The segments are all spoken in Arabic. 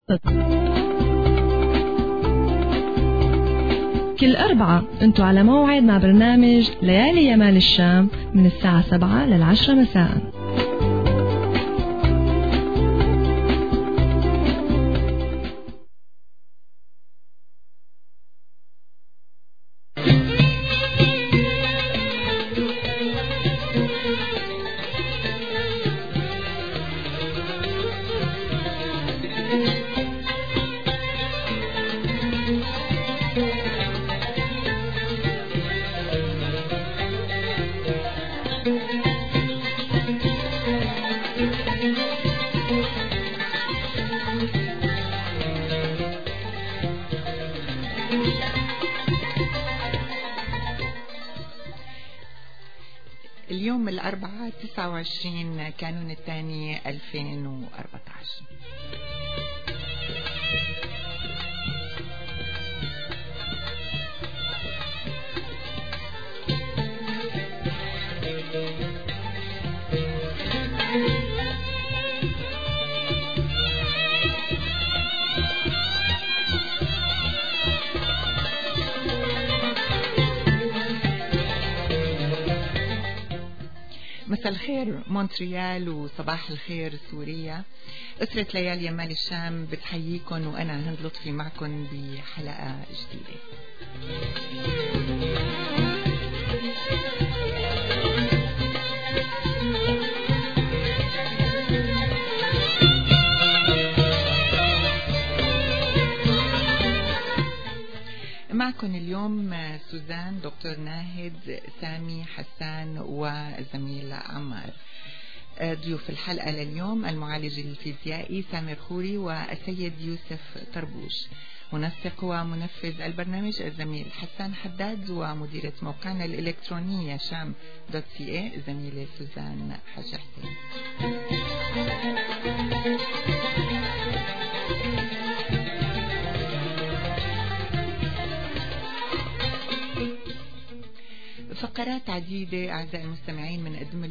كل أربعة أنتوا على موعد مع برنامج ليالي يمال الشام من الساعة 7 لل10 مساء. اليوم الأربعاء 29 كانون الثاني 2014. مساء الخير مونتريال وصباح الخير سوريا. أسرة ليالي يمال الشام بتحييكم، وأنا هند لطفي معكم بحلقة جديدة. معكم اليوم سوزان، دكتور ناهد، سامي، حسان والزميل عمار. ضيوف الحلقة لليوم المعالج الفيزيائي سامر خوري والسيد يوسف طربوش. منسق ومنفذ البرنامج الزميل حسان حداد، ومديرة موقعنا الإلكترونية sham.ca الزميلة سوزان حاج حسين. فقرات عديدة أعزائي المستمعين بنقدم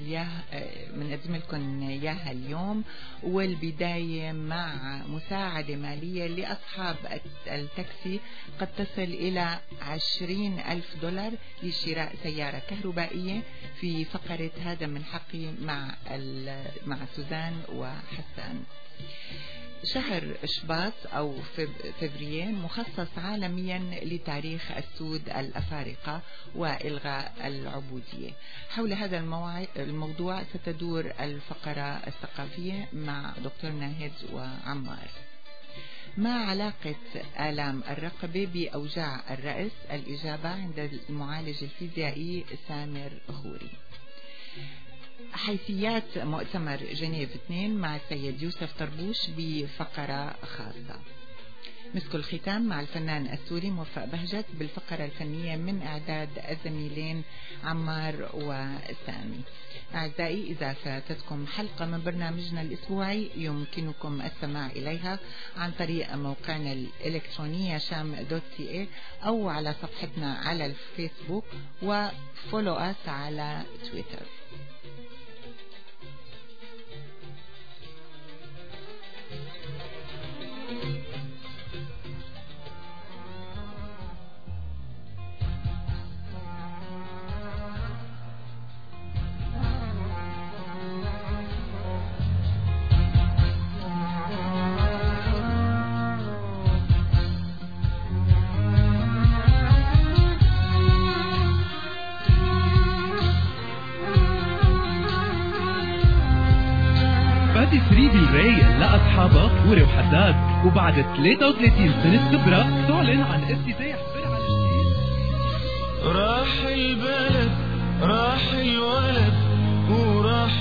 لكم إياها اليوم، والبداية مع مساعدة مالية لأصحاب التاكسي قد تصل إلى $20,000 لشراء سيارة كهربائية في فقرة هذا من حقي مع سوزان وحسان. شهر شباط أو فبراير مخصص عالميا لتاريخ السود الأفارقة وإلغاء العبودية. حول هذا الموضوع ستدور الفقرة الثقافية مع دكتور ناهد وعمار. ما علاقة آلام الرقبة بأوجاع الرأس؟ الإجابة عند المعالج الفيزيائي سامر خوري. حيثيات مؤتمر جنيف 2 مع السيد يوسف طربوش بفقرة خاصة. مسك الختام مع الفنان السوري موفق بهجت بالفقرة الفنية من إعداد الزميلين عمار وسامي. أعزائي، إذا فاتتكم حلقة من برنامجنا الأسبوعي يمكنكم السماع إليها عن طريق موقعنا الإلكتروني sham.ca أو على صفحتنا على الفيسبوك، وفولو أس على تويتر. فريدي الرايق لأصحابك كوري وحداد، وبعد 33 سنة خبرة تعلن عن افتتاح فرع جديد. راح البلد، راح الولد، وراح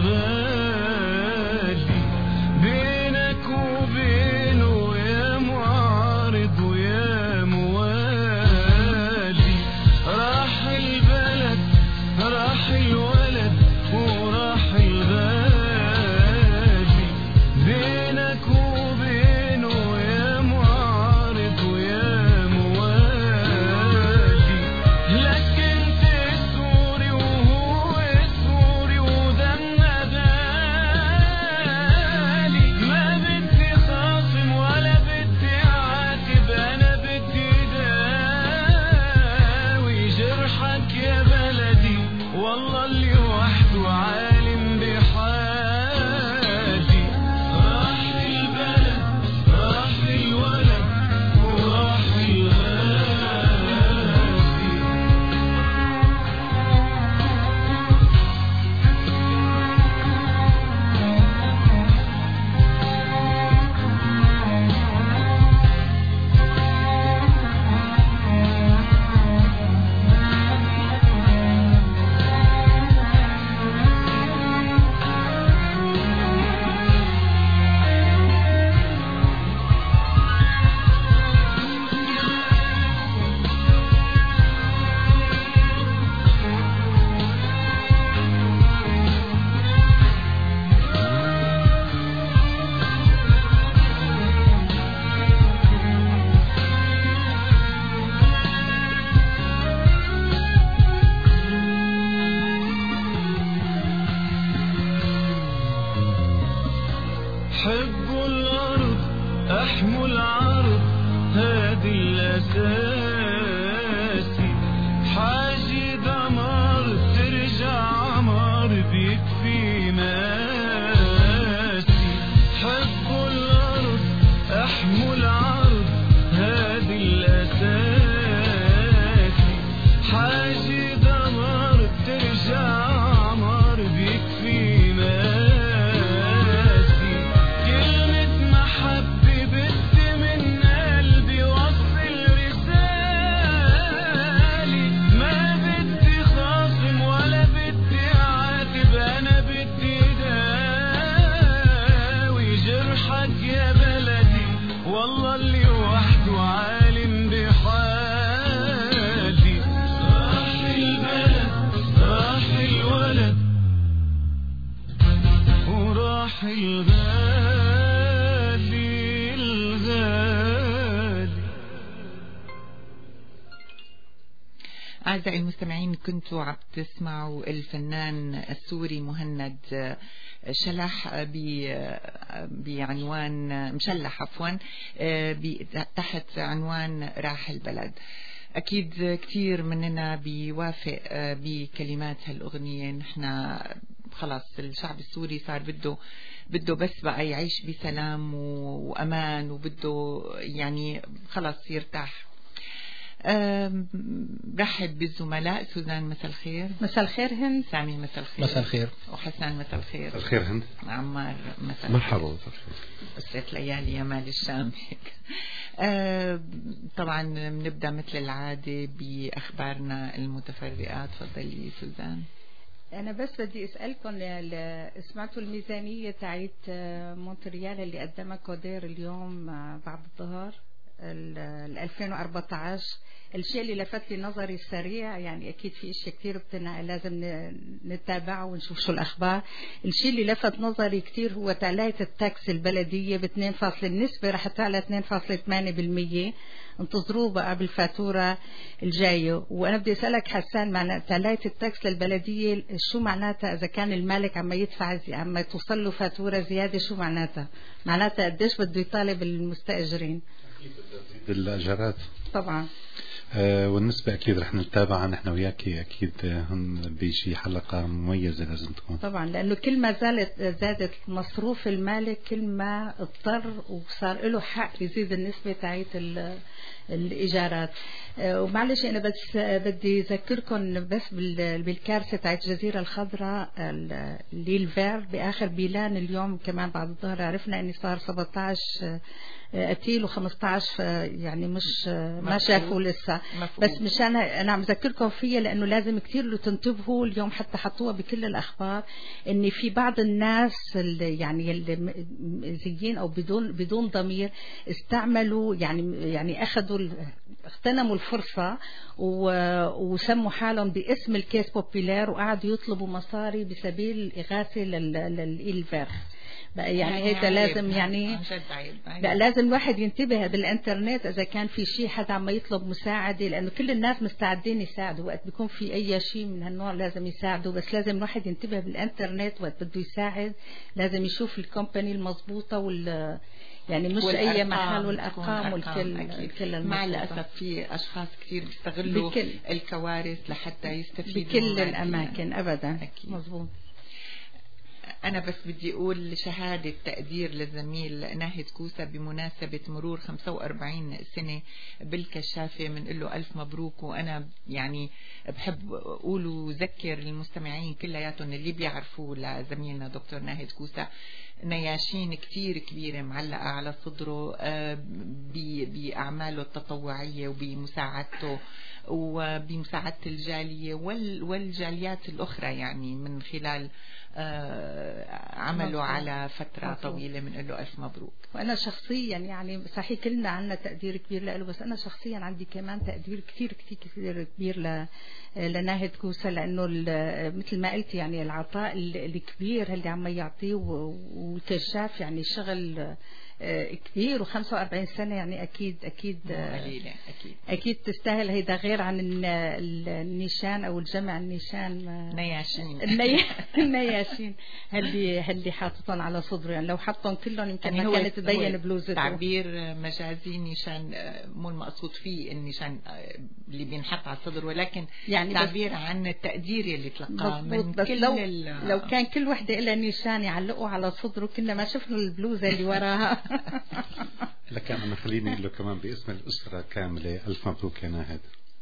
الغالي، بينك وبينه يا معارض ويا موالي. راح البلد، راح الولد، وراح الغالي، بينك وبينه يا معارض ويا موالي. لك انت سوري وهو سوري ودمنا غالي. أساسي حاجي دمار ترجع عمار بيكفي ماسي حبوا الأرض احموا العرض هادي الأساسي حاجي دمار ترجع عمار بيكفي ماسي كلمة محبة بدي من قلبي وصل رسالي ما بدي خاصم ولا بدي عاتب أنا بدي داوي جرحك يا بلدي والله اللي وحده عالم بحالي راح البلد راح الولد وراح الغالي الغالي. أعزائي المستمعين كنتوا عم تسمعوا الفنان السوري مهند شلح بعنوان مشلح عفوا تحت عنوان راح البلد. أكيد كتير مننا بيوافق بكلمات هالأغنية. نحن خلاص الشعب السوري صار بده بس بقى يعيش بسلام وأمان وبده يعني خلاص يرتاح. رحب بالزملاء. سوزان مساء الخير. مساء الخير هند. سامي مساء الخير. مساء الخير. وحسان مساء الخير. مساء الخير هند. عمار مساء مرحبا. مساء الخير. أسرة ليالي يا مال الشام. طبعا بنبدأ مثل العادة بأخبارنا المتفرقة. تفضلي سوزان. أنا بس بدي أسألكم سمعتوا الميزانية تاعت مونتريال اللي قدمها كودير اليوم بعد الظهر 2014. الشيء اللي لفت لي نظري السريع يعني أكيد في إشياء كتير لازم نتابعه ونشوف شو الأخبار. الشيء اللي لفت نظري كتير هو تعلية التاكس البلدية النسبة رح تعلى 2.8%. انتظروه بقى بالفاتورة الجاية. وأنا بدي أسألك حسان معنى تعلية التاكس للبلدية شو معناتها؟ إذا كان المالك عم يدفع عم توصل له فاتورة زيادة شو معناتها قديش بده يطالب المستأجرين؟ الأجارات طبعا. والنسبة أكيد رح نتابع نحن وياكي أكيد بشي حلقة مميزة لازم تكون. طبعا لأنه كل ما زادت مصروف المالك كل ما اضطر وصار له حق يزيد النسبة تاعت الإيجارات. ومعلش أنا بس بدي أذكركم بس بالكارثة تاعت الجزيرة الخضراء اللي الفير بآخر بيلان اليوم كمان بعد الظهر عرفنا إن صار 17 قتيل و15 يعني مش ما شافوا لسه. بس مشان أنا عم ذكركم فيها لأنه لازم كتير تنتبهوا. اليوم حتى حطوها بكل الأخبار إن في بعض الناس اللي زيين أو بدون ضمير استعملوا يعني اغتنموا الفرصة وسموا حالهم باسم الكيس بوبيلار وقعدوا يطلبوا مصاري بسبيل إغاثة للإلفير. يعني هيك لازم يعني بقى لازم الواحد ينتبه بالانترنت اذا كان في شيء حدا عم يطلب مساعده لانه كل الناس مستعدين يساعدوا وقت بيكون في اي شيء من هالنوع لازم يساعدوا. بس لازم الواحد ينتبه بالانترنت وقت بده يساعد لازم يشوف الكومباني المضبوطه يعني مش اي محل والارقام والكل. مع الاسف في اشخاص كثير بيستغلوا الكوارث لحتى يستفيدوا بكل الاماكن ابدا. مظبوط. أنا بس بدي أقول شهادة تقدير للزميل ناهد كوسة بمناسبة مرور 45 سنة بالكشافة. من له ألف مبروك. وأنا يعني بحب أقول وذكر المستمعين كلياتهم اللي بيعرفوا لزميلنا دكتور ناهد كوسة نياشين كتير كبيرة معلقة على صدره بأعماله التطوعية وبمساعدته وبمساعدة الجالية والجاليات الأخرى يعني من خلال عملوا على فترة طويلة. من له ألف مبروك. وأنا شخصيا يعني صحيح كلنا عنا تقدير كبير له بس أنا شخصيا عندي كمان تقدير كتير كبير لناهد كوسة لأنه مثل ما قلت يعني العطاء الكبير اللي عم يعطيه والكشاف يعني شغل كثير، و45 سنة يعني أكيد قليلة. أكيد تستاهل. هيدا غير عن النيشان أو الجمع النيشان النياشين اللي حاططهم على صدره. يعني لو حطهم كلهم يمكن ما كانت تبين بلوزته. تعبير مجازي، نيشان مو المقصود فيه النيشان اللي بينحط على الصدر، ولكن يعني تعبير عن التقدير اللي تلقاه من كل لو كان كل وحدة إلا نيشان يعلقوا على صدره كنا ما شفنا البلوزة اللي وراها. لك أنا خليني أقول له كمان باسم الأسرة كاملة ألف مبروك يا ناهد.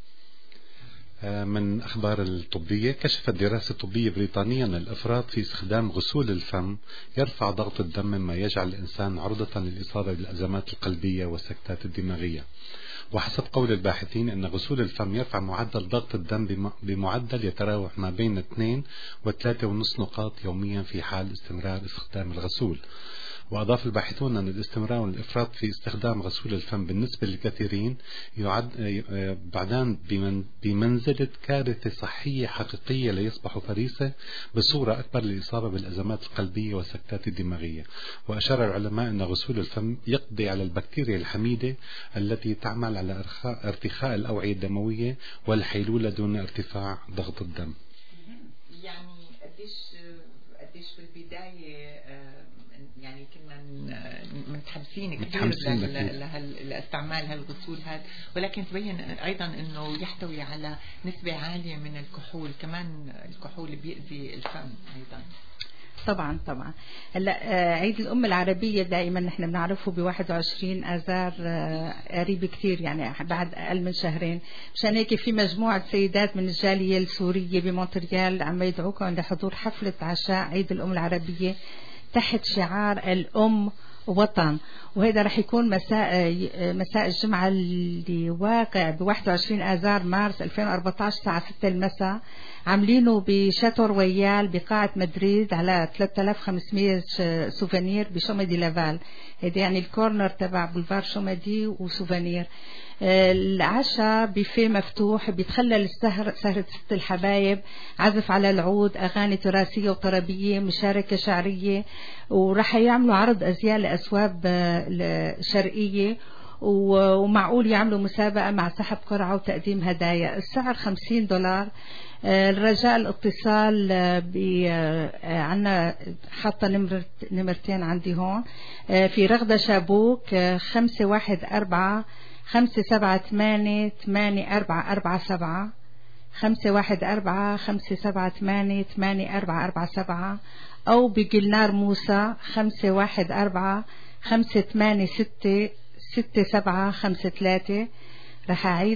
من أخبار الطبية، كشفت دراسة طبية بريطانية أن الإفراط في استخدام غسول الفم يرفع ضغط الدم، مما يجعل الإنسان عرضة للإصابة بالأزمات القلبية والسكتات الدماغية. وحسب قول الباحثين أن غسول الفم يرفع معدل ضغط الدم بمعدل يتراوح ما بين 2 و3.5 نقاط يوميا في حال استمرار استخدام الغسول. وأضاف الباحثون أن الاستمرار والإفراط في استخدام غسول الفم بالنسبة للكثيرين يعد بعدان بمنزلة كارثة صحية حقيقية ليصبح فريسة بصورة أكبر للإصابة بالأزمات القلبية والسكتات الدماغية. وأشار العلماء أن غسول الفم يقضي على البكتيريا الحميدة التي تعمل على ارتخاء الأوعية الدموية والحيلولة دون ارتفاع ضغط الدم. يعني قديش في البداية يعني كنا متحمسين كثير لاستعمال هالغسول هذا، ولكن تبين ايضا انه يحتوي على نسبة عالية من الكحول، كمان الكحول بيأذي الفم ايضا. طبعا هلا عيد الأم العربية دائما نحن بنعرفه ب21 آذار، قريب كثير يعني بعد أقل من شهرين. مشان هيك في مجموعة سيدات من الجالية السورية بمونتريال عم يدعوكم لحضور حفلة عشاء عيد الأم العربية تحت شعار الأم وطن، وهذا رح يكون مساء الجمعة اللي واقع ب21 آذار مارس 2014 الساعة 6 المساء. عاملينه بشاتو رويال بقاعة مدريد على 3500 سوفانير بشومدي لافال. هذا يعني الكورنر تبع بولفار شومدي وسوفانير. العشاء بفيه مفتوح، بيتخلل سهرة ست الحبايب، عزف على العود، أغاني تراثية وطربية، مشاركة شعرية، ورح يعملوا عرض أزياء لأسواب شرقية، ومعقول يعملوا مسابقة مع سحب قرعة وتقديم هدايا. السعر $50. الرجاء الاتصال عنا حاطة نمرتين عندي هون، في رغدة شابوك 514-578-8447 514-578-8447 أو بجلنار موسى 514-586-6753. رح أعيد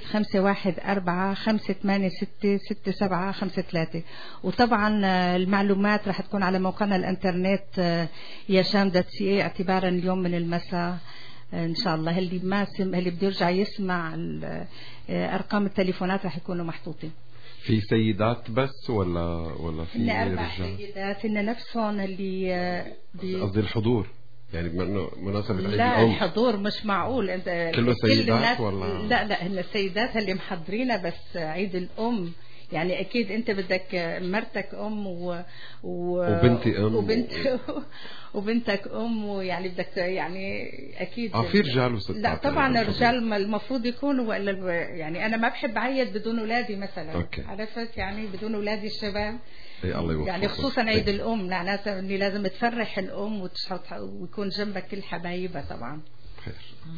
514-586-6753. وطبعا المعلومات رح تكون على موقعنا الانترنت ياشام.ca اعتبارا اليوم من المساء إن شاء الله. اللي بده يرجع يسمع أرقام التليفونات رح يكونوا محطوطين. في سيدات بس ولا في رجال؟ 4 سيدات إن نفسهم اللي قصدي الحضور يعني مناسبة عيد لا الأم. الحضور مش معقول انت كله سيدات ولا لا هن السيدات اللي محضرينها بس عيد الأم. يعني أكيد أنت بدك مرتك أم وبنتي أم وبنتك أم، ويعني بدك يعني أكيد في رجال وستات. لا طبعا الرجال المفروض يكونوا، ولا يعني أنا ما بحب عيد بدون أولادي مثلا. عرفت يعني بدون أولادي الشباب الله يعني خصوصا عيد الأم معناتها إني لازم تفرح الأم ويكون جنبك كل حبايبها طبعا. خير.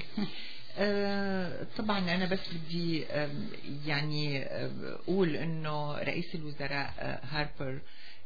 طبعا أنا بس بدي يعني أقول إنه رئيس الوزراء هاربر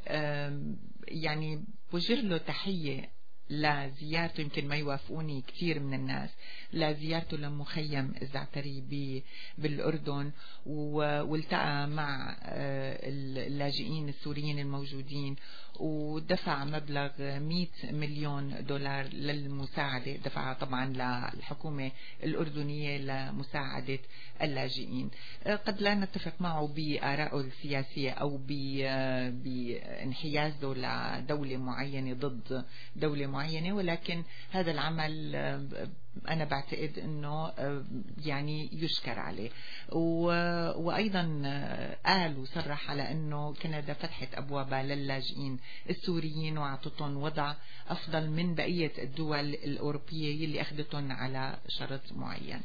يعني بوجه له تحية لزيارته، يمكن ما يوافقوني كثير من الناس، لزيارته لمخيم الزعتري بالأردن، والتقى مع اللاجئين السوريين الموجودين، ودفع مبلغ $100 مليون للمساعدة، دفعها طبعا للحكومة الأردنية لمساعدة اللاجئين. قد لا نتفق معه بآرائه السياسية أو بانحيازه لدولة معينة ضد دولة معينة، ولكن هذا العمل أنا بعتقد أنه يعني يشكر عليه. وأيضا قال وصرح على أنه كندا فتحت أبوابها للاجئين السوريين وأعطتهم وضع أفضل من بقية الدول الأوروبية اللي أخذتهم على شرط معين.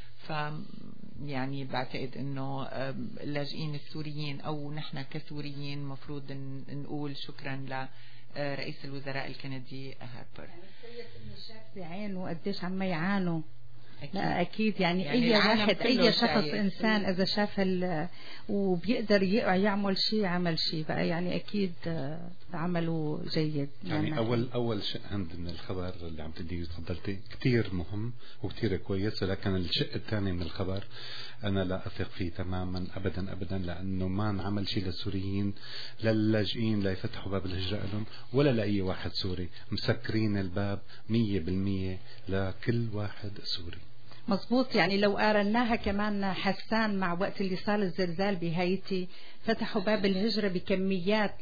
يعني بعتقد أنه اللاجئين السوريين أو نحن كسوريين مفروض نقول شكرا لرئيس الوزراء الكندي هاربر. بعينه وقديش عم يعانوا. أكيد. لا أكيد يعني أي واحد أي شخص إنسان إذا شاف وبيقدر يعمل شيء عمل شيء بقى، يعني أكيد عمله جيد. يعني أول شيء عند من الخبر اللي عم تدي تفضلتي كتير مهم وكتير كويس، ولكن الشق الثاني من الخبر أنا لا أثق فيه تماما أبدا أبدا، لأنه ما نعمل شيء للسوريين للاجئين لا يفتحوا باب الهجرة لهم ولا لأي واحد سوري، مسكرين الباب 100% لكل واحد سوري. مظبوط. يعني لو قارناها كمان حسان مع وقت اللي صار الزلزال بهايتي، فتحوا باب الهجرة بكميات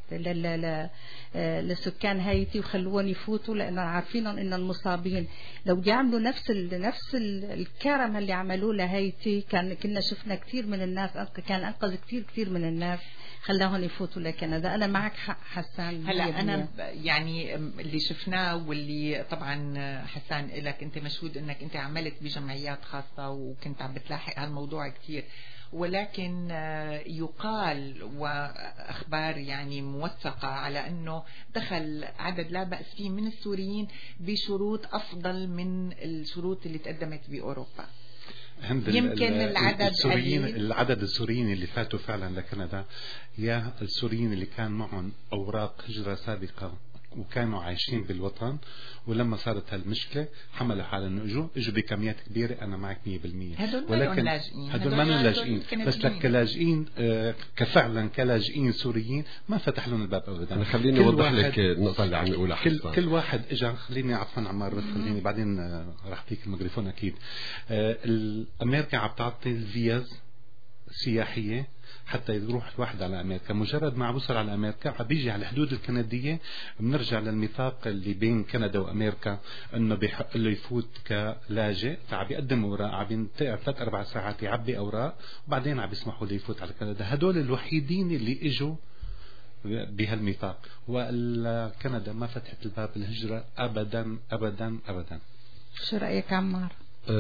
لسكان هايتي وخلوهم يفوتوا لأنه عارفينهم إن المصابين لو يعملوا نفس الكرم اللي عملوه لهايتي كنا شفنا كثير من الناس، كان أنقذ كثير من الناس، خلاهم يفوتوا لكندا. أنا معك حق حسان. هلا أنا يعني اللي شفناه واللي طبعا حسان لك أنت مشهود أنك أنت عملت بجمعيات خاصة وكنت عم بتلاحق هالموضوع كثير، ولكن يقال وأخبار يعني موثقة على أنه دخل عدد لا بأس فيه من السوريين بشروط أفضل من الشروط اللي تقدمت بأوروبا. يمكن العدد السوريين اللي فاتوا فعلا لكندا، يا السوريين اللي كان معهم أوراق هجرة سابقة وكانوا عايشين بالوطن، ولما صارت هالمشكلة حملوا حالهم اجوا بكميات كبيرة. أنا معك 100%. ولكن هدول ما لاجئين، بس لك كلاجئين كفعلا كلاجئين سوريين ما فتح لهم الباب أبدا. أنا خليني أوضح لك النقطة اللي عم نقولها. كل واحد اجى. خليني عفوا عمار بس خليني بعدين راح أعطيك الميكروفون أكيد. أمريكا عم تعطي الفيز سياحية حتى يروح الواحد على أمريكا. مجرد ما عبصر على أمريكا عبيجي على الحدود الكندية، بنرجع للميثاق اللي بين كندا وأمريكا أنه بيحق له يفوت كلاجئ، فعم بيقدم أوراق، عم ينتقل 3-4 ساعات يعبي أوراق وبعدين عم بيسمحوا له يفوت على كندا. هدول الوحيدين اللي اجوا بهالميثاق، وكندا ما فتحت الباب الهجرة أبدا أبدا أبدا. شو رأيك عمار؟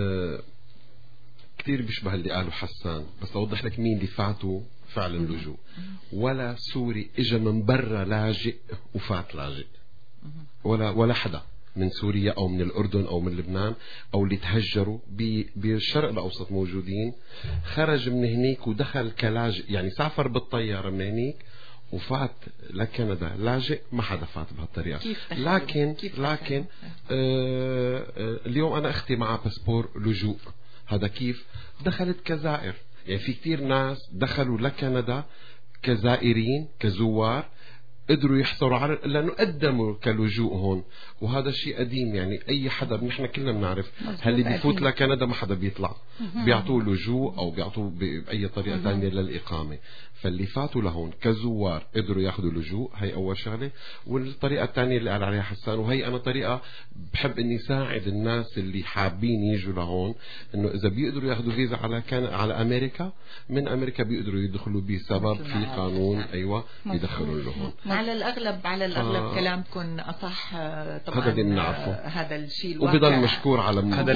كتير بيشبه اللي قاله حسان، بس أوضح لك مين اللي فاتوا فعلا لجوء. ولا سوري اجى من برا لاجئ وفات لاجئ، ولا حدا من سوريا أو من الأردن أو من لبنان أو اللي تهجروا بالشرق الأوسط موجودين، خرج من هنيك ودخل كلاجئ، يعني سافر بالطيارة من هنيك وفات لكندا لاجئ. ما حدا فات بهالطريقة. لكن اليوم أنا أختي معها باسبور لجوء، هذا كيف دخلت كزائر. يعني في كتير ناس دخلوا لكندا كزائرين كزوار، قدروا يحصلوا على لأنه قدموا كلجوء هون، وهذا شيء قديم. يعني أي حدا نحن كلنا بنعرف هل بيفوت لكندا ما حدا بيطلع، بيعطوه لجوء أو بيعطوه بأي طريقة ثانية للإقامة. فاللي فاتوا لهون كزوار قدروا ياخذوا لجوء، هي أول شغلة. والطريقة الثانية اللي قال عليها حسان، وهي أنا طريقة بحب إني ساعد الناس اللي حابين يجوا لهون، إنه إذا بيقدروا ياخذوا فيزا على أمريكا، من أمريكا بيقدروا يدخلوا بسبب في قانون أيوة يدخلوا لهون. على الأغلب كلامكم أصح طبعا. هذا اللي بنعرفه، هذا الشيء الواقع، وبضل مشكور على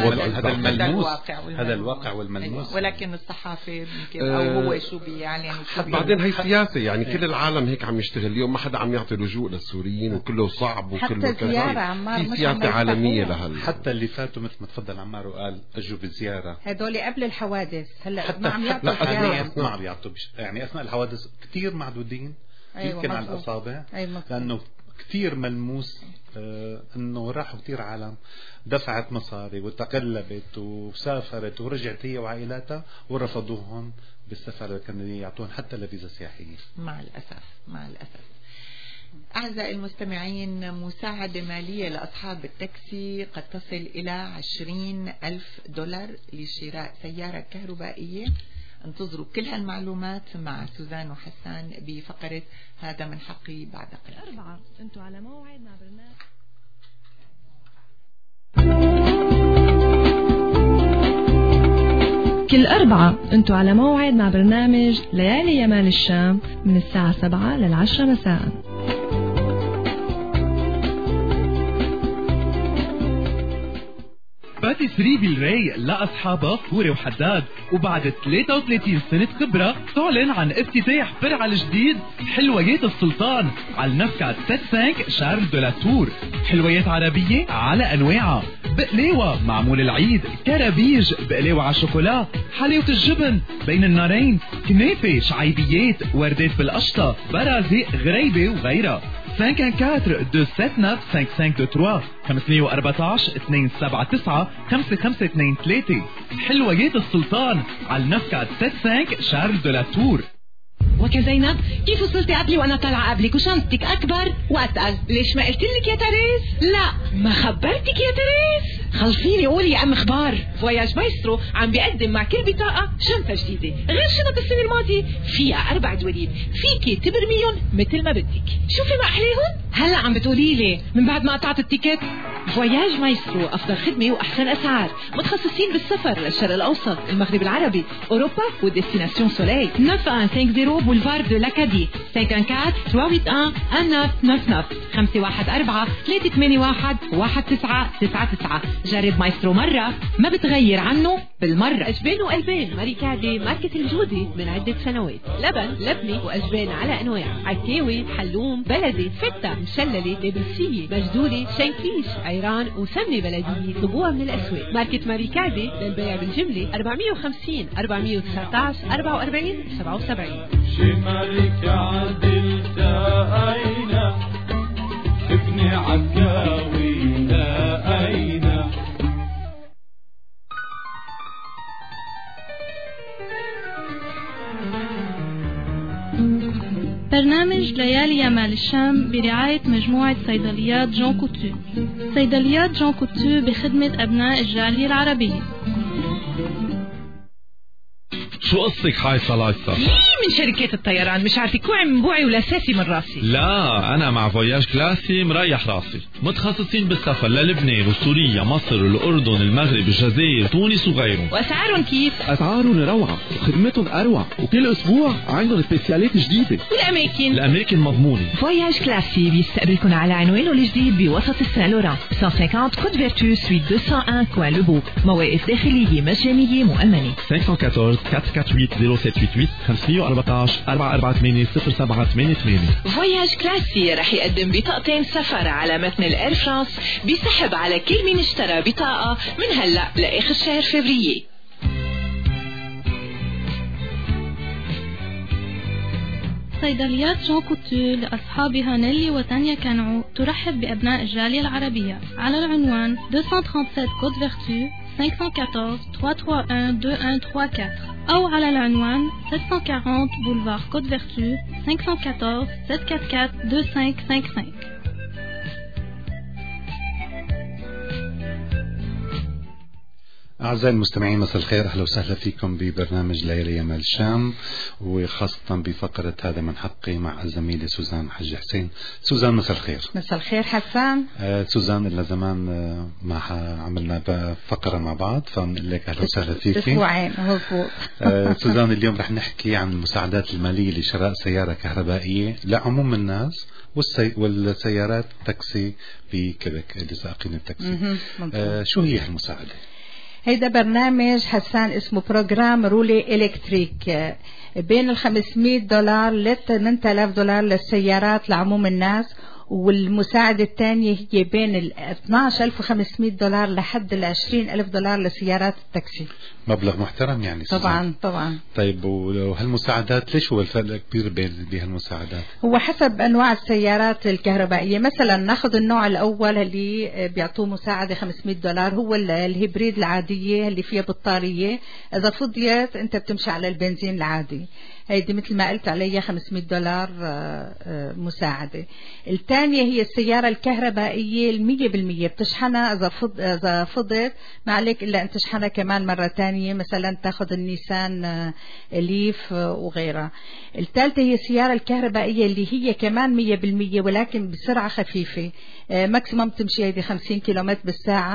هذا الواقع والملموس. ولكن الصحافة يمكن أو هو شو بيعلن بعدين هي سياسة. يعني كل العالم هيك عم يشتغل اليوم، ما حدا عم يعطي لجوء للسوريين وكله صعب وكله في سياسة عالمية لهال. حتى اللي فاتوا مثل ما تفضل عمار وقال اجوا بزيارة، هدول قبل الحوادث. هلا ما عم يعطوا ما عم يعطوا يعني أثناء الحوادث كتير معدودين. يمكن على الأصابع. لأنه كتير ملموس انه راحوا كتير عالم دفعت مصاري وتقلبت وسافرت ورجعت هي وعائلاتها ورفضوهم بالسفر، كانوا يعطوهم حتى لفيزا سياحية. مع الأسف. أعزائي المستمعين، مساعدة مالية لأصحاب التاكسي قد تصل إلى $20,000 لشراء سيارة كهربائية. انتظروا كل هالمعلومات مع سوزان وحسان بفقرة هذا من حقي بعد قليل. 4 انتوا على موعد مع برنامج كل أربعة أنتو على موعد مع برنامج ليالي يمال الشام من الساعة 7 لل10 مساء. باتيسري بالرايق لأصحابها فوري وحداد، وبعد 33 سنة خبرة تعلن عن افتتاح فرع الجديد حلويات السلطان على النفكة 75 شارل دو لا تور. حلويات عربية على أنواعها، بقلاوة معمول العيد، كرابيج، بقلاوة على الشوكولا، حلاوة الجبن بين النارين، كنافة، شعيبيات، وردات بالقشطة، برازق، غريبة وغيرها. 514-279-5523 514-279-5523. حلويات السلطان على النفكة 75 شارل دو لا تور. وكا زينب، كيف وصلتي قبلي وانا طالعه قبلك وشنطتك اكبر واتقل؟ ليش ما قلت لك يا تريز؟ لا ما خبرتك يا تريز. خلصيني قولي يا ام اخبار. فواياج مايسترو عم بيقدم مع كل بطاقه شنطه جديده غير شنط السنه الماضيه، فيها 4 دواليب فيكي تبرميهم مثل ما بدك. شوفي ما احليهم. هلا عم بتقولي لي من بعد ما قطعت التيكت؟ فواياج مايسترو افضل خدمه واحسن اسعار، متخصصين بالسفر للشرق الاوسط، المغرب العربي، اوروبا وديستيناسيون سوليل. 9150 بولفار دو لاكادي 514-381-1999 514-381-1999. جرب مايسترو مرة ما بتغير عنه بالمرة. أجبان وقلبين ماريكادي ماركة الجودي من عدة سنوات. لبن لبني وأجبان على أنواع، عكاوي، حلوم، بلدي، فتة، مشللة، دبلسية، مجدولة، شنكيش، عيران وسمنة بلدية. طبوها من الأسواق. ماركة ماريكادي للبيع بالجملة 450 419 44 77. شمالك عدل تأينا ابن عكاوي تأينا. برنامج ليالي يمال الشام برعاية مجموعة صيدليات جون كوتو. صيدليات جون كوتو بخدمة أبناء الجالية العربية. شو قصتك حايصة لايصة؟ من شركات الطيران مش عارفة كوعي من بوعي ولا ساسي من راسي. لا أنا مع فواياج كلاسي مريح راسي، متخصصين بالسفر للبنان وسوريا مصر والأردن المغرب الجزائر تونس وغيرهم. وأسعارهم كيف؟ أسعارهم روعة وخدمتهم أروع، وكل أسبوع عندهم سبيسيالات جديدة. الأماكن مضمونة. فواياج كلاسي بيستقبلكم على عنوانه الجديد بوسط السان لوران 150 كود فيرتو سويت 201 كوان لوبو. مواقف داخلية مجانية مؤمنة. 514 448 0788 514 448 0788. فواياج كلاسي رح يقدم بطاقتين سفر على متن الإير فرانس بيسحب على كل مين اشترى بطاقة من هلأ لآخر شهر فبراير. صيدليات جون كوتو لأصحابها نيلي وتانيا كانعو ترحب بأبناء الجالية العربية على العنوان 237 كود فيرتو 514 331 2134 أو على العنوان 740 بولفار كود فيرتو 514 744 2555. أعزائي المستمعين مساء الخير، أهلا وسهلا فيكم ببرنامج ليالي يمال الشام، وخاصة بفقرة هذا من حقي مع الزميلة سوزان حج حسين. سوزان مساء الخير. مساء الخير حسان. سوزان إلا زمان ما عملنا فقرة مع بعض، فبنقول لك أهلا وسهلا فيكي. أسبوعين مضبوط. سوزان اليوم رح نحكي عن المساعدات المالية لشراء سيارة كهربائية لعموم الناس والسيارات تاكسي بكيبك اللي سائقين التاكسي. شو هي المساعدة؟ هيدا برنامج حسان اسمه بروجرام رولي إلكتريك، بين $500 ل $8000 للسيارات لعموم الناس، والمساعدة الثانية هي بين $12500 لحد $20000 لسيارات التاكسي. مبلغ محترم يعني. طبعا طبعا. طيب وهالمساعدات ليش هو الفرق كبير بين بهالمساعدات؟ هو حسب انواع السيارات الكهربائية. مثلا ناخذ النوع الاول اللي بيعطوه مساعدة $500، هو الهيبريد العادية اللي فيها بطارية، اذا فضيت انت بتمشي على البنزين العادي، هيدي مثل ما قلت عليها $500 مساعدة. الثانية هي السيارة الكهربائية 100%، بتشحنها إذا فضت ما عليك إلا أن تشحنها كمان مرة تانية، مثلا تاخذ النيسان ليف وغيرها. الثالثة هي السيارة الكهربائية اللي هي كمان 100% ولكن بسرعة خفيفة، ماكسيموم تمشي هيدي 50 كيلومتر بالساعة،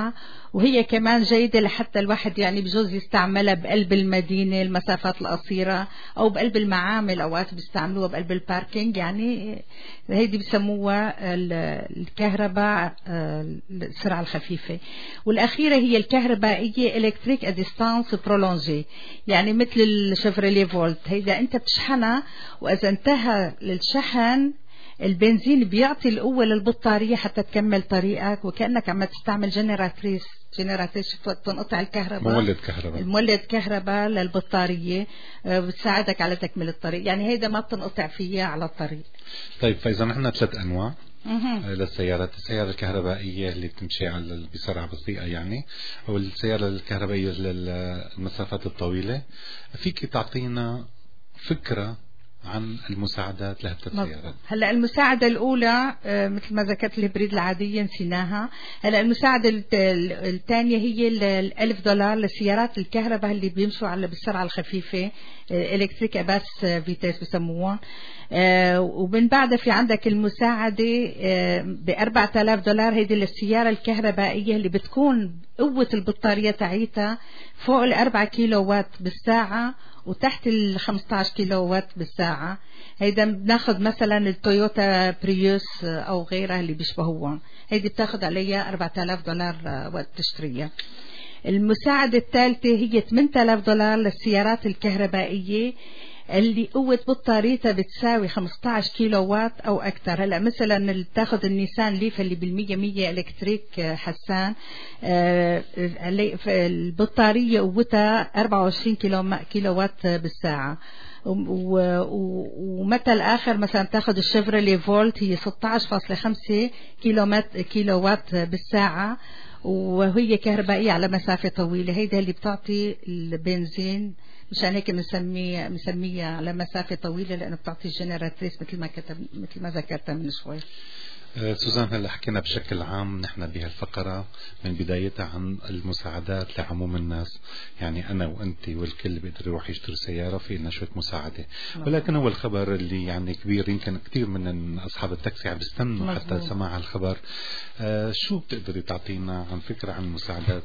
وهي كمان جيدة لحتى الواحد يعني بجوز يستعملها بقلب المدينة المسافات القصيرة أو بقلب المعامل، أوقات بيستعملوها بقلب الباركينج. يعني هيدي بسموها الكهرباء السرعة الخفيفة. والأخيرة هي الكهربائية إلكتريك أديستانس برولونجي، يعني مثل الشيفروليه فولت. هيدا أنت بتشحنها، وإذا انتهى للشحن البنزين بيعطي القوة للبطارية حتى تكمل طريقك، وكأنك عم تستعمل جنراتريس تنقطع الكهرباء، مولد كهرباء للبطارية، بتساعدك على تكمل الطريق. يعني هيدا ما بتنقطع فيها على الطريق. طيب فإذا نحن 3 أنواع للسيارات: السيارة الكهربائية اللي بتمشي بسرعة بطيئة يعني، أو السيارة الكهربائية للمسافات الطويلة. فيك تعطينا فكرة عن المساعدات لهالسيارات؟ هلا المساعدة الأولى مثل ما ذكرت الهبريد العادية نسيناها. هلا المساعدة الثانية هي $1000 للسيارات الكهرباء اللي بيمشوا على بالسرعة الخفيفة، إلكتريك أباس فيتاس بسموها. ومن بعدها في عندك المساعدة $4000. هيدي للسيارة الكهربائية اللي بتكون قوة البطارية تاعيتها فوق 4 كيلو وات بالساعة وتحت 15 كيلو وات بالساعة. هيدا بناخد مثلا التويوتا بريوس أو غيرها اللي بيشبهوها، هيدي بتاخد عليها $4000 وقت تشتريها. المساعدة الثالثة هي $8000 للسيارات الكهربائية اللي قوة بطاريتها بتساوي 15 كيلو وات أو أكثر. هلا مثلا اللي بتاخد النيسان ليف اللي بالمية الكتريك حسان، البطارية قوتها 24 كيلو وات بالساعة. ومثل آخر مثلا تاخد الشيفروليه فولت، هي 16.5 كيلو وات بالساعة، وهي كهربائية على مسافة طويلة. هيدا اللي بتعطي البنزين، مشان هيك مسمية على مسافة طويلة، لأنه بتعطي الجنراتريس مثل ما ذكرت من شوي. سوزان، هلا حكينا بشكل عام نحن بهالفقرة من بدايتها عن المساعدات لعموم الناس، يعني أنا وأنت والكل بيقدر يروح يشتري سيارة في لنا شوية مساعدة. ولكن هو الخبر اللي يعني كبير، يمكن كثير من أصحاب التاكسي عم بيستنوا حتى سماع الخبر. شو بتقدري تعطينا عن فكرة عن المساعدات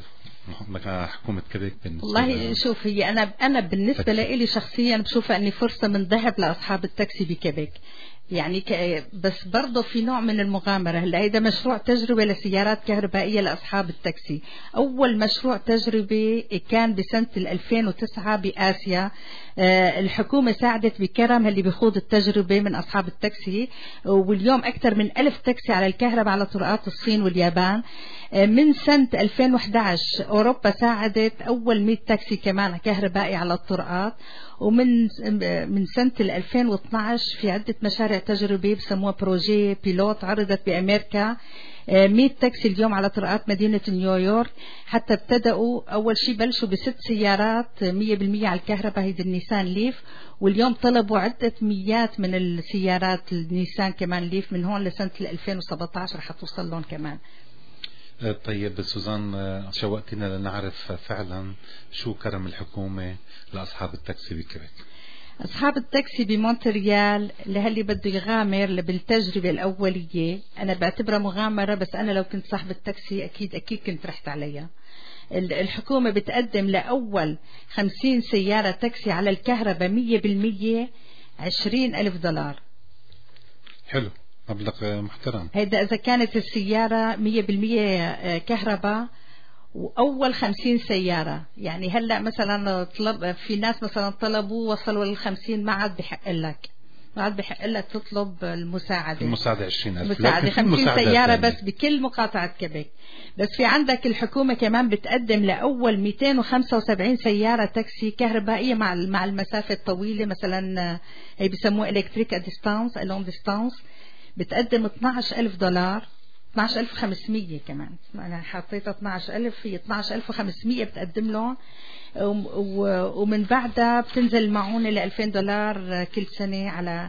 حكومة كيبيك بالنسبة؟ والله شوف، هي أنا بالنسبة لي شخصيا بشوفها أني فرصة من ذهب لأصحاب التاكسي بكيبيك. يعني بس برضه في نوع من المغامرة. هلا هيدا مشروع تجربة لسيارات كهربائية لأصحاب التاكسي. أول مشروع تجربة كان بسنة 2009 بآسيا. الحكومة ساعدت بكرم اللي بيخوض التجربة من أصحاب التاكسي، واليوم أكثر من 1000 تاكسي على الكهرباء على طرقات الصين واليابان. من سنة 2011 أوروبا ساعدت أول 100 تاكسي كمان كهربائي على الطرقات. ومن سنة 2012 في عدة مشاريع تجربي بسموها بروجي بيلوت عرضت بأمريكا. 100 تاكسي اليوم على طرقات مدينة نيويورك. حتى ابتدأوا أول شيء بلشوا ب6 سيارات 100% على الكهرباء، هيدي النيسان ليف، واليوم طلبوا عدة مئات من السيارات النيسان كمان ليف من هون لسنة 2017 حتوصل لهم كمان. طيب سوزان، شوقتنا لنعرف فعلا شو كرم الحكومة لأصحاب التاكسي بكيبيك. أصحاب التاكسي بمونتريال لهاللي بده يغامر بالتجربة الأولية، أنا بعتبرها مغامرة، بس أنا لو كنت صاحب التاكسي أكيد كنت رحت عليها. الحكومة بتقدم لأول 50 سيارة تاكسي على الكهرباء 100% $20,000. حلو، مبلغ محترم. هيدا إذا كانت السيارة 100% كهرباء، وأول 50 سيارة. يعني هلأ مثلا في ناس مثلا طلبوا وصلوا لل50 ما عاد بحق لك تطلب المساعدة 20,000. مساعدة 50 سيارة بس بكل مقاطعة كيبيك. بس في عندك الحكومة كمان بتقدم لأول 275 سيارة تاكسي كهربائية مع المسافة الطويلة، مثلا هي بيسموه إلكتريك أديستانس لونج ديستانس، بتقدم $12,000 12,500 كمان. أنا حطيتها 12,000، هي 12,500 بتقدم لهم. ومن بعدها بتنزل معونة $2,000 كل سنة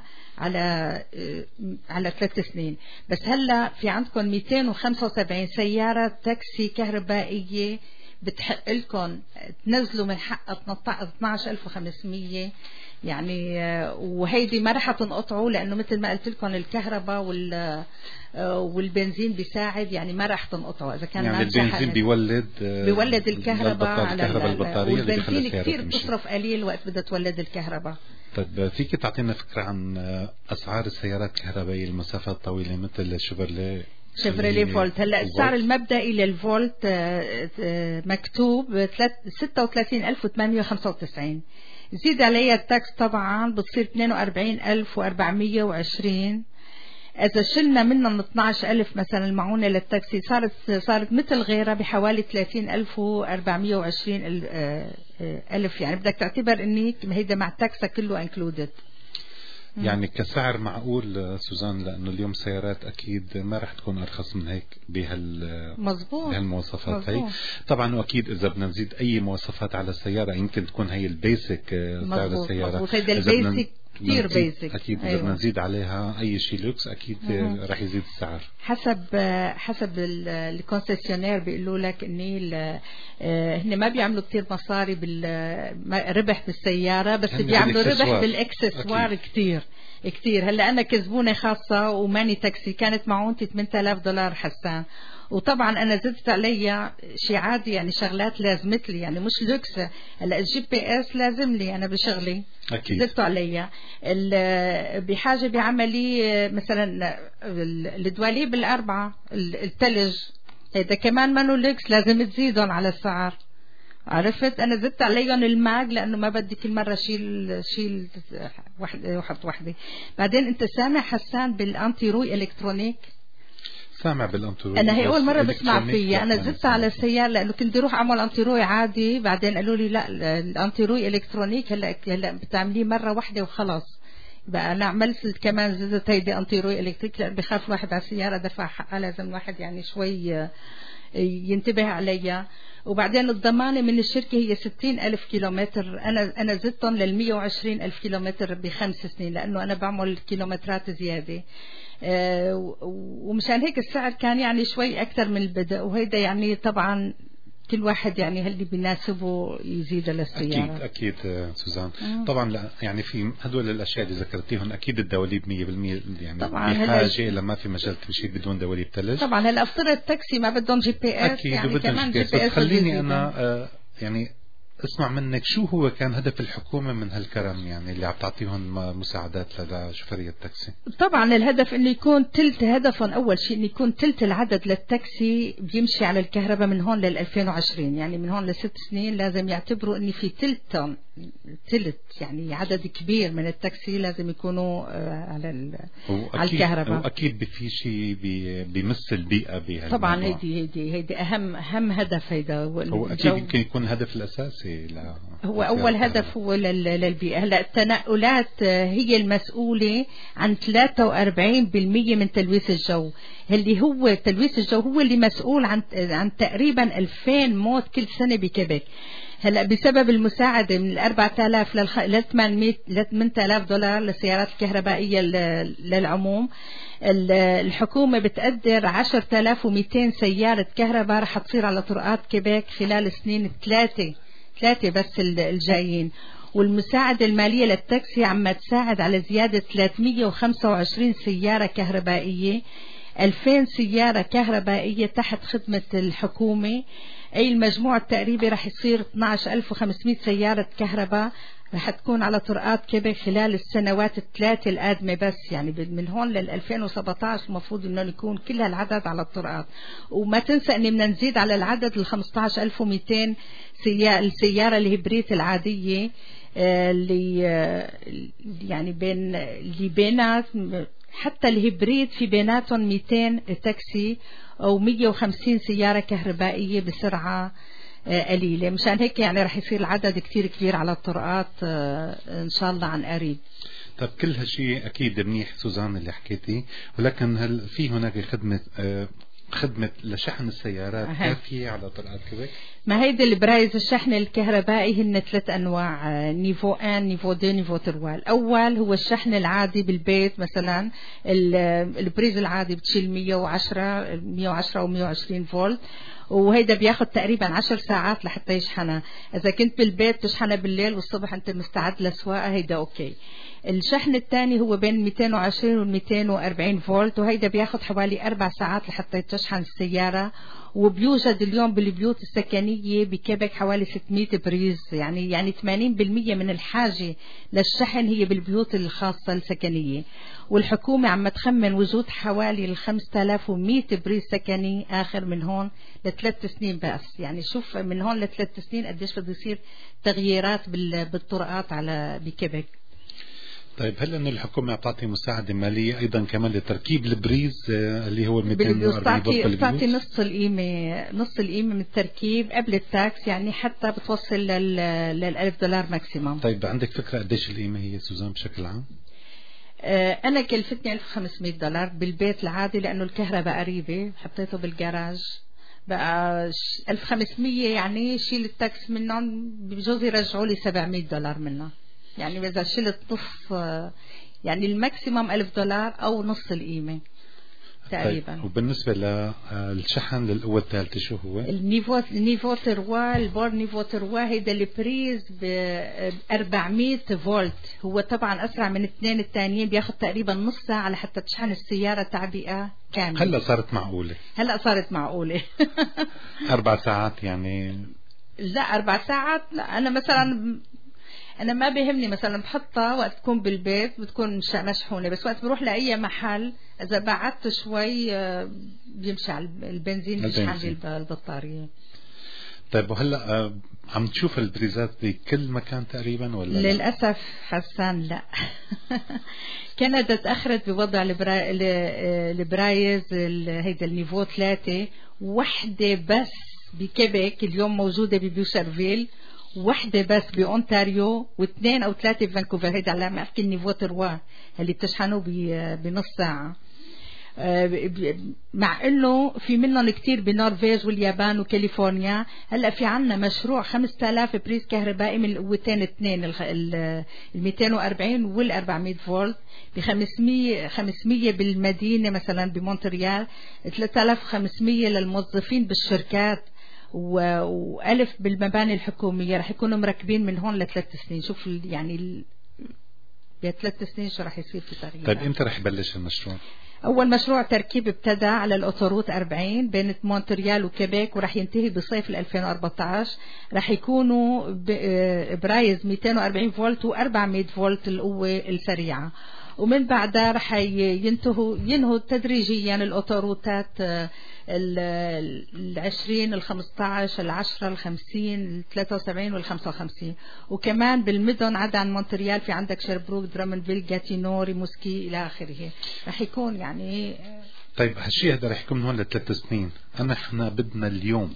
على 3 سنين. بس هلا في عندكم 275 سيارة تاكسي كهربائية بتحق لكم تنزلوا من حق 12500 يعني، وهيدي ما رح تنقطعوا لأنه مثل ما قلت لكم الكهرباء والبنزين بيساعد، يعني ما رح تنقطعوا إذا كان يعني البنزين بيولد الكهرباء على البطارية، والبنزين كتير بتصرف قليل وقت بدها تولد الكهرباء. طيب فيك تعطينا فكرة عن أسعار السيارات الكهربائية المسافات طويلة مثل شيفروليه فولت؟ هلا السعر المبدئي للفولت مكتوب 36,895، زيد عليها التاكس طبعا بتصير 42,420. إذا شلنا منهم 12,000 مثلا المعونة للتاكسي صارت مثل غيرها بحوالي 30,420 ألف، يعني بدك تعتبر إني هيدا مع التاكسة كله انكلودد. يعني كسعر معقول سوزان، لأنه اليوم سيارات أكيد ما رح تكون أرخص من هيك بهالمواصفات هي طبعا. وأكيد إذا بدنا نزيد أي مواصفات على السيارة يمكن تكون هي البيسك سعر السيارة، هيدا البيسك كتير بيسك. أكيد إذا بدنا نزيد عليها أي شيء لوكس أكيد رح يزيد السعر. حسب الكونسيسيونير بيقولوا لك إني هن ما بيعملوا كتير مصاري بالربح بالسيارة، بس بيعملوا ربح بالإكسسوار كتير. هلا أنا كزبونة خاصة وماني تاكسي كانت معونتي $8,000 حسان، وطبعا انا زدت عليها شيء عادي يعني شغلات لازمت لي يعني مش لوكس. هلا الGPS لازم لي انا بشغلي أكيد. زدت عليها بحاجة بعملي مثلا الدواليب الأربعة الثلج هذا كمان منو لوكس لازم تزيدهم على السعر. عرفت أنا زدت عليهم الماج لأنه ما بدي كل مرة شيل واحدة. بعدين أنت سامع حسان بالأنتي روي إلكترونيك؟ سامع بالأنتيروي. أنا هي أول مرة بسمع فيه. أنا زدت على السيارة لأنه كنت أروح أعمل أنتيروي عادي، بعدين قالوا لي لا الأنتيروي إلكترونيك هلا بتعمليه مرة واحدة وخلاص. بقى أنا عملت كمان زدت هيدي أنتيروي إلكتريك لأن بخاف واحد على السيارة دفع حقها، لازم واحد يعني شوي ينتبه عليها. وبعدين الضمانة من الشركة هي 60,000 كيلومتر، أنا زدتهم 120,000 كيلومتر ب5 سنين لأنه أنا بعمل كيلومترات زيادة. ومشان هيك السعر كان يعني شوي أكثر من البدء، وهيدا يعني طبعا كل واحد يعني هاللي بيناسبه يزيد للسيارة. أكيد سوزان. طبعا لا يعني في هدول الأشياء اللي ذكرتيهم أكيد الدواليب 100% يعني بحاجة لما في مجال تمشي بدون دواليب ثلج. طبعا هلا افترض التاكسي ما بدهم GPS أكيد يعني كمان GPS. خليني أنا يعني اسمع منك شو هو كان هدف الحكومة من هالكرم يعني اللي عم تعطيهم مساعدات لشوفيرية التاكسي؟ طبعا الهدف انه يكون هدفهم اول شيء انه يكون ثلث العدد للتاكسي بيمشي على الكهرباء من هون لل2020، يعني من هون ل6 سنين لازم يعتبروا اني في ثلث يعني عدد كبير من التاكسي لازم يكونوا على الكهرباء. واكيد في شيء بيمس البيئة بهالموضوع. طبعا هيدي اهم هدف. هيدا هو اكيد يمكن يكون الهدف الاساسي هو أول هدف هو للبيئة. هلا التنقلات هي المسؤولة عن 43% من تلويث الجو، اللي هو تلويث الجو هو اللي مسؤول عن تقريبا 2000 موت كل سنة بكيبك. هلا بسبب المساعدة من 4,000 ل $8,000 للسيارات الكهربائية للعموم، الحكومة بتقدر 10,200 سيارة كهرباء رح تصير على طرقات كيبك خلال سنين 3 بس الجايين. والمساعدة المالية للتاكسي عم تساعد على زيادة 325 سيارة كهربائية، 2000 سيارة كهربائية تحت خدمة الحكومة. أي المجموع التقريبي رح يصير 12,500 سيارة كهرباء رح تكون على طرقات كيبك خلال السنوات 3 القادمة بس، يعني من هون لل2017 المفروض انه يكون كل هالعدد على الطرقات. وما تنسى ان بدنا نزيد على العدد 15,200 السيارة الهبريد العادية اللي يعني بينات حتى الهبريد في بيناتهم 200 تاكسي أو 150 سيارة كهربائية بسرعة قليلة. مشان هيك يعني رح يصير العدد كتير كبير على الطرقات إن شاء الله عن قريب. طب كل هالشيء أكيد منيح سوزان اللي حكيتي، ولكن هل في هناك خدمة لشحن السيارات كافية على طرقات كيبك؟ ما هيدا البرايز الشحن الكهربائي هن 3 أنواع، نيفو 1 نيفو 2 نيفو 3. الأول هو الشحن العادي بالبيت، مثلا البريز العادي بتشيل 110 و 120 فولت، وهيدا بياخد تقريبا 10 ساعات لحتى يشحنها. إذا كنت بالبيت تشحنها بالليل والصبح أنت مستعد لسواقة هيدا أوكي. الشحن الثاني هو بين 220 و 240 فولت، وهيدا بياخد حوالي 4 ساعات لحتى تشحن السيارة. وبيوجد اليوم بالبيوت السكنية بكيبك حوالي 600 بريز، يعني 80% من الحاجة للشحن هي بالبيوت الخاصة السكنية. والحكومة عم تخمن وجود حوالي 5100 بريز سكني آخر من هون ل3 سنين بس. يعني شوف من هون ل3 سنين قديش بده يصير تغييرات بالطرقات على بكيبك. طيب هل أن الحكومة بتعطي مساعدة مالية أيضا كمان لتركيب البريز اللي هو 240 فولت؟ بتعطي نص القيمة من التركيب قبل التاكس، يعني حتى بتوصل $1000 ماكسيموم. طيب عندك فكرة قديش القيمة هي سوزان بشكل عام؟ أنا كلفتني $1500 بالبيت العادي لأنه الكهرباء قريبة، حطيته بالجراج بقى 1500. يعني شيل التاكس منهم بجوز يرجعوا لي $700 منها. يعني إذا شلت نص يعني الماكسيموم $1000 أو نص القيمة تقريبا. طيب وبالنسبة للشحن للقوة الثالثة شو هو؟ النيفو تروا، البور نيفو تروا هيدا البريز ب400 فولت. هو طبعا أسرع من الاثنين الثانيين، بياخد تقريبا نص ساعة لحتى تشحن السيارة تعبئة كاملة. هلا صارت معقولة 4 ساعات يعني؟ لا 4 ساعات لا. أنا ما بيهمني مثلا بحطها وقت تكون بالبيت بتكون مشحونة، بس وقت بروح لأي محل إذا بعدت شوي بيمشي على البنزين بيشحن البطارية. طيب وهلا عم تشوف البريزات بكل مكان تقريبا ولا؟ للأسف حسان لا. كندا تأخرت بوضع البرايز هيدا النيفو 3 وحدة بس بكيبك اليوم موجودة ببيوشرفيل، وحدة بس بأونتاريو، و2 أو 3 بفانكوفر. هيدا على ما أحكي النيفو تروا اللي بتشحنوا بنص ساعة. مع انه في منهم كتير بنرويج واليابان وكاليفورنيا. هلا في عنا مشروع 5000 بريز كهربائي من القوتين اثنين، ال 240 وال 400 فولت ب 500 بالمدينة مثلا بمونتريال، 3500 للموظفين بالشركات، و1000 بالمباني الحكومية. رح يكونوا مركبين من هون ل3 سنين. شوف يعني ب3 سنين شو رح يصير في تغيير. طيب امتى رح يبلش المشروع؟ أول مشروع تركيب ابتدى على الأوتوروت 40 بين مونتريال وكيبيك، ورح ينتهي بصيف 2014. رح يكونوا برايز 240 فولت و400 فولت القوة السريعة، ومن بعدها رح ينهوا تدريجيا الأوتوروتات ال20 ال15 ال10 ال50 ال73 وال55. وكمان بالمدن عدا عن مونتريال في عندك شيربروك، درامنفيل، جاتينو، ريموسكي إلى آخره. رح يكون يعني طيب هالشيء هذا رح يكون هون ل3 سنين. احنا بدنا اليوم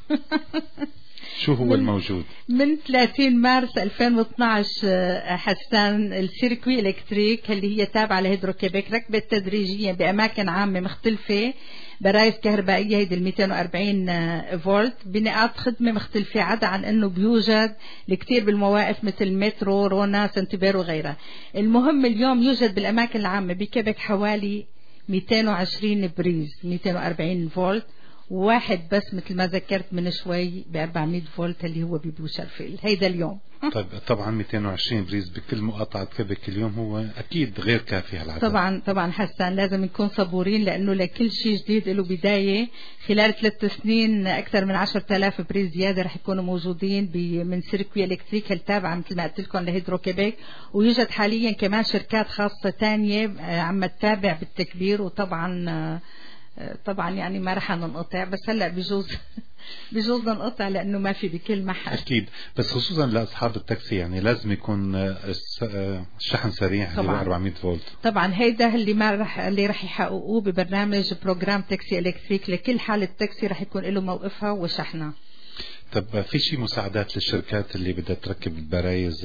شو هو الموجود؟ من 30 مارس 2012 حسان السيركوي الكتريك اللي هي تابعة لهيدرو كيبيك ركبت تدريجيا بأماكن عامة مختلفة برايز كهربائية هيدي 240 فولت بنقاط خدمة مختلفة، عدا عن انه بيوجد الكثير بالمواقف مثل مترو، رونا، سنتبير وغيرها. المهم اليوم يوجد بالأماكن العامة بكيبك حوالي 220 بريز 240 فولت، واحد بس مثل ما ذكرت من شوي ب 400 فولت اللي هو ببوشرفيل. هيدا اليوم. طيب طبعا 220 بريز بكل مقاطعة كيبك اليوم هو أكيد غير كافي هالعدد. طبعا حسان لازم نكون صبورين، لأنه لكل شيء جديد له بداية. خلال 3 سنين أكثر من 10,000 بريز زيادة رح يكونوا موجودين من سيركوي إلكتريك التابعة مثل ما قلت لكم لهيدرو كيبيك. ويوجد حاليا كمان شركات خاصة تانية عم تتابع بالتكبير. وطبعا يعني ما رح ننقطع، بس هلا بجوز ننقطع لانه ما في بكل محل. اكيد، بس خصوصا لاصحاب التاكسي يعني لازم يكون الشحن سريع اللي هو 400 فولت. طبعا هيدا اللي رح يحققوه ببرنامج بروجرام تاكسي الكتريك. لكل حالة تاكسي رح يكون له موقفها وشحنها. طب في شيء مساعدات للشركات اللي بدها تركب البرايز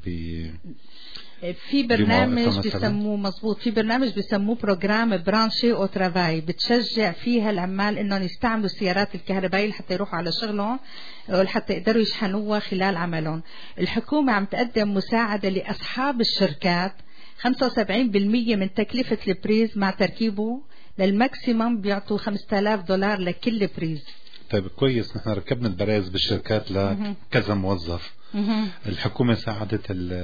في برنامج بيسموه مظبوط، في برنامج بيسموه بروجرام برانشي او ترافاي، بتشجع فيها العمال انهم يستعملوا السيارات الكهربائية لحتى يروحوا على شغلهم ولحتى يقدروا يشحنوها خلال عملهم. الحكومة عم تقدم مساعدة لاصحاب الشركات 75% من تكلفة البريز مع تركيبه، للماكسيمم بيعطوا $5,000 لكل بريز. طيب كويس، نحن ركبنا البرايز بالشركات لكذا موظف. الحكومة ساعدت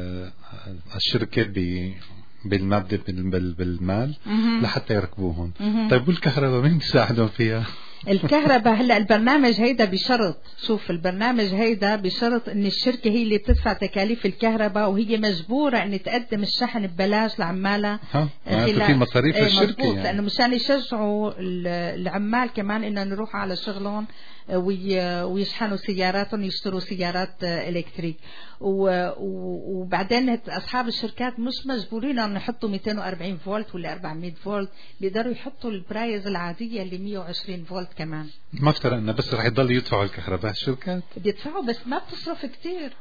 الشركة بالمادة بالمال لحتى يركبوهم. طيب والكهرباء مين بيساعدهم فيها؟ الكهرباء هلا البرنامج هيدا بشرط، شوف البرنامج هيدا بشرط ان الشركة هي اللي بتدفع تكاليف الكهرباء، وهي مجبورة ان تقدم الشحن ببلاش لعمالها. في مصاريف الشركة يعني. لانه مشان يشجعوا العمال كمان انه نروح على شغلهم ويشحنوا سياراتهم، يشتروا سيارات الكتريك. وبعدين اصحاب الشركات مش مجبورين ان يحطوا 240 فولت ولا 400 فولت، بيقدروا يحطوا البرايز العادية اللي 120 فولت كمان. ما افترقنا بس رح يضل يدفعوا الكهرباء الشركات، بيدفعوا بس ما بتصرف كتير،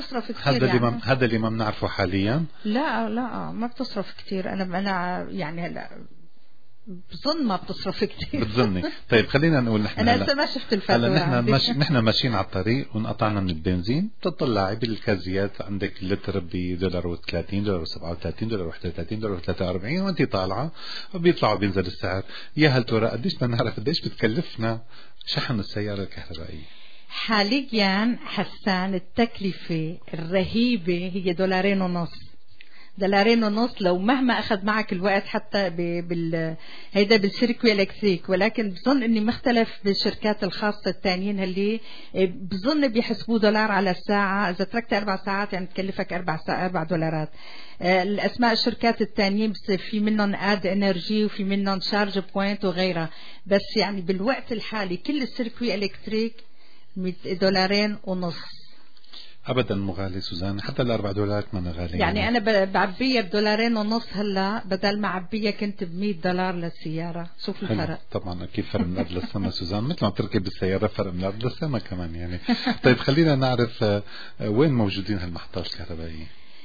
هذا اللي ما بنعرفه حاليا. لا ما بتصرف كتير. انا يعني هلا بظن ما بتصرف كتير. بتظني؟ طيب خلينا نقول نحن انا لسه ما شفت الفاتورة. نحن ماشيين على الطريق وانقطعنا من البنزين، بتطلعي بالكازيات عندك اللتر بدولار و30 دولار و37 دولار و31 دولار و43 وانت طالعه وبيطلعوا بينزل السعر. يا هل ترى قديش بدنا نعرف قديش بتكلفنا شحن السيارة الكهربائية؟ حاليا حسان التكلفة الرهيبة هي $2.50. $2.50 لو مهما أخذ معك الوقت حتى هيدا بالسيركوي إلكتريك. ولكن بظن إني مختلف بالشركات الخاصة التانيين اللي بظن بيحسبوا $1 على الساعة. إذا تركت 4 ساعات يعني تكلفك $4. الأسماء الشركات التانيين في منهم آد إنرجي وفي منهم شارج بوينت وغيرها. بس يعني بالوقت الحالي كل السيركوي إلكتريك $2.50. ابدا مو غالي سوزان، حتى $4 ما غالي. يعني انا بعبيها $2.50 هلا بدل ما عبيها كنت $100 للسياره. شوف الفرق. طبعا اكيد فرق من الارض للسما سوزان، مثل ما بتركب بالسياره فرق من الارض للسما كمان يعني. طيب خلينا نعرف وين موجودين هالمحطات الكهربائيه؟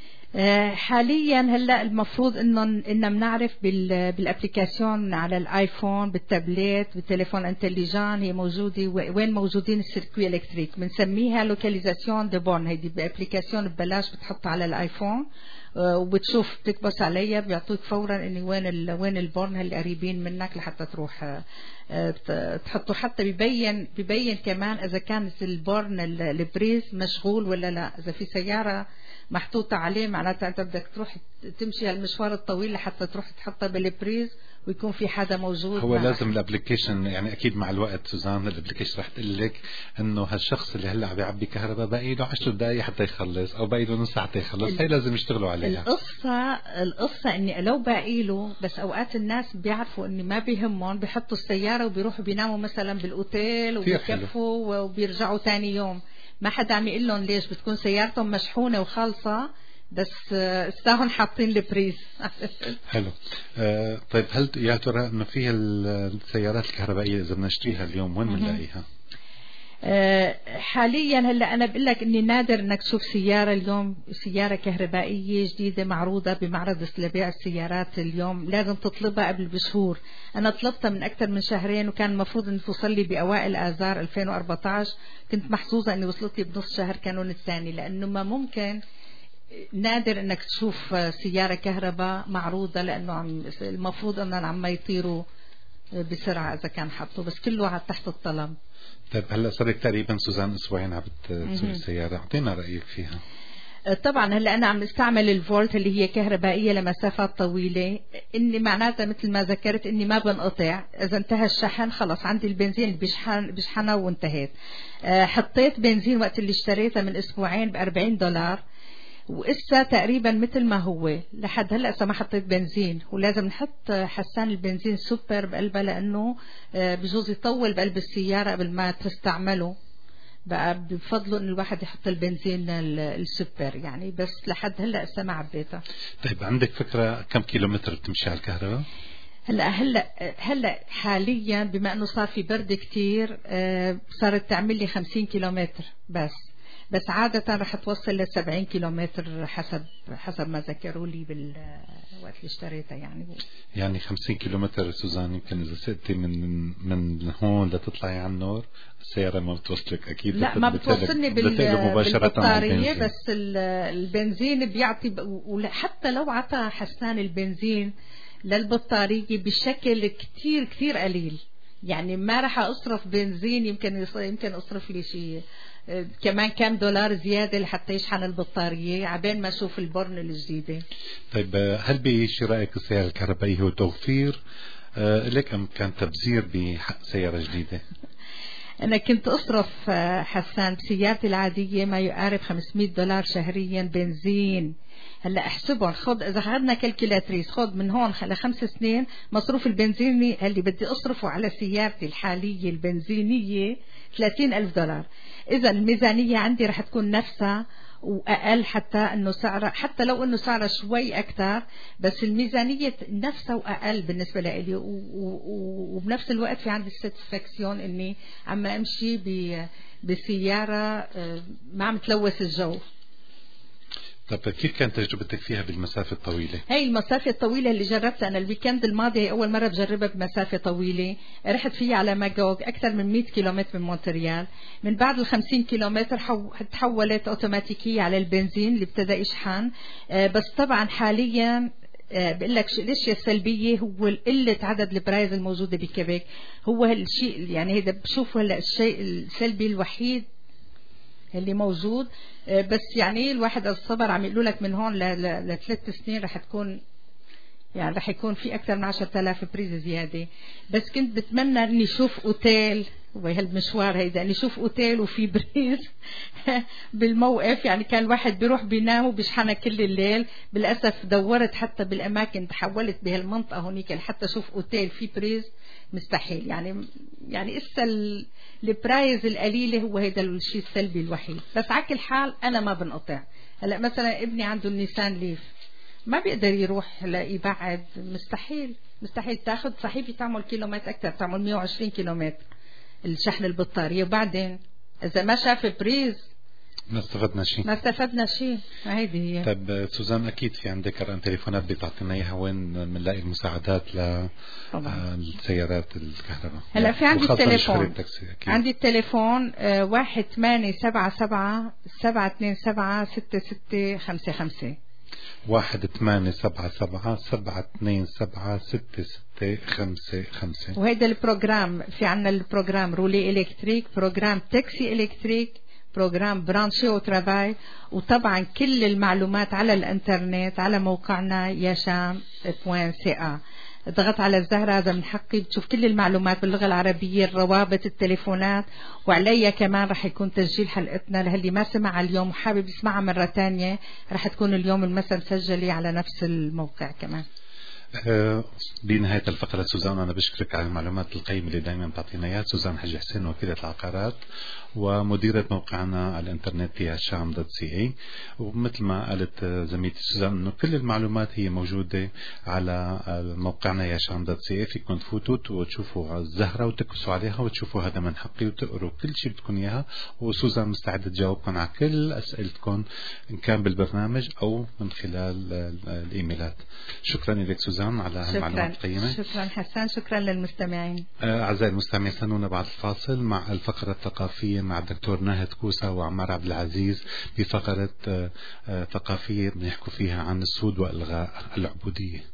حاليا هلا المفروض انه بنعرف بالابليكاسيون على الايفون، بالتابلت، بالتليفون انتليجان هي موجوده وين موجودين السيركوي الكتريك. بنسميها لوكاليزاسيون دو بورن. هيدي بابليكاسيون ببلاش بتحطها على الايفون وبتشوف بتكبس عليها بيعطوك فورا انه وين البورن اللي قريبين منك لحتى تروح تحطه. حتى ببين كمان اذا كانت البورن البريز مشغول ولا لا. اذا في سياره محطوطة عليه معناتها أنت بدك تروح تمشي هالمشوار الطويل لحتى تروح تحطها بالبريز ويكون في حدا موجود. هو لازم الابليكيشن يعني أكيد مع الوقت سوزان الابليكيشن رح تقول لك إنه هالشخص اللي هلا عم بيعبي كهرباء باقي له 10 دقائق حتى يخلص أو باقي له نص ساعة حتى يخلص. هي لازم يشتغلوا عليها. القصة إني لو باقي له بس أوقات الناس بيعرفوا إني ما بيهمهم بيحطوا السيارة وبيروحوا بيناموا مثلا بالأوتيل وبيكفوا وبيرجعوا تاني يوم. ما حدا عم يقول لهم ليش بتكون سيارتهم مشحونة وخالصة بس استاهن حاطين البريز. حلو. طيب هل يا ترى انه في السيارات الكهربائية اذا بدنا نشتريها اليوم وين بنلاقيها؟ حاليا هلا انا بقول لك اني نادر انك تشوف سياره اليوم سياره كهربائيه جديده معروضه بمعرض لبيع السيارات. اليوم لازم تطلبها قبل بشهور. انا طلبتها من اكثر من شهرين وكان المفروض ان توصل لي باوائل اذار 2014. كنت محظوظه اني وصلت لي بنص شهر كانون الثاني، لانه ما ممكن نادر انك تشوف سياره كهرباء معروضه، لانه المفروض انهم عم يطيروا بسرعه اذا كان حطوا، بس كله تحت الطلب. طيب هلا صار لك تقريبا سوزان اسبوعين عم بتسوق السياره، اعطينا رايك فيها. طبعا هلا انا عم استعمل الفولت اللي هي كهربائيه لمسافات طويله. اني معناتها مثل ما ذكرت اني ما بنقطع. اذا انتهى الشحن خلص عندي البنزين بشحنه وانتهيت. حطيت بنزين وقت اللي اشتريتها من اسبوعين $40 وإسا تقريبا مثل ما هو لحد هلأ. ما حطيت بنزين، ولازم نحط حسان البنزين سوبر بقلبها لأنه بجوز يطول بقلب السيارة قبل ما تستعمله. بقى بفضلوا إن الواحد يحط البنزين السوبر يعني. بس لحد هلأ ما عبيتها. طيب عندك فكرة كم كيلومتر بتمشي على الكهرباء؟ هلا حاليا بما إنه صار في برد كتير صارت تعمل لي 50 كيلومتر بس عادة رح توصل ل70 كيلومتر حسب ما ذكروا لي بالوقت اللي اشتريتها يعني 50 كيلومتر سوزان. يمكن إذا سقتي من هون لتطلعي على النور السيارة ما بتوصلك أكيد. لا ما بتوصلني بالبطارية، بس البنزين بيعطي. وحتى لو عطى حسان البنزين للبطارية بشكل كتير كتير قليل، يعني ما راح أصرف بنزين، يمكن أصرف لي شيء كمان كم دولار زيادة لحتى يشحن البطارية عبين ما أشوف البرن الجديدة. طيب هل بشرائك السيارة الكهربائية هو توفير لك أم كان تبذير بحق سيارة جديدة؟ أنا كنت أصرف حسان بسيارتي العادية ما يقارب $500 شهريا بنزين. هلا احسبهم، خد إذا أخذنا كالكولاتريس خد من هون ل5 سنين مصروف البنزيني اللي بدي أصرفه على سيارتي الحالية البنزينية $30,000. إذا الميزانية عندي رح تكون نفسها وأقل، حتى إنه سعرها، حتى لو إنه سعرها شوي أكتر، بس الميزانية نفسها وأقل بالنسبة لإلي، وبنفس الوقت في عندي الساتسفاكسيون إني عم أمشي بسيارة ما عم تلوث الجو. طب كيف كانت تجربتك فيها بالمسافة الطويلة؟ هاي المسافة الطويلة اللي جربتها أنا الويكند الماضي، أول مرة بجربها بمسافة طويلة. رحت فيها على ماجوغ أكثر من 100 كيلومتر من مونتريال. من بعد 50 كيلومتر تحولت أوتوماتيكية على البنزين اللي ابتدى يشحن. بس طبعا حاليا بقول لك الاشياء السلبيه هو قله عدد البرايز الموجوده بكيبيك، هو الشيء يعني هذا بشوفه هلا الشيء السلبي الوحيد اللي موجود. بس يعني الواحد الصبر عم يقولوا لك من هون ل3 سنين رح تكون يعني رح يكون في أكثر من 10,000 بريز زيادة. بس كنت بتمنى إني شوف أوتيل وهالمشوار هيدا، إني شوف أوتيل وفي بريز بالموقف. يعني كان الواحد بيروح بينام وبيشحنها كل الليل. بالأسف دورت حتى بالأماكن، تحولت بهالمنطقة هونيك حتى شوف أوتيل في بريز مستحيل. يعني إسا البرايز القليلة هو هيدا الشيء السلبي الوحيد. بس على كل حال أنا ما بنقطع. هلا مثلا ابني عنده النيسان ليف ما بيقدر يروح يبعد، مستحيل تاخذ صحيفة تعمل كيلومتر أكثر، تعمل 120 كيلومتر الشحن البطارية، وبعدين إذا ما شاف بريز ما استفدنا شيء. ما هيدي هي. طب سوزان أكيد في عندك رقم تليفونات بتعطينا إياها وين بنلاقي المساعدات للسيارات الكهرباء؟ هلا في عندي التليفون، عندي التليفون 1-877-727-6655 1-877-727-6655. وهيدا البروجرام في عنا البروجرام رولي إلكتريك، بروجرام تاكسي إلكتريك، بروجرام برانشي وترافاي. وطبعا كل المعلومات على الانترنت على موقعنا yasham.ca. ضغط على الزهرة هذا من حقي بتشوف كل المعلومات باللغة العربية، الروابط، التليفونات، وعليا كمان رح يكون تسجيل حلقتنا للي ما سمع اليوم وحابب يسمعها مرة تانية، رح تكون اليوم المساء مسجلة على نفس الموقع كمان. بنهاية الفقرة سوزان أنا بشكرك على المعلومات القيمة اللي دائما بتعطينا إياها. سوزان حجي حسين، وكيلة العقارات ومديرة موقعنا على الانترنت yasham.ca. ومثل ما قالت زميلتي سوزان انه كل المعلومات هي موجودة على موقعنا yasham.ca، فيكم تفوتوا وتشوفوا الزهرة وتكبسوا عليها وتشوفوا هذا من حقي وتقروا كل شيء بدكم اياها، وسوزان مستعدة تجاوبكم على كل اسئلتكم ان كان بالبرنامج او من خلال الايميلات. شكرا لك سوزان على هالمعلومات القيمة. شكرا حسان، شكرا للمستمعين. اعزائي المستمعين استنونا بعد الفاصل مع الفقرة الثقافية مع الدكتور ناهد كوسة وعمار عبد العزيز بفقرة ثقافية بنحكوا فيها عن السود وإلغاء العبودية.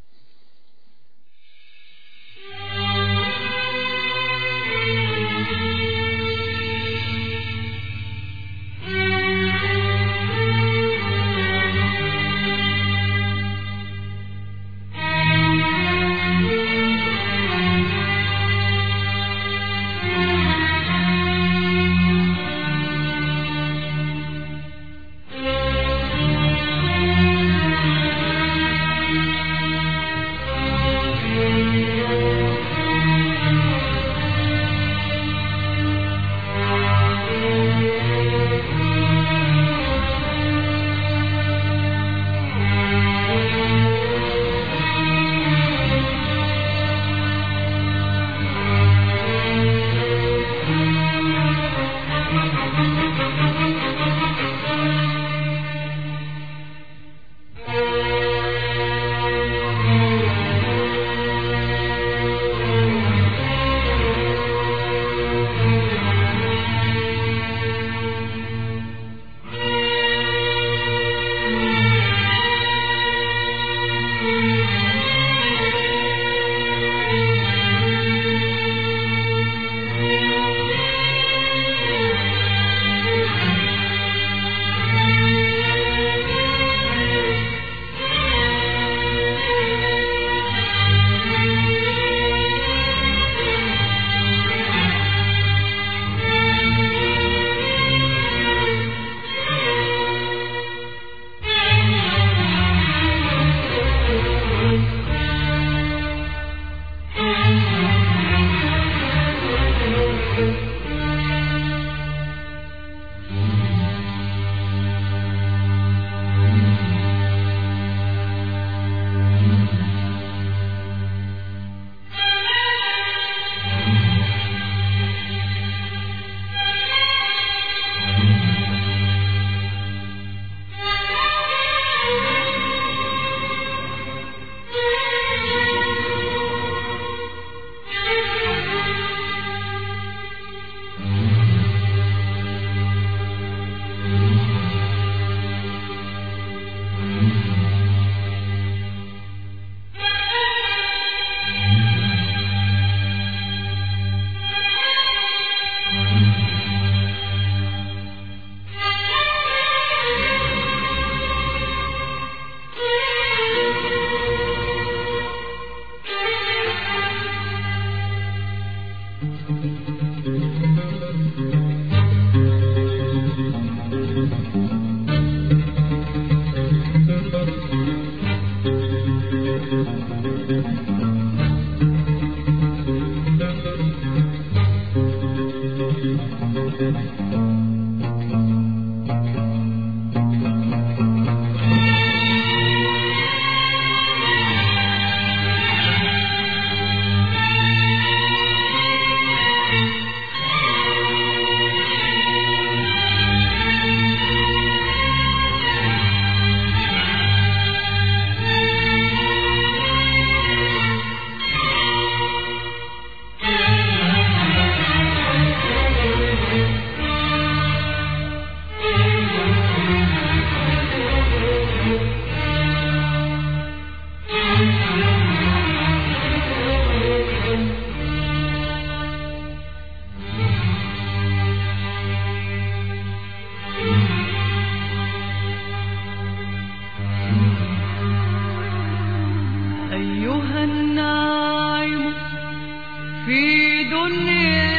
دنيا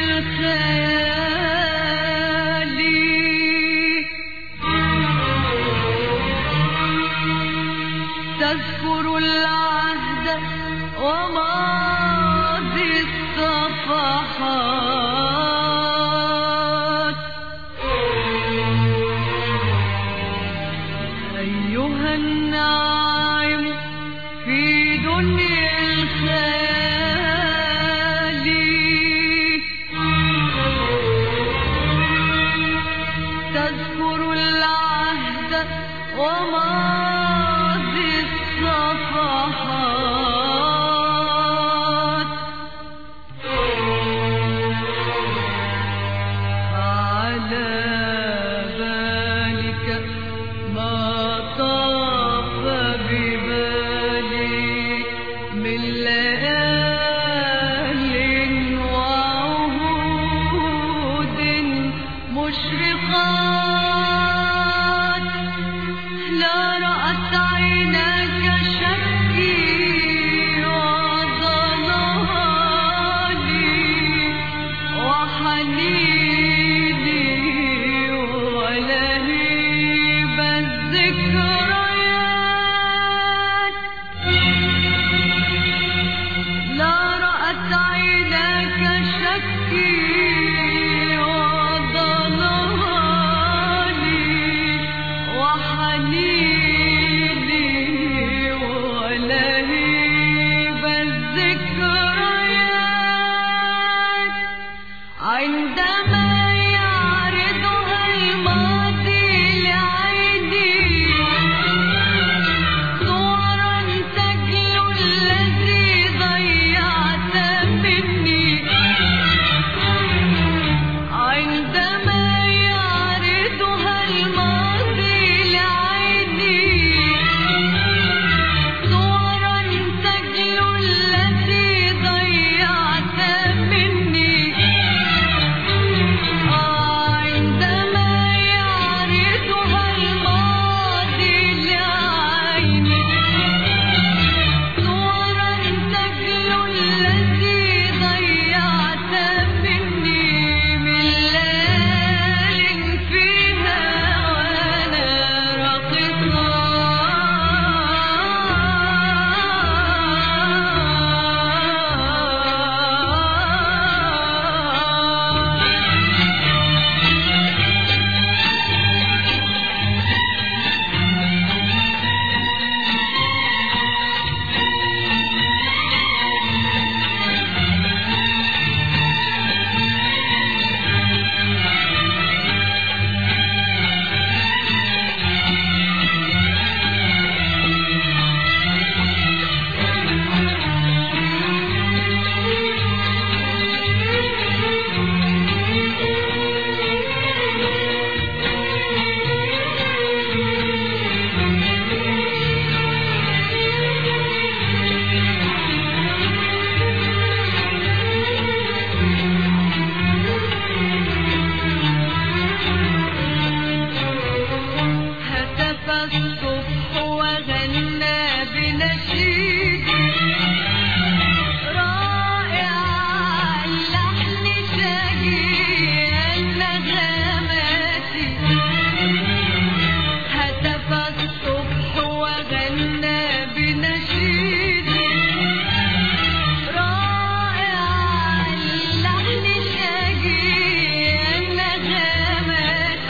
الخيال تذكر العهد وماضي الصفحات أيها الناعم في دنيا الخيال تذكر العهد وماضي الصفحات على بالك ما طاف ببالي من ليال وعهود مشرقات لا رأت عيناك شكي وضلالي وحنيني ولهيب الذكريات لا رأت عيناك شكي وضلالي وحنيني ولهيب الذكريات عندما يعرضها الماضي لعيني صورا تجلو الذي ضيعت مني عندما يعرضها الماضي لعيني صورا تجلو التي ضيعت مني عندما يعرضها الماضي لعيني صورا تجلو التي ضيعت مني من ليال فيها وأنا هتف الصبح وغنى بنشيد رائع اللحن شجي النغمات هتف الصبح وغنى بنشيد رائع اللحن شجي النغمات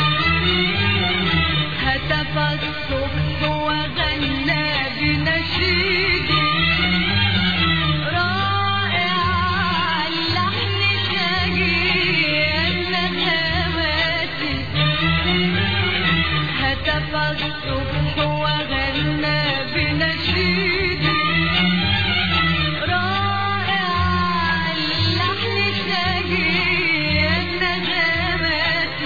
هتف الصبح وغنى بنشيد رائع اللحن شجي النغمات هتف الصبح وغنى بنشيد رائع اللحن شجي النغمات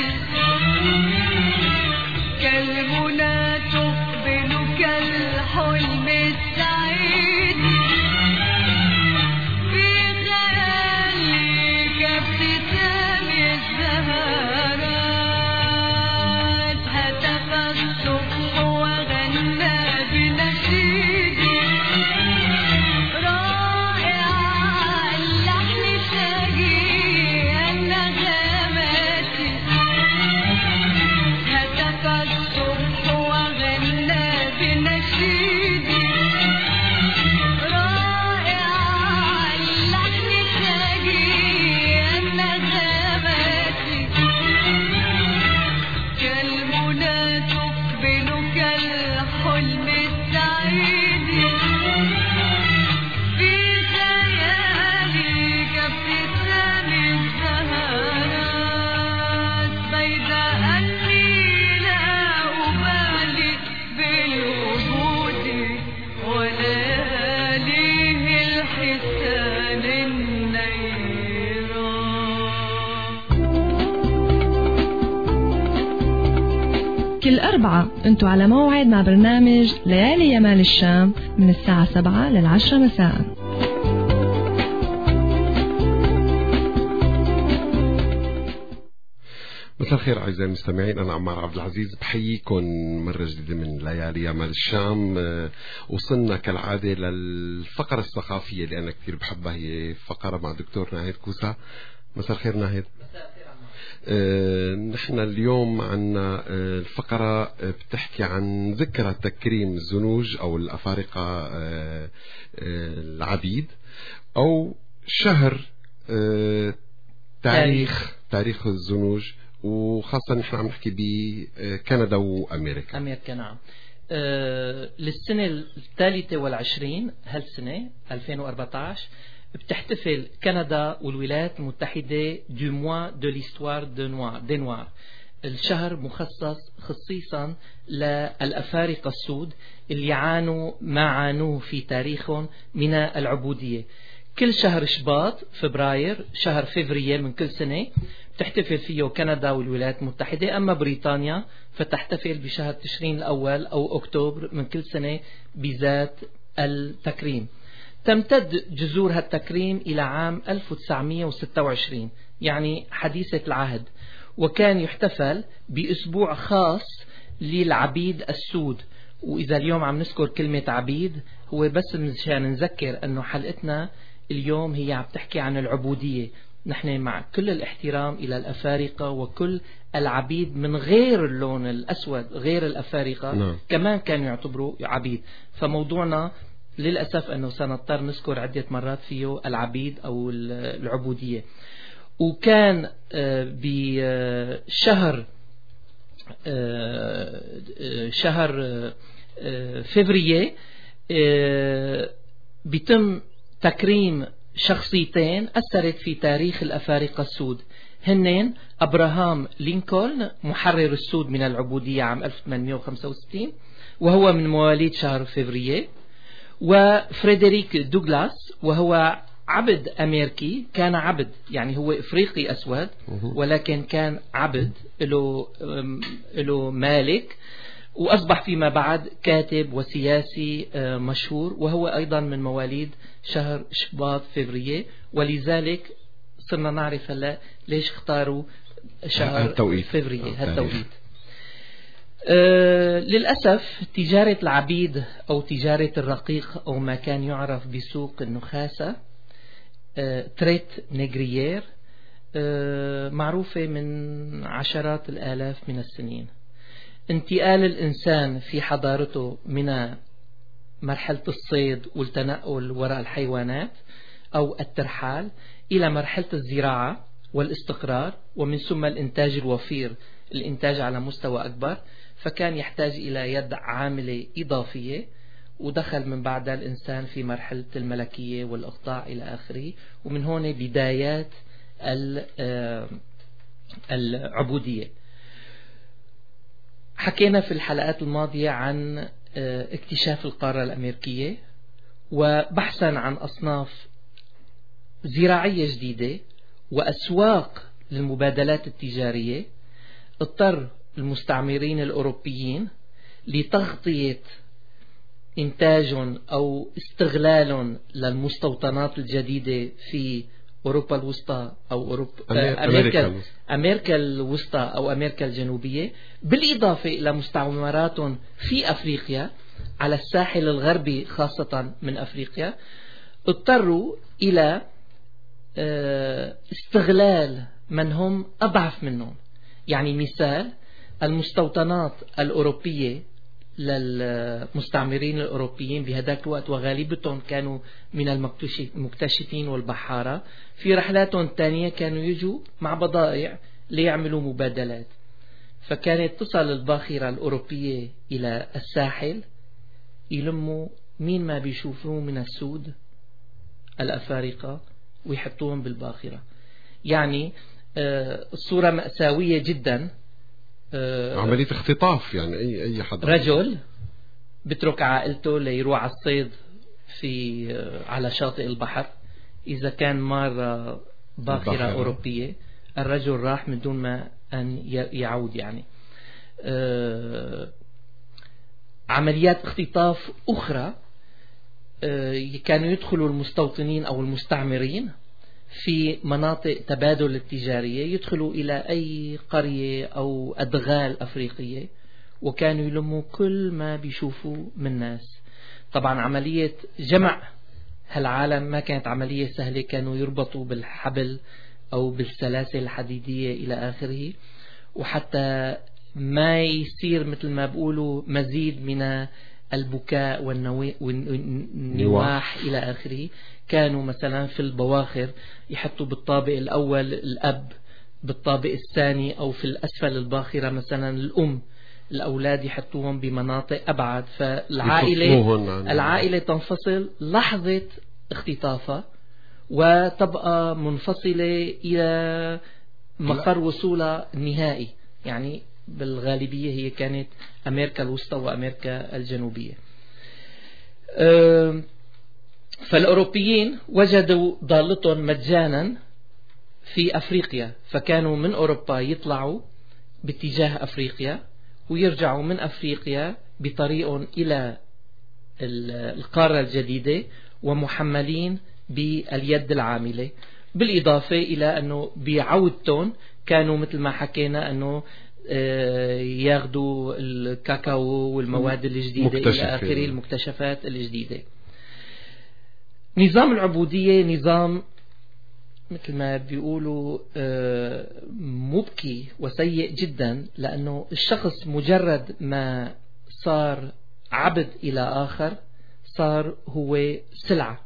كالمنى تقبل كالحلم السعيد في خيالي كابتسام الزهرات هتف الصبح وغنى بنشيد رائع اللحن شجي انتوا على موعد مع برنامج ليالي يمال الشام من الساعة 7 لل10 مساء. مساء الخير أعزائي المستمعين، أنا عمار عبد العزيز بحييكم مرة جديدة من ليالي يمال الشام. وصلنا كالعادة للفقرة الثقافية اللي أنا كثير بحبها، هي فقرة مع دكتور ناهد كوسا. مساء الخير ناهد. مساء الخير. نحن اليوم عنا الفقرة بتحكي عن ذكرى تكريم الزنوج أو الأفارقة العبيد، أو شهر تاريخ الزنوج، وخاصة نحن عم نحكي بكندا وأمريكا. نعم. للسنة الثالثة والعشرين هالسنة 2014 بتحتفل كندا والولايات المتحدة دو موا دو ليستوار دي نوار، الشهر مخصص خصيصا للأفارقة السود اللي عانوا ما عانوه في تاريخهم من العبودية. كل شهر شباط فبراير شهر فبراير من كل سنة تحتفل فيه كندا والولايات المتحدة، أما بريطانيا فتحتفل بشهر تشرين الأول أو أكتوبر من كل سنة بذات التكريم. تمتد جذور هالتكريم إلى عام 1926 يعني حديثة العهد، وكان يحتفل بأسبوع خاص للعبيد السود. وإذا اليوم عم نذكر كلمة عبيد هو بس مشان نذكر أنه حلقتنا اليوم هي عم تحكي عن العبودية. نحن مع كل الاحترام إلى الأفارقة وكل العبيد من غير اللون الأسود غير الأفارقة كمان كانوا يعتبروا عبيد. فموضوعنا للأسف أنه سنضطر نذكر عدة مرات فيه العبيد أو العبودية. وكان بشهر فبراير بيتم تكريم شخصيتين أثرت في تاريخ الأفارقة السود، هنين أبراهام لينكولن محرر السود من العبودية عام 1865 وهو من مواليد شهر فبراير، وفريدريك دوغلاس وهو عبد أمريكي، كان عبد يعني هو إفريقي أسود ولكن كان عبد له مالك، وأصبح فيما بعد كاتب وسياسي مشهور، وهو أيضا من مواليد شهر شباط فبراير. ولذلك صرنا نعرف هلا ليش اختاروا شهر فبراير هالتوقيت. للأسف تجارة العبيد أو تجارة الرقيق أو ما كان يعرف بسوق النخاسة تريت نيغريير معروفة من عشرات الآلاف من السنين. انتقال الإنسان في حضارته من مرحلة الصيد والتنقل وراء الحيوانات أو الترحال إلى مرحلة الزراعة والاستقرار، ومن ثم الإنتاج الوفير، الإنتاج على مستوى أكبر، فكان يحتاج إلى يد عاملة إضافية، ودخل من بعدها الإنسان في مرحلة الملكية والإخضاع إلى آخره. ومن هون بدايات العبودية. حكينا في الحلقات الماضية عن اكتشاف القارة الأمريكية وبحثا عن أصناف زراعية جديدة وأسواق للمبادلات التجارية. اضطر المستعمرين الأوروبيين لتغطية إنتاج أو استغلال للمستوطنات الجديدة في أوروبا الوسطى أو أمريكا الوسطى أو أمريكا الجنوبية، بالإضافة إلى مستعمرات في أفريقيا على الساحل الغربي خاصة من أفريقيا. اضطروا إلى استغلال من هم أضعف منهم. يعني مثال، المستوطنات الأوروبية للمستعمرين الأوروبيين بهذاك الوقت وغالبتهم كانوا من المكتشفين والبحارة، في رحلاتهم الثانية كانوا يجوا مع بضائع ليعملوا مبادلات. فكانت تصل الباخرة الأوروبية إلى الساحل يلموا مين ما بيشوفوه من السود الأفارقة ويحطوهم بالباخرة. يعني الصورة مأساوية جدا. عملية اختطاف، يعني أي حد رجل بترك عائلته ليروح على الصيد على شاطئ البحر. إذا كان مرة باخرة أوروبية الرجل راح من دون ما أن يعود. يعني عمليات اختطاف أخرى كانوا يدخلوا المستوطنين أو المستعمرين في مناطق تبادل التجارية، يدخلوا إلى أي قرية أو أدغال أفريقية وكانوا يلموا كل ما بيشوفوا من ناس. طبعا عملية جمع هالعالم ما كانت عملية سهلة، كانوا يربطوا بالحبل أو بالسلاسل الحديدية إلى آخره، وحتى ما يصير مثل ما بقولوا مزيد من البكاء والنواح إلى آخره. كانوا مثلا في البواخر يحطوا بالطابق الأول الأب، بالطابق الثاني أو في الأسفل الباخرة مثلا الأم، الأولاد يحطوهم بمناطق أبعد، فالعائلة تنفصل لحظة اختطافها وتبقى منفصلة إلى مقر وصولها النهائي. يعني بالغالبية هي كانت أمريكا الوسطى وأمريكا الجنوبية. فالأوروبيين وجدوا ضالتهم مجانا في أفريقيا، فكانوا من أوروبا يطلعوا باتجاه أفريقيا ويرجعوا من أفريقيا بطريق إلى القارة الجديدة ومحملين باليد العاملة، بالإضافة إلى أنه بعودتهم كانوا مثل ما حكينا أنه ياخذوا الكاكاو والمواد الجديدة إلى آخره، المكتشفات الجديدة. نظام العبودية نظام مثل ما بيقولوا مبكي وسيء جدا، لأنه الشخص مجرد ما صار عبد إلى آخر صار هو سلعة.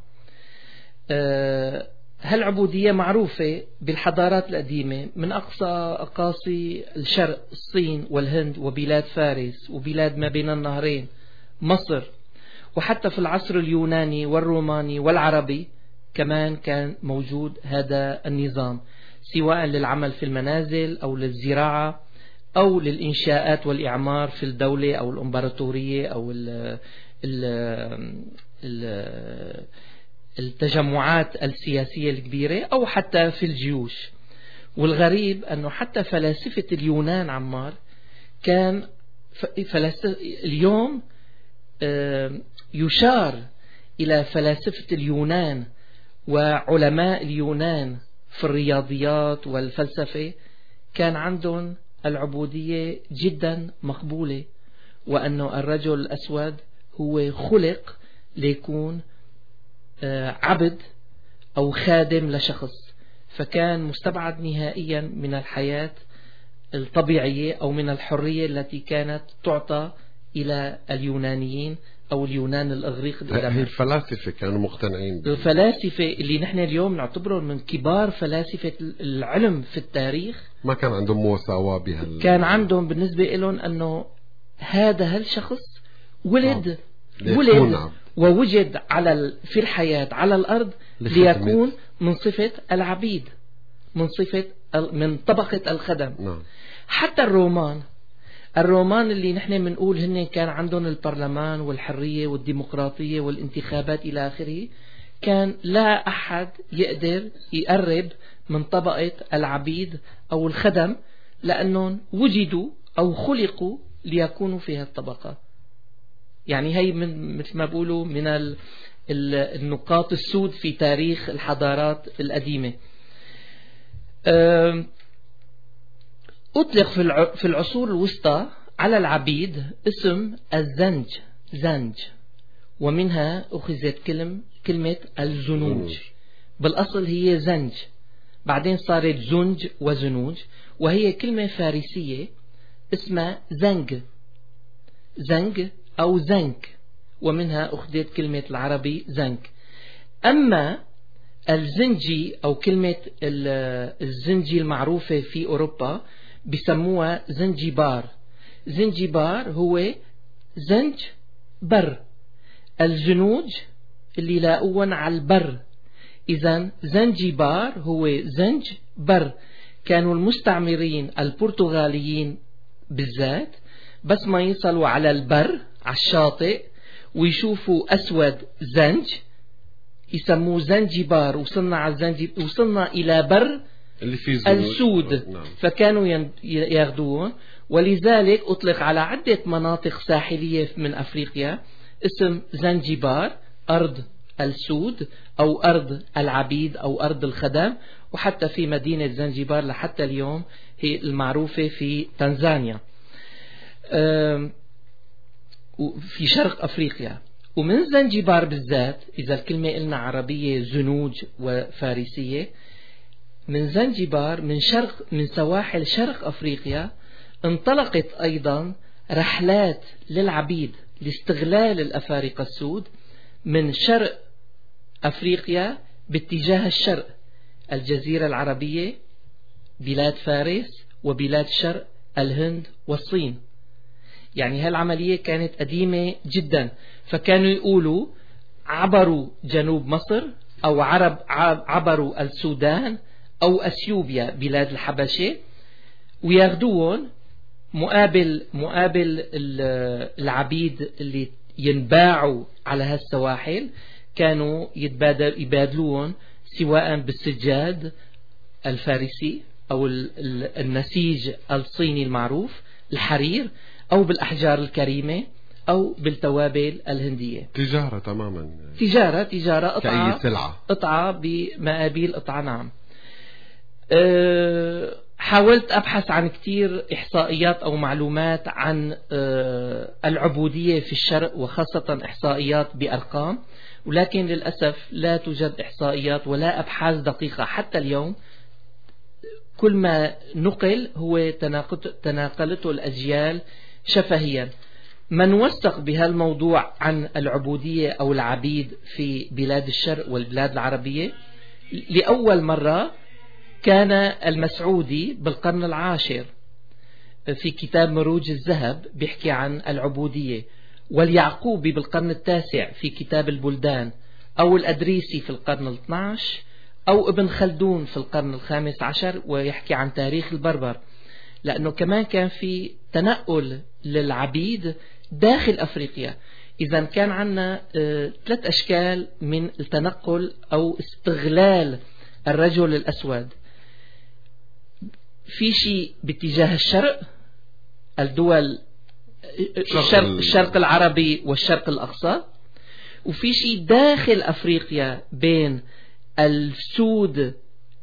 هالعبودية معروفة بالحضارات القديمة من أقصى أقاصي الشرق، الصين والهند وبلاد فارس وبلاد ما بين النهرين مصر، وحتى في العصر اليوناني والروماني والعربي كمان كان موجود هذا النظام، سواء للعمل في المنازل أو للزراعة أو للإنشاءات والإعمار في الدولة أو الإمبراطورية أو التجمعات السياسية الكبيرة أو حتى في الجيوش. والغريب أنه حتى فلاسفة اليونان عمار كان اليوم يشار إلى فلاسفة اليونان وعلماء اليونان في الرياضيات والفلسفة كان عندهم العبودية جدا مقبولة، وأنه الرجل الأسود هو خلق ليكون عبد أو خادم لشخص، فكان مستبعد نهائيا من الحياة الطبيعية أو من الحرية التي كانت تعطى إلى اليونانيين أو اليونان الإغريق. الفلاسفة كانوا مقتنعين الفلاسفة اللي نحن اليوم نعتبرهم من كبار فلاسفة العلم في التاريخ ما كان عندهم مساواة كان عندهم بالنسبة لهم أنه هالشخص ولد ووجد في الحياة على الأرض ليكون من صفة العبيد، من طبقة الخدم. حتى الرومان اللي نحن منقول هن كان عندهم البرلمان والحرية والديمقراطية والانتخابات إلى آخره، كان لا أحد يقدر يقرب من طبقة العبيد أو الخدم، لأنهم وجدوا أو خلقوا ليكونوا في هذه الطبقة. يعني هي من مثل ما بقولوا من النقاط السود في تاريخ الحضارات القديمة. أطلق في العصور الوسطى على العبيد اسم زنج، ومنها أخذت كلمة الزنوج. بالأصل هي زنج، بعدين صارت زنج وزنوج، وهي كلمة فارسية اسمها زنج أو زنك، ومنها أخذت كلمة العربي زنك. أما الزنجي أو كلمة الزنجي المعروفة في أوروبا بسموها زنجبار هو زنج بر، الزنوج اللي لاقون على البر، إذن زنجبار هو زنج بر. كانوا المستعمرين البرتغاليين بالذات بس ما يصلوا على البر على الشاطئ ويشوفوا أسود زنج يسموه زنجبار، وصلنا إلى بر اللي فيه السود. فكانوا ياخذوهم ولذلك أطلق على عدة مناطق ساحلية من أفريقيا اسم زنجبار، أرض السود أو أرض العبيد أو أرض الخدم. وحتى في مدينة زنجبار لحتى اليوم هي المعروفة في تنزانيا في شرق أفريقيا. ومن زنجبار بالذات، إذا الكلمة قلنا عربية زنوج وفارسية، من زنجبار من سواحل شرق أفريقيا انطلقت أيضا رحلات للعبيد لاستغلال الأفارقة السود من شرق أفريقيا باتجاه الشرق، الجزيرة العربية، بلاد فارس، وبلاد شرق الهند والصين. يعني هالعملية كانت قديمة جدا، فكانوا يقولوا عبروا جنوب مصر أو عبروا السودان أو أثيوبيا بلاد الحبشة، وياخدوهم مقابل العبيد اللي ينباعوا على هالسواحل، كانوا يبادلوهم سواء بالسجاد الفارسي أو النسيج الصيني المعروف الحرير، أو بالأحجار الكريمة، أو بالتوابل الهندية. تجارة تماما، تجارة كأي سلعة، قطعة بمقابل قطعة. نعم. حاولت أبحث عن كتير إحصائيات أو معلومات عن العبودية في الشرق، وخاصة إحصائيات بأرقام، ولكن للأسف لا توجد إحصائيات ولا أبحاث دقيقة حتى اليوم. كل ما نقل هو تناقلته الأجيال شفهيا. من وثق بهالموضوع عن العبودية أو العبيد في بلاد الشرق والبلاد العربية لأول مرة كان المسعودي بالقرن العاشر في كتاب مروج الذهب بيحكي عن العبودية، واليعقوبي بالقرن التاسع في كتاب البلدان، أو الأدريسي في القرن ال12، أو ابن خلدون في القرن ال15 ويحكي عن تاريخ البربر. لأنه كمان كان في تنقل للعبيد داخل أفريقيا. إذا كان عندنا 3 أشكال من التنقل أو استغلال الرجل الأسود. في شيء باتجاه الشرق، الدول الشرق العربي والشرق الأقصى، وفي شيء داخل أفريقيا بين السود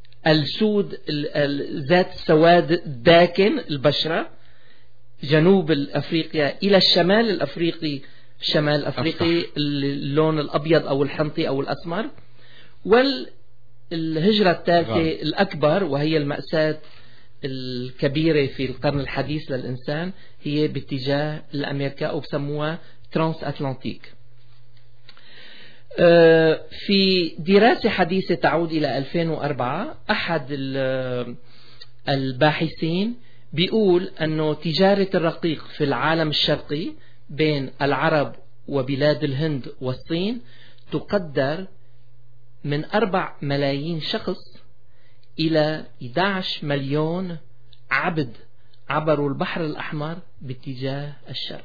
ذات السواد الداكن البشرة جنوب أفريقيا إلى الشمال الأفريقي، الشمال الأفريقي اللون الأبيض أو الحنطي أو الأسمر. والهجرة الثالثة الأكبر وهي المأساة الكبيرة في القرن الحديث للإنسان هي باتجاه الأمريكا، أو بسموها ترانس أتلانتيك. في دراسة حديثة تعود إلى 2004 أحد الباحثين بيقول أنه تجارة الرقيق في العالم الشرقي بين العرب وبلاد الهند والصين تقدر من 4 ملايين شخص إلى 11 مليون عبد عبروا البحر الأحمر باتجاه الشرق.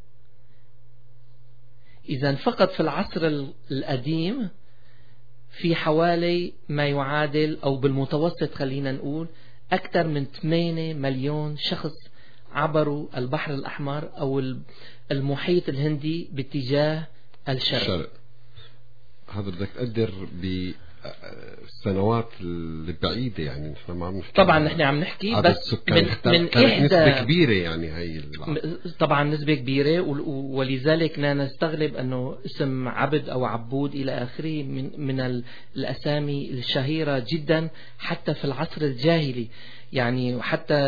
إذا فقط في العصر القديم في حوالي ما يعادل أو بالمتوسط خلينا نقول أكثر من 8 مليون شخص عبروا البحر الأحمر أو المحيط الهندي باتجاه الشرق. هذا بدك تقدر بالسنوات البعيدة، يعني نحن ما عم نحكي، طبعا نحن عم نحكي بس من إحدى نسبة كبيرة، يعني هي طبعا نسبة كبيرة، ولذلك لا نستغرب أنه اسم عبد أو عبود إلى آخره من الأسامي الشهيرة جدا حتى في العصر الجاهلي. يعني حتى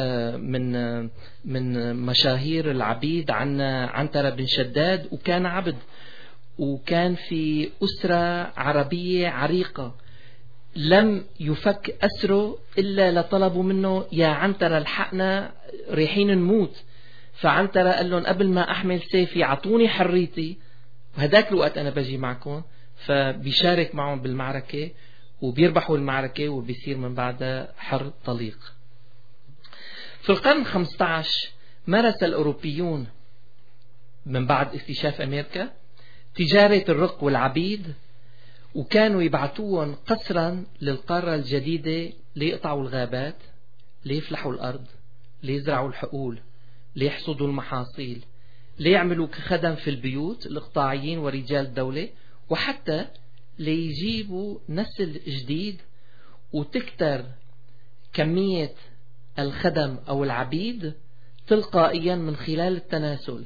من مشاهير العبيد عنترة بن شداد، وكان عبد، وكان في أسرة عربية عريقة، لم يفك أسره إلا لطلبوا منه يا عنترة الحقنا ريحين نموت. فعنترة قال لهم قبل ما أحمل سيفي عطوني حريتي، وهداك الوقت أنا بجي معكم. فبيشارك معهم بالمعركة وبيربحوا المعركة وبيصير من بعدها حر طليق. في القرن 15 مارس الأوروبيون من بعد اكتشاف أمريكا تجارة الرق والعبيد، وكانوا يبعثوهم قسرا للقارة الجديدة ليقطعوا الغابات، ليفلحوا الأرض، ليزرعوا الحقول، ليحصدوا المحاصيل، ليعملوا خدم في البيوت الإقطاعيين ورجال الدولة، وحتى ليجيبوا نسل جديد وتكتر كمية الخدم أو العبيد تلقائيا من خلال التناسل.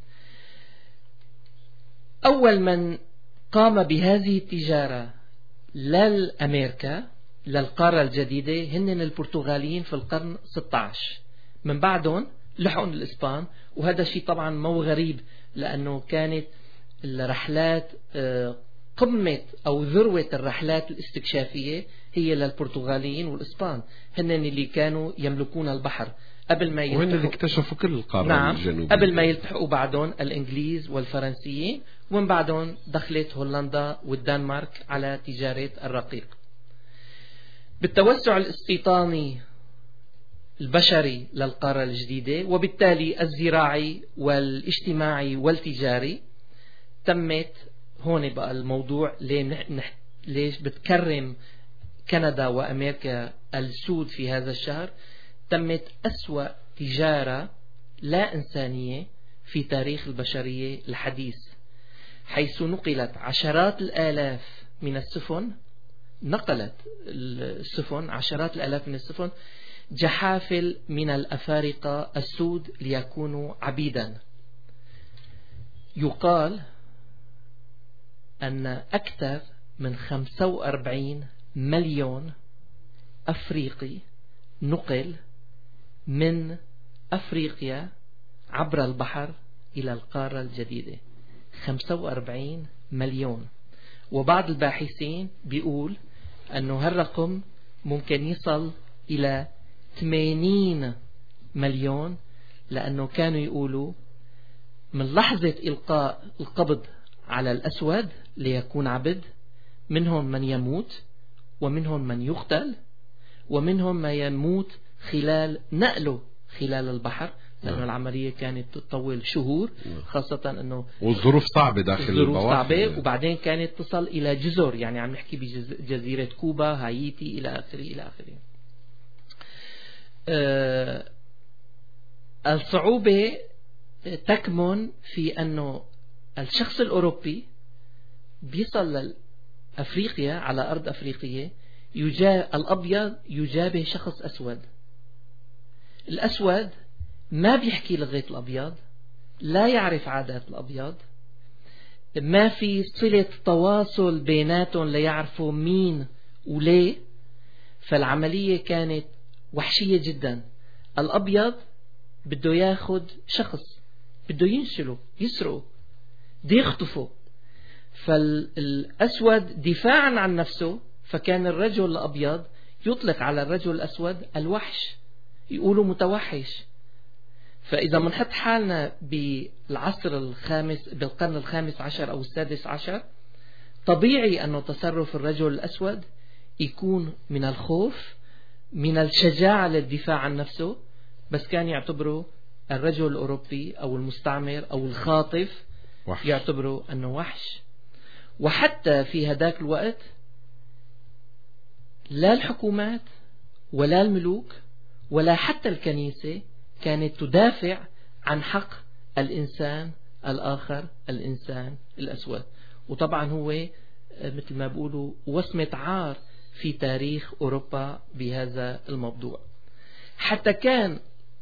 أول من قام بهذه التجارة للأمريكا للقارة الجديدة هن البرتغاليين في القرن 16. من بعدهم لحقوا الإسبان، وهذا شيء طبعا مو غريب لأنه كانت الرحلات قمة أو ذروة الرحلات الاستكشافية هي للبرتغاليين والإسبان، هن اللي كانوا يملكون البحر قبل ما وهن اللي اكتشفوا كل القارة نعم الجنوبية. قبل ما يلتحقوا بعدهم الإنجليز والفرنسيين، ومن بعدهم دخلت هولندا والدنمارك على تجارة الرقيق. بالتوسع الاستيطاني البشري للقارة الجديدة وبالتالي الزراعي والاجتماعي والتجاري، تمت هون بقى الموضوع ليش بتكرم كندا وأمريكا السود في هذا الشهر. تمت أسوأ تجارة لا إنسانية في تاريخ البشرية الحديث، حيث نقلت عشرات الآلاف من السفن، نقلت السفن عشرات الآلاف من السفن جحافل من الأفارقة السود ليكونوا عبيدا. يقال أن أكثر من 45 مليون أفريقي نقل من أفريقيا عبر البحر إلى القارة الجديدة. 45 مليون. وبعض الباحثين بيقول أنه هالرقم ممكن يصل إلى 80 مليون، لأنه كانوا يقولوا من لحظة إلقاء القبض على الأسود ليكون عبد، منهم من يموت ومنهم من يقتل ومنهم ما يموت خلال نقله خلال البحر، لأن العملية كانت تطول شهور، خاصة أنه والظروف صعبة داخل الظروف البواخر صعبة، وبعدين كانت تصل إلى جزر، يعني عم نحكي بجزيرة كوبا، هايتي، إلى آخره إلى آخره. الصعوبة تكمن في أنه الشخص الأوروبي بيصل لأفريقيا على أرض أفريقية، الأبيض يجابه شخص أسود. الأسود ما بيحكي لغة الأبيض، لا يعرف عادات الأبيض، ما في صلة تواصل بيناتهم ليعرفوا مين وليه، فالعملية كانت وحشية جدا. الأبيض بده ياخد شخص، بده ينشله، يسرقه، بده يخطفه، فالأسود دفاعا عن نفسه، فكان الرجل الأبيض يطلق على الرجل الأسود الوحش، يقولوا متوحش. فإذا منحط حالنا بالعصر الخامس، بالقرن الخامس عشر أو السادس عشر، طبيعي أنه تصرف الرجل الأسود يكون من الخوف، من الشجاعة للدفاع عن نفسه، بس كان يعتبروا الرجل الأوروبي أو المستعمر أو الخاطف وحش، يعتبروا أنه وحش. وحتى في هذاك الوقت لا الحكومات ولا الملوك ولا حتى الكنيسة كانت تدافع عن حق الإنسان الآخر، الإنسان الأسود. وطبعا هو مثل ما بيقولوا وصمة عار في تاريخ أوروبا بهذا الموضوع. حتى كان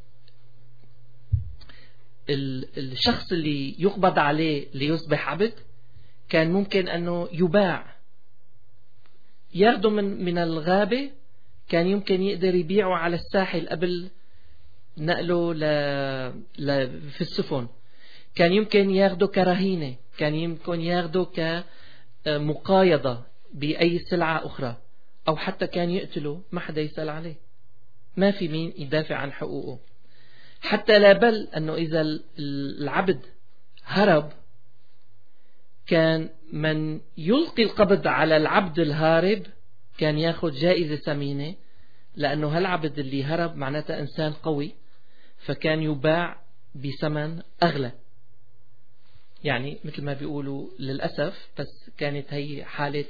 الشخص اللي يقبض عليه ليصبح عبد كان ممكن أنه يباع، ياخده من الغابة، كان يمكن يقدر يبيعه على الساحل قبل نقله في السفن، كان يمكن ياخده كرهينة، كان يمكن ياخده كمقايضة بأي سلعة أخرى، أو حتى كان يقتله، ما حدا يسأل عليه، ما في مين يدافع عن حقوقه. حتى لا بل أنه إذا العبد هرب، كان من يلقي القبض على العبد الهارب كان ياخذ جائزة ثمينة، لأنه هالعبد اللي هرب معناته إنسان قوي، فكان يباع بثمن أغلى. يعني مثل ما بيقولوا للأسف، بس كانت هي حالة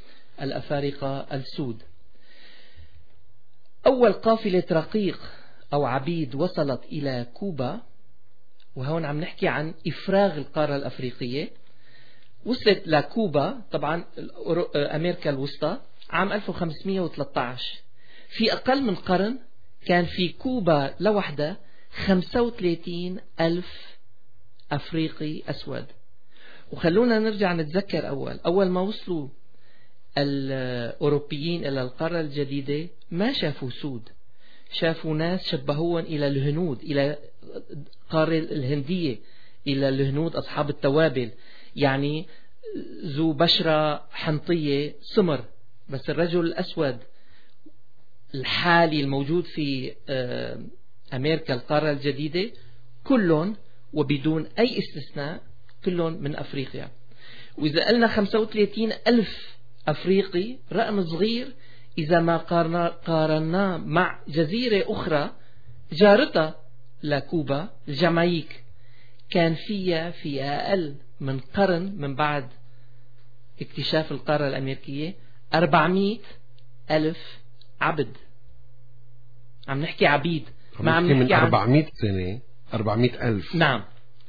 الأفارقة السود. أول قافلة رقيق أو عبيد وصلت إلى كوبا، وهون عم نحكي عن إفراغ القارة الأفريقية، وصلت لكوبا طبعا أمريكا الوسطى عام 1513. في أقل من قرن كان في كوبا لوحدها 35 ألف أفريقي أسود. وخلونا نرجع نتذكر أول ما وصلوا الأوروبيين إلى القارة الجديدة ما شافوا سود، شافوا ناس شبهوهم إلى الهنود، إلى القارة الهندية، إلى الهنود أصحاب التوابل، يعني ذو بشرة حنطية سمر. بس الرجل الأسود الحالي الموجود في أمريكا القارة الجديدة كلهم وبدون أي استثناء كلهم من أفريقيا. وإذا قلنا 35 ألف أفريقي رقم صغير إذا ما قارناه مع جزيرة أخرى جارتها لكوبا الجامايك، كان فيها في أقل من قرن من بعد اكتشاف القارة الأمريكية 400 ألف عبد. عم نحكي عبيد، ما عم نحكي من 400 سنة 400 ألف. نعم.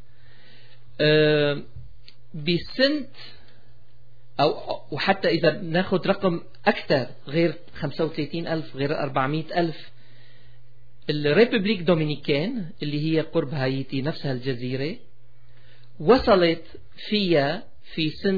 بسنة وحتى إذا ناخد رقم أكثر غير 35 ألف غير 400 ألف، الريبوبليك دومينيكان اللي هي قرب هايتي نفسها الجزيرة وصلت فيها في سنة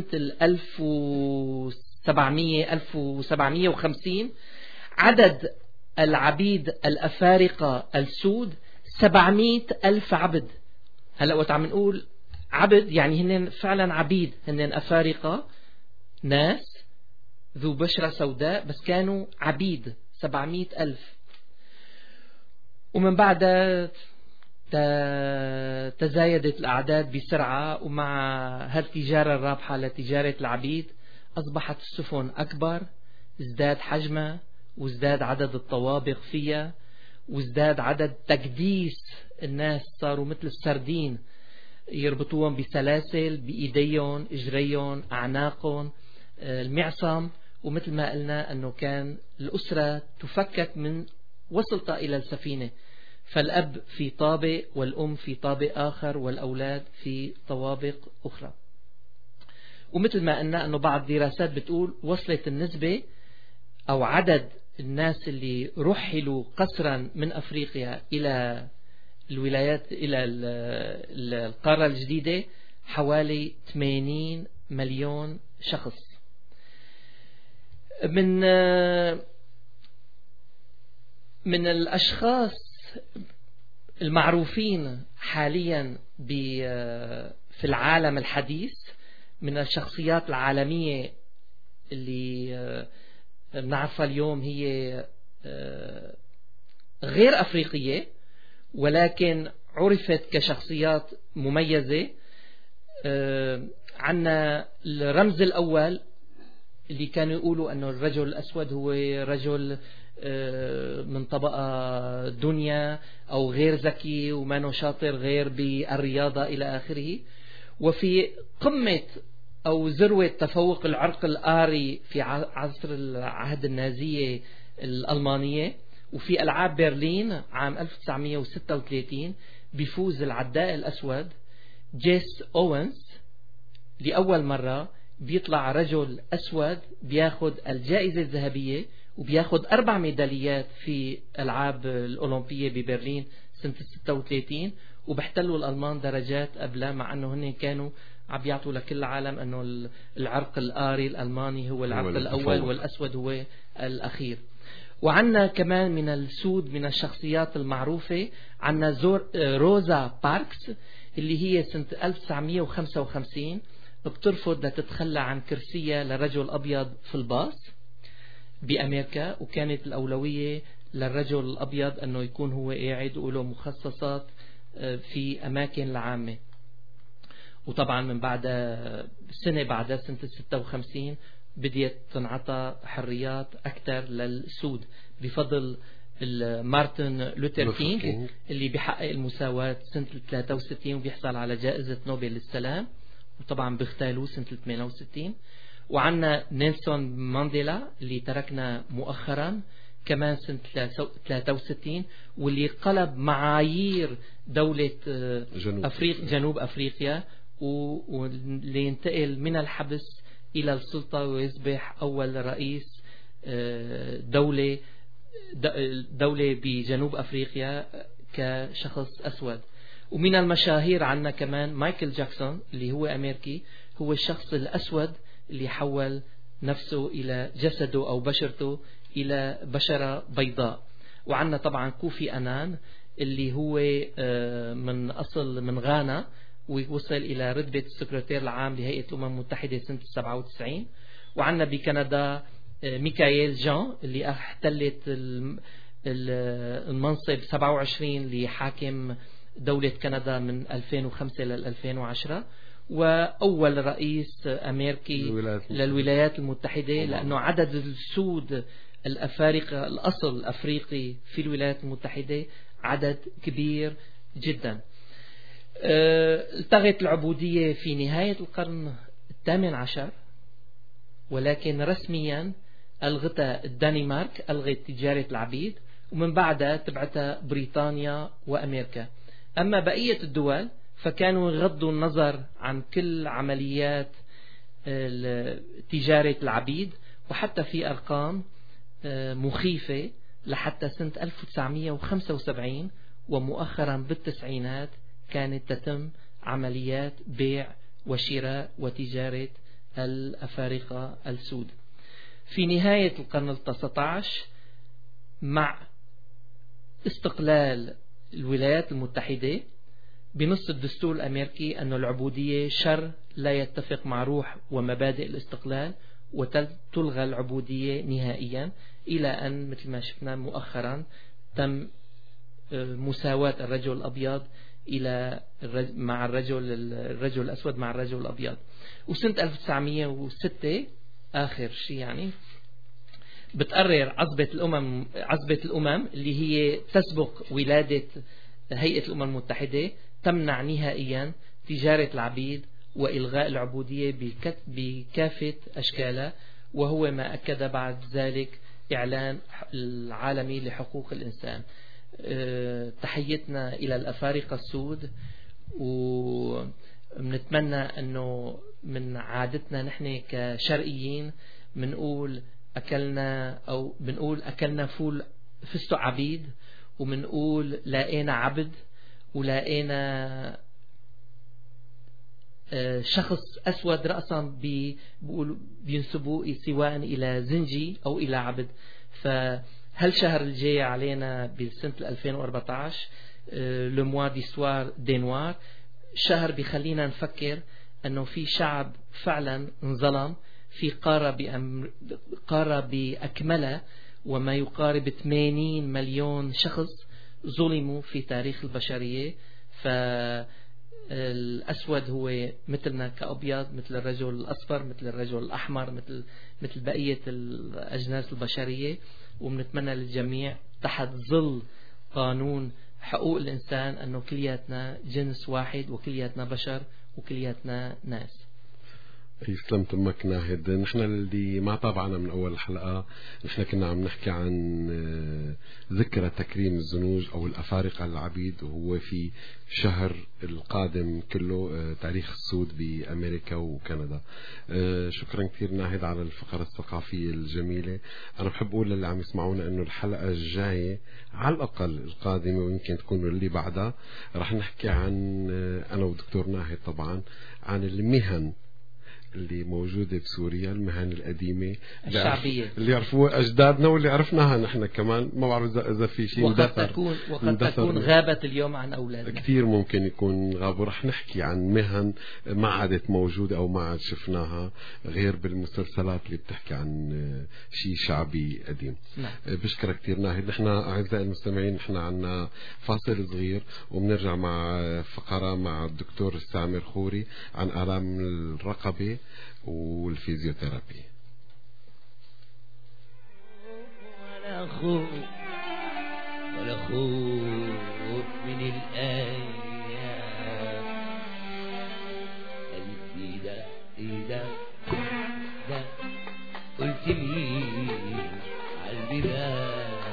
1750 عدد العبيد الأفارقة السود 700 ألف عبد. هلأ وقت عم نقول عبد يعني هن فعلا عبيد، هن أفارقة ناس ذو بشرة سوداء بس كانوا عبيد 700 ألف. ومن بعدها تزايدت الأعداد بسرعة، ومع هالتجارة الرابحة لتجارة العبيد أصبحت السفن أكبر، ازداد حجمها وازداد عدد الطوابق فيها وازداد عدد تكديس الناس، صاروا مثل السردين يربطوهم بسلاسل بإيديهم إجريهم أعناقهم المعصم. ومثل ما قلنا أنه كان الأسرة تفكك من وصلتها إلى السفينة، فالأب في طابق والأم في طابق آخر والأولاد في طوابق أخرى. ومثل ما قلنا أنه بعض الدراسات بتقول وصلت النسبة أو عدد الناس اللي رحلوا قسرا من أفريقيا إلى الولايات إلى القارة الجديدة حوالي 80 مليون شخص. من الأشخاص المعروفين حاليا في العالم الحديث، من الشخصيات العالمية اللي نعرفها اليوم هي غير أفريقية ولكن عرفت كشخصيات مميزة. عنا الرمز الأول اللي كانوا يقولوا أنه الرجل الأسود هو رجل من طبقة دنيا أو غير ذكي وما شاطر غير بالرياضة إلى آخره. وفي قمة أو ذروة تفوق العرق الآري في عصر العهد النازية الألمانية، وفي ألعاب برلين عام 1936 بيفوز العداء الأسود جيس أوينز لأول مرة، بيطلع رجل أسود بياخد الجائزة الذهبية وبياخد 4 ميداليات في ألعاب الأولمبية ببرلين سنة 36، وبيحتلوا الألمان درجات قبلها، مع أنه هن كانوا عم يعطوا لكل العالم أنه العرق الآري الألماني هو العرق الأول والأسود هو الأخير. وعنا كمان من السود من الشخصيات المعروفة عنا روزا باركس اللي هي سنة 1955 بترفض لتتخلى عن كرسية لرجل أبيض في الباص بأمريكا، وكانت الأولوية للرجل الأبيض أنه يكون هو قاعد وله مخصصات في أماكن العامة. وطبعا من بعد سنة بعد سنة 56 بديت تنعطى حريات أكثر للسود بفضل مارتن لوثر كينغ اللي بيحقق المساواة سنة 63 وبيحصل على جائزة نوبل للسلام، وطبعا بيغتالوه سنة 68. وعنا نيلسون مانديلا اللي تركنا مؤخرا كمان سنة 63 واللي قلب معايير دولة جنوب أفريقيا واللي ينتقل من الحبس إلى السلطة ويصبح أول رئيس دولة بجنوب أفريقيا كشخص أسود. ومن المشاهير عنا كمان مايكل جاكسون اللي هو أمريكي، هو الشخص الأسود اللي حول نفسه إلى جسده أو بشرته إلى بشرة بيضاء. وعنا طبعا كوفي أنان اللي هو من أصل من غانا ووصل إلى رتبة السكرتير العام لهيئة الأمم المتحدة سنة 97. وعنا بكندا ميكائيل جان اللي احتلت المنصب 27 لحاكم دولة كندا من 2005 إلى 2010، وأول رئيس أمريكي للولايات المتحدة، لأنه عدد السود الأفارقة الأصل الأفريقي في الولايات المتحدة عدد كبير جدا. التغت العبودية في نهاية القرن 18، ولكن رسميا ألغتها الدنمارك، ألغت تجارة العبيد، ومن بعدها تبعتها بريطانيا وأمريكا. أما بقية الدول فكانوا يغضوا النظر عن كل عمليات تجارة العبيد، وحتى في أرقام مخيفة لحتى سنة 1975 ومؤخرا بالتسعينات كانت تتم عمليات بيع وشراء وتجارة الأفارقة السود. في نهاية القرن 19 مع استقلال الولايات المتحدة بنص الدستور الأمريكي أن العبودية شر لا يتفق مع روح ومبادئ الاستقلال، وتلغى العبودية نهائيا، إلى أن مثل ما شفنا مؤخرا تم مساواة الرجل الأبيض مع الرجل الأسود مع الرجل الأبيض. وسنة 1906 آخر شيء يعني بتقرر عصبة الأمم اللي هي تسبق ولادة هيئة الأمم المتحدة تمنع نهائيا تجارة العبيد وإلغاء العبودية بكافة أشكالها، وهو ما أكد بعد ذلك إعلان العالمي لحقوق الإنسان. تحيتنا إلى الأفارقة السود، ونتمنى أنه من عادتنا نحن كشرقيين بنقول أكلنا فول فستق عبيد، وبنقول لاقينا عبد، ولاقينا شخص أسود رأسا بينسبوه سواء إلى زنجي أو إلى عبد. فهالشهر الجاي علينا بسنة 2014 le mois d'histoire des noirs، شهر بيخلينا نفكر أنه في شعب فعلا انظلم في قارة بأكملها، وما يقارب 80 مليون شخص ظلموا في تاريخ البشرية. فالأسود هو مثلنا كأبيض، مثل الرجل الأصفر، مثل الرجل الأحمر، مثل بقية الأجناس البشرية، وبنتمنى للجميع تحت ظل قانون حقوق الإنسان أنه كلياتنا جنس واحد، وكلياتنا بشر، وكلياتنا ناس. يسلم تمك ناهد. نحن اللي ما تابعنا من أول الحلقة نحن كنا عم نحكي عن ذكرى تكريم الزنوج أو الأفارقة العبيد، وهو في شهر القادم كله تاريخ السود بأمريكا وكندا. شكرا كثير ناهد على الفقرة الثقافية الجميلة. أنا بحب أقول للي عم يسمعونا أنه الحلقة الجاية على الأقل القادمة ويمكن تكون اللي بعدها رح نحكي عن أنا ودكتور ناهد طبعا عن المهن اللي موجودة بسوريا، المهن القديمة الشعبية وقد تكون غابت اليوم عن أولادنا، كثير ممكن يكون غابوا. رح نحكي عن مهن ما عادت موجودة أو ما عاد شفناها غير بالمسلسلات اللي بتحكي عن شيء شعبي قديم. بشكرك كثير ناهد. نحن أعزائي المستمعين نحن عنا فاصل صغير وبنرجع مع فقرة مع الدكتور سامر خوري عن آلام الرقبة والفيزيوثيرابي. ولا خوف من الأيام، إذا قلت لي عالبيبان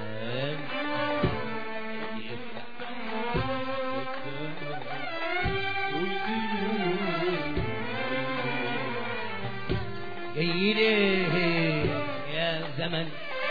يا زمن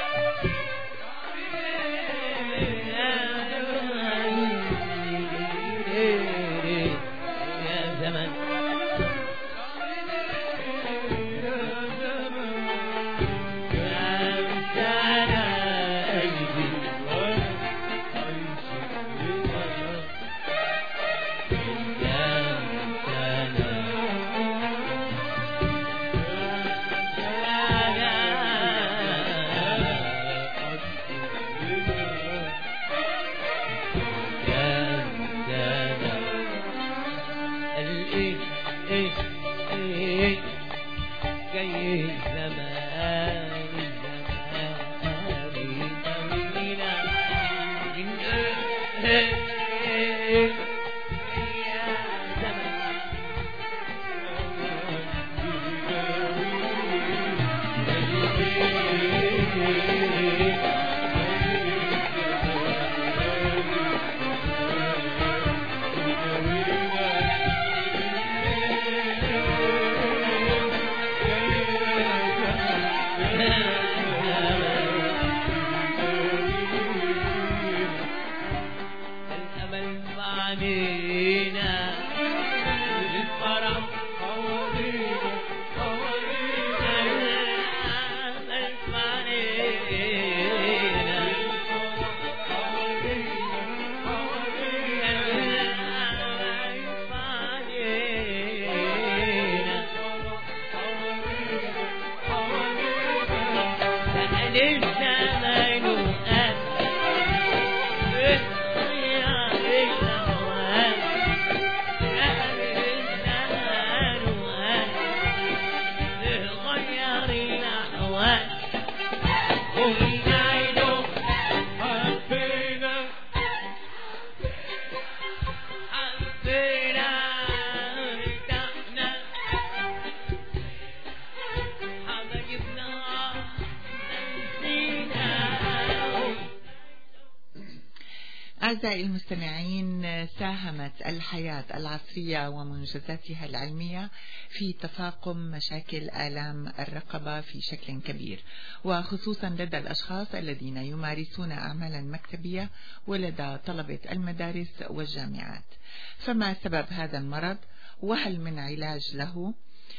أعزائي المستمعين، ساهمت الحياة العصرية ومنجزاتها العلمية في تفاقم مشاكل آلام الرقبة في شكل كبير، وخصوصا لدى الأشخاص الذين يمارسون أعمالا مكتبية ولدى طلبة المدارس والجامعات. فما سبب هذا المرض؟ وهل من علاج له؟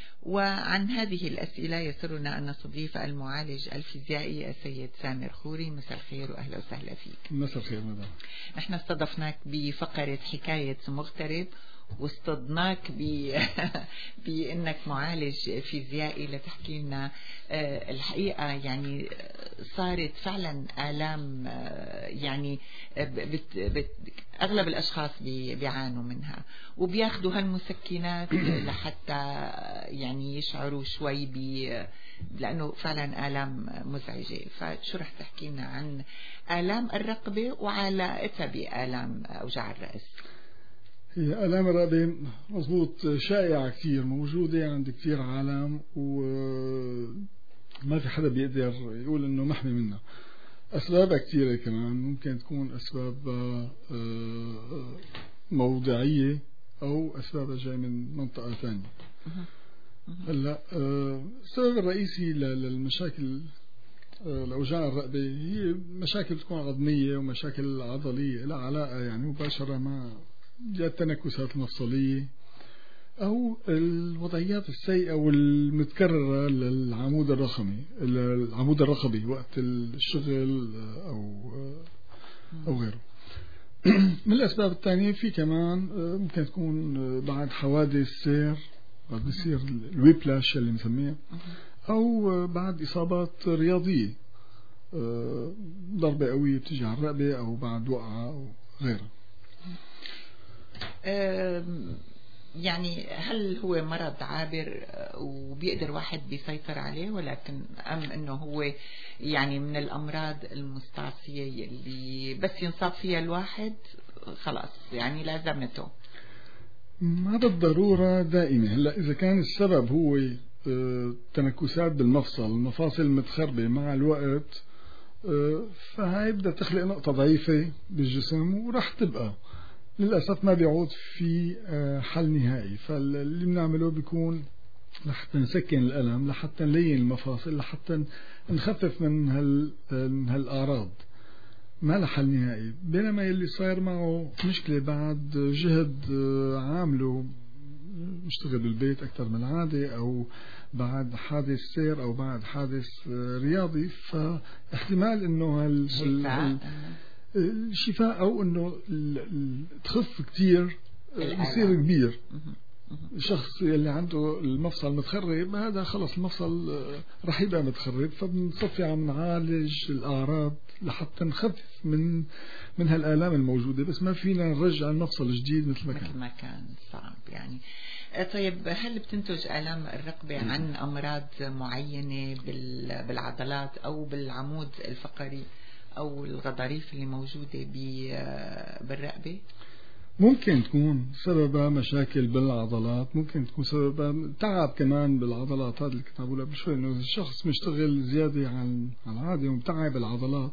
وعن هذه الأسئلة يسرنا أن نستضيف المعالج الفيزيائي السيد سامر خوري. مساء الخير وأهلا وسهلا فيك. مساء الخير مدام. نحن استضفناك بفقرة حكاية مغترب، واصطدناك بأنك معالج فيزيائي لتحكي لنا الحقيقة يعني صارت فعلا آلام يعني أغلب الأشخاص بيعانوا منها وبياخدوا هالمسكنات لحتى يعني يشعروا شوي لأنه فعلا آلام مزعجة. فشو رح تحكي لنا عن آلام الرقبة وعلاقتها بآلام أوجاع الرأس؟ هي آلام الرقبة مضبوط شائعة كثير، موجودة عند كثير عالم وما في حدا بيقدر يقول انه محمي منها. أسبابها كثيرة كمان، ممكن تكون أسباب موضعية أو أسبابها جاي من منطقة ثانية. هلا السبب الرئيسي للمشاكل الأوجاع الرقبة هي مشاكل تكون عظمية ومشاكل عضلية لها علاقة يعني مباشرة مع التنكسات المفصلية أو الوضعيات السيئة والمتكررة للعمود الرقبي وقت الشغل أو غيره. من الأسباب الثانية في كمان ممكن تكون بعد حوادث سير، بعد بيصير الويبلاش اللي نسميه، أو بعد إصابات رياضية، ضربة قوية بتجي على الرقبة أو بعد وقعة أو غيرها. يعني هل هو مرض عابر وبيقدر واحد بيسيطر عليه، ولكن أم أنه هو يعني من الأمراض المستعصية اللي بس ينصاب فيها الواحد خلاص يعني لازمته؟ ما بالضرورة دائما. هلا إذا كان السبب هو تنكسات بالمفصل، المفاصل متخربة مع الوقت، فهي بدها تخلق نقطة ضعيفة بالجسم ورح تبقى للأسف ما بيعود في حل نهائي. فاللي بنعمله بيكون لحتى نسكن الألم، لحتى نلين المفاصل، لحتى نخفف من هالأعراض. ما له حل نهائي. بينما يلي صاير معه مشكلة بعد جهد عامله، مشتغل بالبيت أكثر من العادة، أو بعد حادث سير، أو بعد حادث رياضي، فاحتمال إنه الشفاء أو إنه تخف كتير يصير كبير. الشخص اللي عنده المفصل متخرب، هذا خلص المفصل رح يبقى متخرب، فبنصفي عم نعالج الأعراض لحتى نخفف من هالآلام الموجودة، بس ما فينا نرجع المفصل جديد مثل ما كان. صعب يعني. طيب، هل بتنتج آلام الرقبة عن أمراض معينة بالعضلات أو بالعمود الفقري أو الغضاريف اللي موجودة بالرقبة؟ ممكن تكون سببها مشاكل بالعضلات، ممكن تكون سببها تعب كمان بالعضلات. هذا اللي كنت بقوله قبل شوي، انه الشخص مشتغل زيادة عن العادة ومتعب العضلات،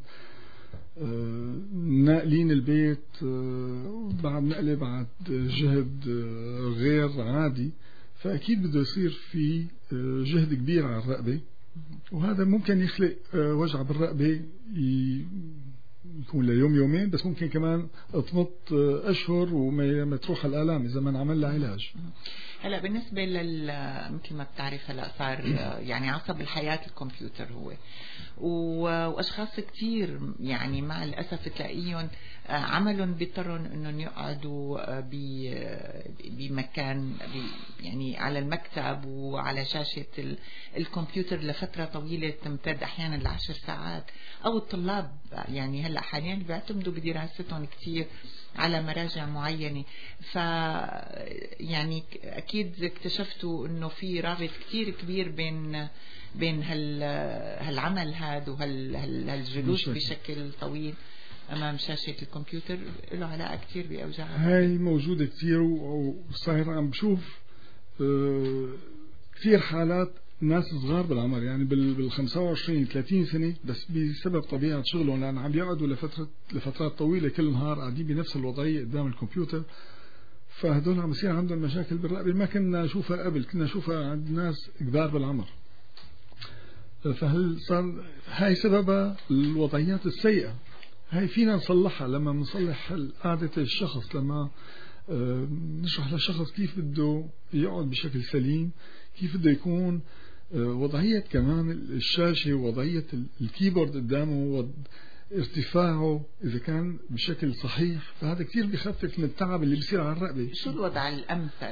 ناقلين البيت بعد نقلة، بعد جهد غير عادي، فأكيد بده يصير في جهد كبير على الرقبة، وهذا ممكن يخلق وجع بالرقبة يكون ليوم يومين، بس ممكن كمان تمط أشهر وما تروح الآلام إذا ما نعمل لها علاج. هلا بالنسبة مثل ما بتعرف، هلا صار يعني عصب الحياة الكمبيوتر هو، وأشخاص كتير يعني مع الأسف تلاقيهم عملهم بيضطرون إنهم يقعدوا بمكان يعني على المكتب وعلى شاشة الكمبيوتر لفترة طويلة تمتد أحيانا ل10 ساعات، أو الطلاب يعني هلا حاليا بيعتمدوا بدراستهم كتير على مراجع معينة. ف يعني أكيد اكتشفتوا إنه في رابط كتير كبير بين هالعمل هذا وهالجلوس بشكل طويل أمام شاشة الكمبيوتر، له علاقة كتير بأوجاع. هاي موجودة كتير، وصاير عم بشوف كتير حالات ناس صغار بالعمر، يعني بال25-30 سنة، بس بسبب طبيعة شغلهم، لأن عم يقعدوا لفترات طويلة كل نهار قاعدين بنفس الوضعية قدام الكمبيوتر، فهدول عم يصير عندهم مشاكل بالرقبة ما كنا نشوفها قبل، كنا نشوفها عند ناس كبار بالعمر. فهل صار هاي سببها الوضعيات السيئة؟ هاي فينا نصلحها لما نصلح قعدة الشخص، لما نشرح للشخص كيف بده يقعد بشكل سليم، كيف بده يكون وضعية كمان الشاشة، ووضعية الكيبورد قدامه، ارتفاعه إذا كان بشكل صحيح، فهذا كتير بيخفف من التعب اللي بيصير على الرقبة. شو الوضع الأمثل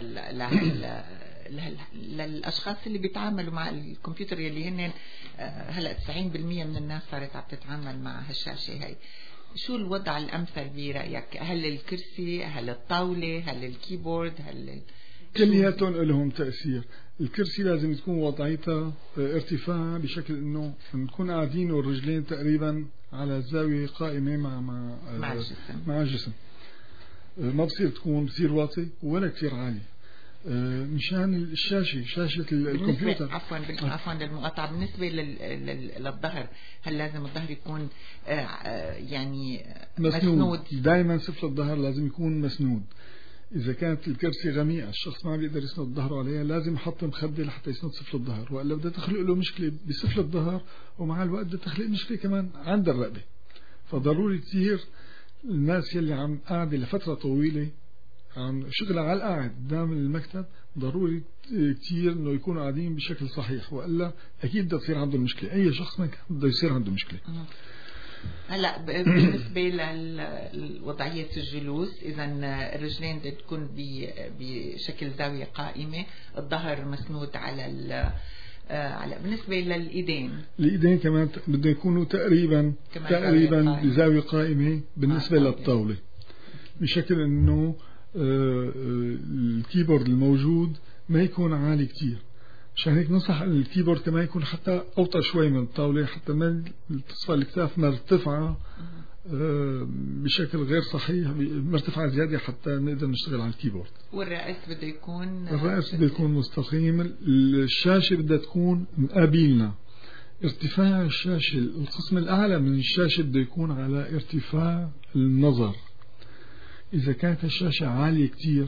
للأشخاص اللي بيتعاملوا مع الكمبيوتر، يلي هن هلأ 90% من الناس صارت عم تتعامل مع هالشاشة هاي؟ شو الوضع الأمثل برأيك؟ هل الكرسي، هل الطاولة، هل الكيبورد، هل كلياتهم لهم تأثير. الكرسي لازم تكون وضعيتها ارتفاع بشكل انه نكون قاعدين والرجلين تقريبا على زاوية قائمة مع الجسم. ما بصير واطي ولا كثير عالي، مشان الشاشة، شاشة الكمبيوتر. عفوا للمقاطعة. بالنسبة للظهر، هل لازم الظهر يكون يعني مسنود؟ دائما سفل الظهر لازم يكون مسنود. إذا كانت الكرسي غميقة الشخص ما بيقدر يسند ظهره عليها، لازم يحط مخدة لحتى يسند سفل الظهر، وإلا بدها تخلق له مشكلة بسفل الظهر، ومع الوقت بدها تخلق مشكلة كمان عند الرقبة. فضروري كتير الناس يلي عم قاعدة لفترة طويلة عم شغلها على القاعد قدام المكتب، ضروري كتير إنه يكونوا قاعدين بشكل صحيح، وإلا أكيد بدها تصير عنده مشكلة. أي شخص ما كان بده يصير عنده مشكلة. هلا بالنسبة لوضعية الجلوس، إذا الرجلين بدها تكون بشكل زاوية قائمة، الظهر مسنود على بالنسبة للإيدين كمان بده يكونوا تقريبا بزاوية قائمة بالنسبة للطاولة، بشكل إنه الكيبورد الموجود ما يكون عالي كتير. عشان هيك ننصح الكيبورد كمان يكون حتى أوطى شوي من الطاولة، حتى ما تصفى الكتاف مرتفعة بشكل غير صحيح، مرتفعة زيادة حتى نقدر نشتغل على الكيبورد. والرأس بده يكون مستقيم. الشاشة بدها تكون مقابلنا. ارتفاع الشاشة، القسم الأعلى من الشاشة بده يكون على ارتفاع النظر. إذا كانت الشاشة عالية كتير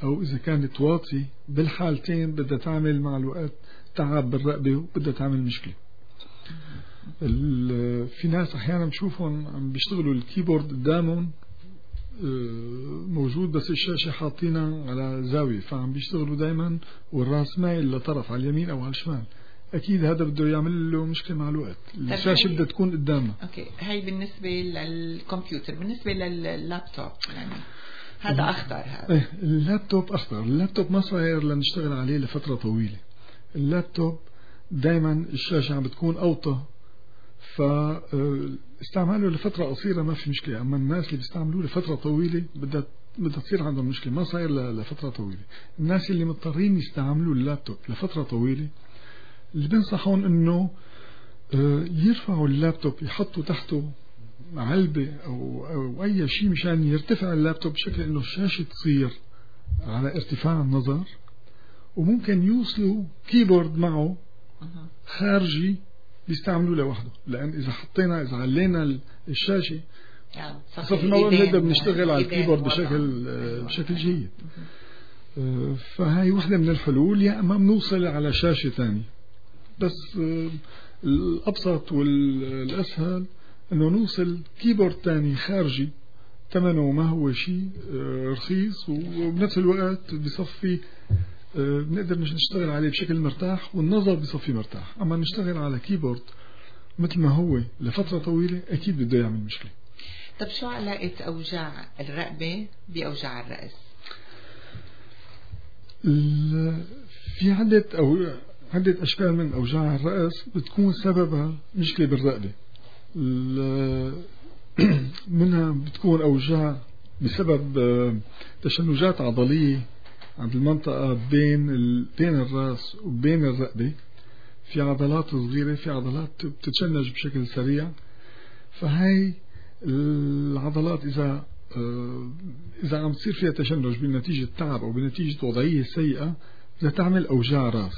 أو إذا كانت واطي، بالحالتين بدها تعمل مع الوقت تعب بالرقبة وبدها تعمل مشكلة. في ناس أحيانا بشوفهم عم بيشتغلوا الكيبورد قدامهم موجود بس الشاشة حاطينها على زاوية، فعم بيشتغلوا دايما والراس مايل لطرف على اليمين أو على الشمال. أكيد هذا بده يعمل له مشكلة مع الوقت. الشاشة بدها تكون قدامنا. أوكي، هاي بالنسبة للكمبيوتر. بالنسبة لللابتوب يعني هذا أخطر. هذا اللابتوب أخطر. اللابتوب ما صاير لنشتغل عليه لفترة طويلة. اللابتوب دايما الشاشة عم بتكون أوطى، فاستعماله لفترة قصيرة ما في مشكلة. أما الناس اللي بيستعملوه لفترة طويلة بدها تصير عندهم مشكلة. ما صاير لفترة طويلة. الناس اللي مضطرين يستعملوا اللابتوب لفترة طويلة اللي بنصحون إنه يرفعوا اللابتوب، يحطوا تحته علبة أو أي شيء مشان يرتفع اللابتوب بشكل إنه الشاشة تصير على ارتفاع النظر، وممكن يوصلوا كيبورد معه خارجي بيستعملوه لوحده. لأن إذا علينا الشاشة صف الموضوع نقدر بنشتغل على الكيبورد بشكل جيد. فهاي واحدة من الحلول. يا أما بنوصل على شاشة ثانية. بس الأبسط والأسهل إنه نوصل كيبورد تاني خارجي ثمنه ما هو شيء رخيص، وبنفس الوقت بصفي بنقدر نشتغل عليه بشكل مرتاح والنظر بصفي مرتاح. أما نشتغل على كيبورد مثل ما هو لفترة طويلة أكيد بده يعمل مشكلة. طب شو علاقة أوجاع الرقبة بأوجاع الرأس؟ في عدة أشكال من أوجاع الرأس بتكون سببها مشكلة بالرقبة. منها بتكون أوجاع بسبب تشنجات عضلية عند المنطقة بين الرأس وبين الرقبة. في عضلات صغيرة، في عضلات بتتشنج بشكل سريع. فهاي العضلات إذا عم تصير فيها تشنج بنتيجة تعب أو بنتيجة وضعية سيئة بدها تعمل أوجاع رأس.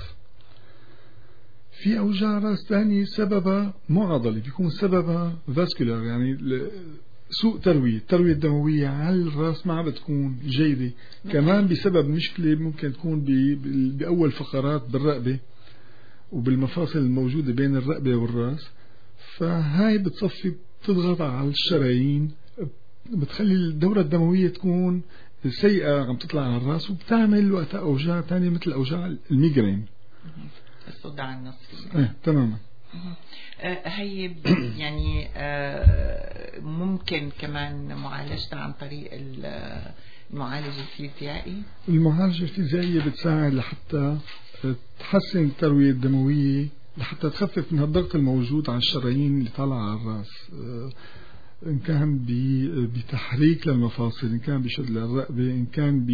في أوجاع رأس ثاني سببها مو عضلي، بيكون سببها فاسكولار، يعني سوء التروية الدموية على الرأس ما بتكون جيدة. كمان بسبب مشكلة ممكن تكون بأول فقرات بالرقبة وبالمفاصل الموجودة بين الرقبة والرأس. فهاي بتصفي بتضغط على الشرايين، بتخلي الدورة الدموية تكون سيئة عم تطلع على الرأس، وبتعمل وقتها أوجاع تانية مثل أوجاع الميغرين، الصداع النصفي. تماما. هي يعني ممكن كمان معالجتها عن طريق المعالج الفيزيائي. المعالجة الفيزيائية بتساعد لحتى تحسن التروية الدموية، لحتى تخفف من الضغط الموجود على الشرايين اللي طالعة على الرأس، إن كان بتحريك للمفاصل، إن كان بشد للرقبة، إن كان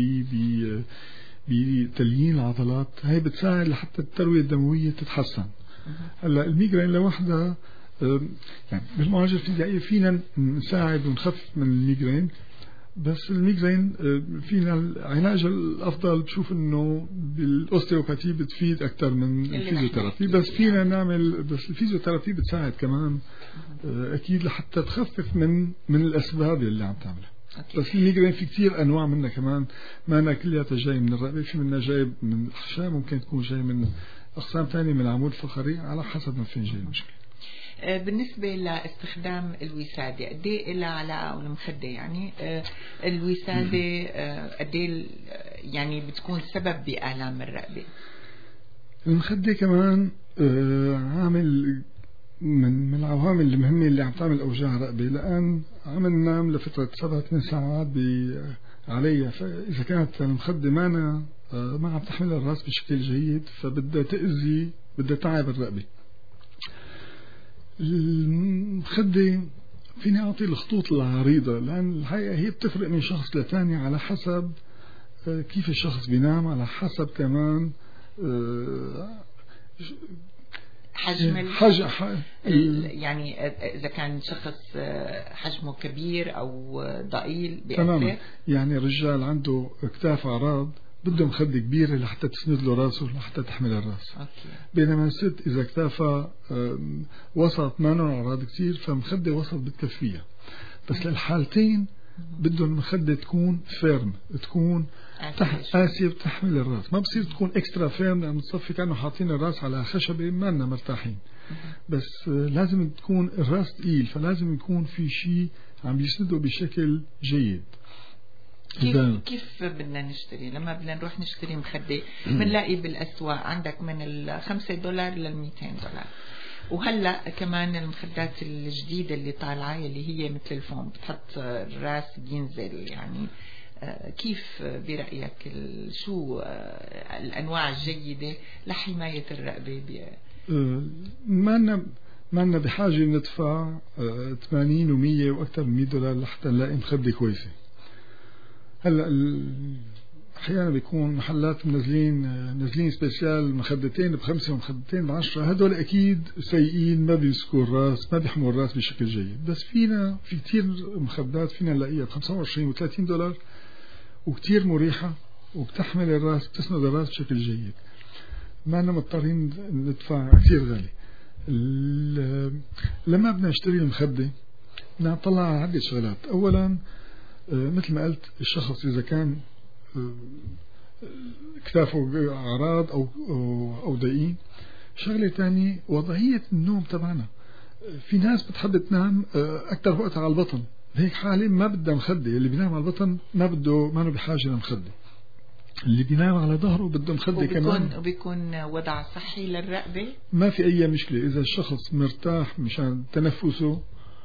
بتليين العضلات. هاي بتساعد لحتى التروية الدموية تتحسن. هلا الميغرين لوحدها يعني بالمعالجة الفيزيائية فينا نساعد ونخفف من الميغرين، بس الميغرين فينا العلاج الأفضل بشوف إنه بالأوستيوباثي بتفيد أكثر من الفيزيوثيرابي. بس فينا نعمل، بس الفيزيوثيرابي بتساعد كمان أكيد لحتى تخفف من الأسباب اللي عم تعملها. بس الميغرين في كتير أنواع منها كمان، ما أنا كلها جاي من الرقبة، في منها جاي من الأحشاء، ممكن تكون جاي من أقسام تانية من العمود الفقري، على حسب ما فين جاي المشكلة. بالنسبة لاستخدام الوسادة قد ايه لها علاقة، أو المخدة يعني الوسادة قد ايه يعني بتكون سبب بآلام الرقبة؟ المخدة كمان عامل من العوامل المهمة اللي عم تعمل أوجاع رقبة، لأن عم ننام لفترة 7-8 ساعات عليها. فإذا كانت المخدة ما عم تحمل الرأس بشكل جيد فبدها تأذي، بدها تعب الرقبة. المخدة فيني أعطي الخطوط العريضة، لأن الحقيقة هي بتفرق من شخص لتاني على حسب كيف الشخص بينام، على حسب كمان حجم يعني إذا كان شخص حجمه كبير أو ضئيل تماما. يعني رجال عنده اكتاف عراض بده مخدة كبيرة لحتى تسند له راسه، لحتى تحمل الراس. بينما الست إذا اكتافها وسط ما نوع عراض كتير فمخدة وسط بتكفيها. بس للحالتين بده المخدة تكون فيرم، تكون قاسية بتحمل الراس، ما بصير تكون اكسترا فيرم لأن بتصفي كأنه حاطين الراس على خشبة ما لنا مرتاحين. بس لازم تكون الراس تقيل، فلازم يكون في شيء عم يسنده بشكل جيد. كيف بدنا نشتري؟ لما بدنا نروح نشتري مخدة بنلاقي بالأسواق عندك من $5 $200. وهلا كمان المخدات الجديدة اللي طالعة اللي هي مثل الفوم بتحط الراس بينزل، يعني كيف برأيك شو الأنواع الجيدة لحماية الرقبة؟ ما لنا بحاجة ندفع 80 و100 وأكثر من $100 لحتى نلاقي مخدة كويسة. هلا أحيانا بيكون محلات نازلين سبيشال مخدتين ب5 ومخدتين ب10، هدول أكيد سيئين، ما بيمسكوا الراس، ما بيحموا الراس بشكل جيد. بس في كتير مخدات فينا نلاقيها ب25 و$30 وكتير مريحة وبتحمل الراس، بتسند الراس بشكل جيد، ما أنا مضطرين ندفع كتير غالي. لما بدنا نشتري المخدة بدنا نطلع على عدة شغلات. أولا مثل ما قلت، الشخص إذا كان كتافه أعراض أو ضيقين. شغلة تانية وضعية النوم تبعنا. في ناس بتحب تنام أكتر وقت على البطن، هيك حالة ما بدها مخدة. اللي بينام على البطن ما له بحاجة لمخدة. اللي بينام على ظهره بده مخدة كمان، وبيكون وضع صحي للرقبة، ما في أي مشكلة. إذا الشخص مرتاح مشان تنفسه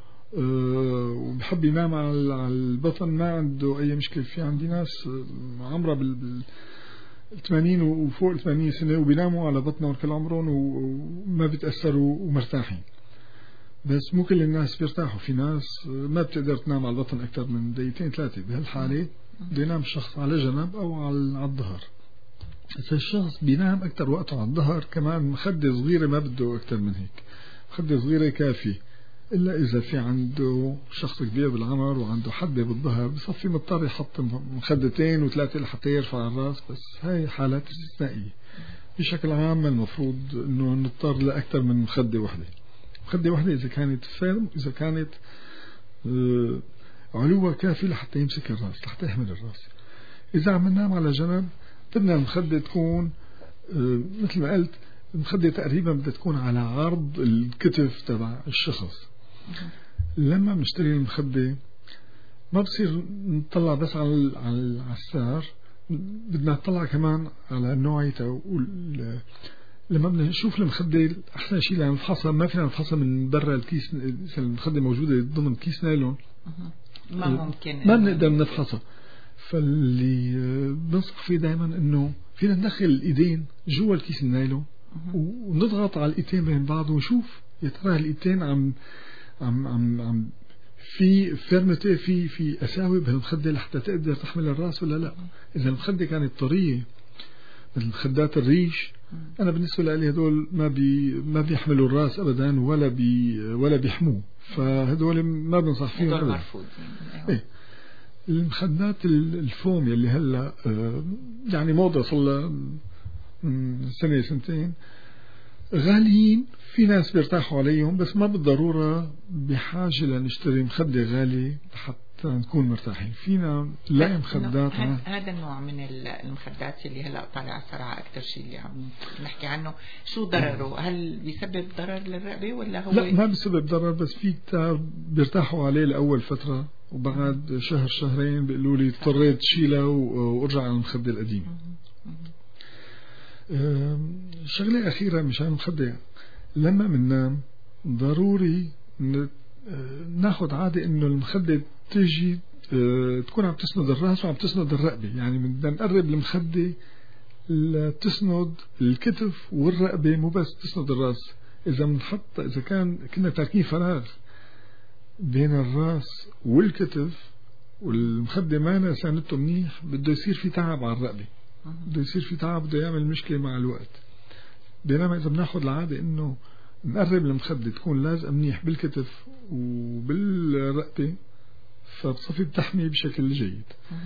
وبحب ينام على البطن ما عنده أي مشكلة. في عندي ناس عمرها 80 وفوق 80 سنة وبيناموا على بطنهم كل عمرهم وما بيتأثروا ومرتاحين. بس مو كل الناس بيرتاحوا. في ناس ما بتقدر تنام على البطن أكثر من 2-3. بهالحالة بده ينام الشخص على جنب أو على الظهر. إذا الشخص بينام أكثر وقته على الظهر كمان مخدة صغيرة ما بده أكثر من هيك، مخدة صغيرة كافي. إلا إذا في عنده شخص كبير بالعمر وعنده حدة بالظهر بصفي مضطر يحط مخدتين و3 لحتى يرفع الراس. بس هاي حالات استثنائية. بشكل عام المفروض إنه نضطر لأكثر من مخدة واحدة. مخدة واحدة إذا كانت فيرم، إذا كانت علوة كافي لحتى يمسك الراس، لحتى يحمل الراس. إذا عم ننام على جنب بدنا المخدة تكون مثل ما قلت، المخدة تقريبا بدها تكون على عرض الكتف تبع الشخص. لما بنشتري المخدة ما بصير نطلع بس على السعر، بدنا نطلع كمان على نوعيتها. لما بدنا نشوف المخدة أحسن شيء لأن نفحصها، ما فينا نفحصها من برا الكيس. المخدة موجودة ضمن كيس نايلون ما بنقدر نفحصها. فاللي بنصح فيه دائما إنه فينا ندخل الإيدين جوا الكيس النايلون ونضغط على الإيدين بين بعض ونشوف يا ترى الإيدين عم في فيرمتي، في أساوي بهالمخدة لحتى تقدر تحمل الراس ولا لا. إذا المخدة كانت طرية مثل مخدات الريش، أنا بالنسبة لي هدول ما بيحملوا الراس أبدا ولا بيحموه، فهدول ما بنصح فيهم أبدا. إيه. المخدات الفوم يلي هلا يعني موضة صلها سنة سنتين، غاليين. في ناس بيرتاحوا عليهم بس ما بالضرورة بحاجة لنشتري مخدة غالي حتى نكون مرتاحين. فينا لا مخدات. هذا النوع من المخدات اللي هلا طالع صراحة أكثر شيء اللي عم نحكي عنه، شو ضرره؟ هل بيسبب ضرر للرقبة ولا هو؟ لا، ما بيسبب ضرر، بس في كتار بيرتاحوا عليه لأول فترة وبعد شهر شهرين بيقولوا لي اضطريت شيلها وارجع على المخدة القديمة. شغلة أخيرة مشان المخدة، لما مننام ضروري ناخد عادة إنه المخدة تجي تكون عم تسند الرأس وعم تسند الرقبة. يعني بدنا نقرب المخدة تسند الكتف والرقبة، مو بس تسند الرأس. إذا كنا تاركين فراغ بين الرأس والكتف والمخدة ما ساندته منيح، بده يصير في تعب على الرقبة، بده يصير في تعب، بده يعمل مشكلة مع الوقت. بينما إذا بناخد العادة إنه نقرب المخدة تكون لازقة منيح بالكتف وبالرقبة، فبصفي بتحمي بشكل جيد.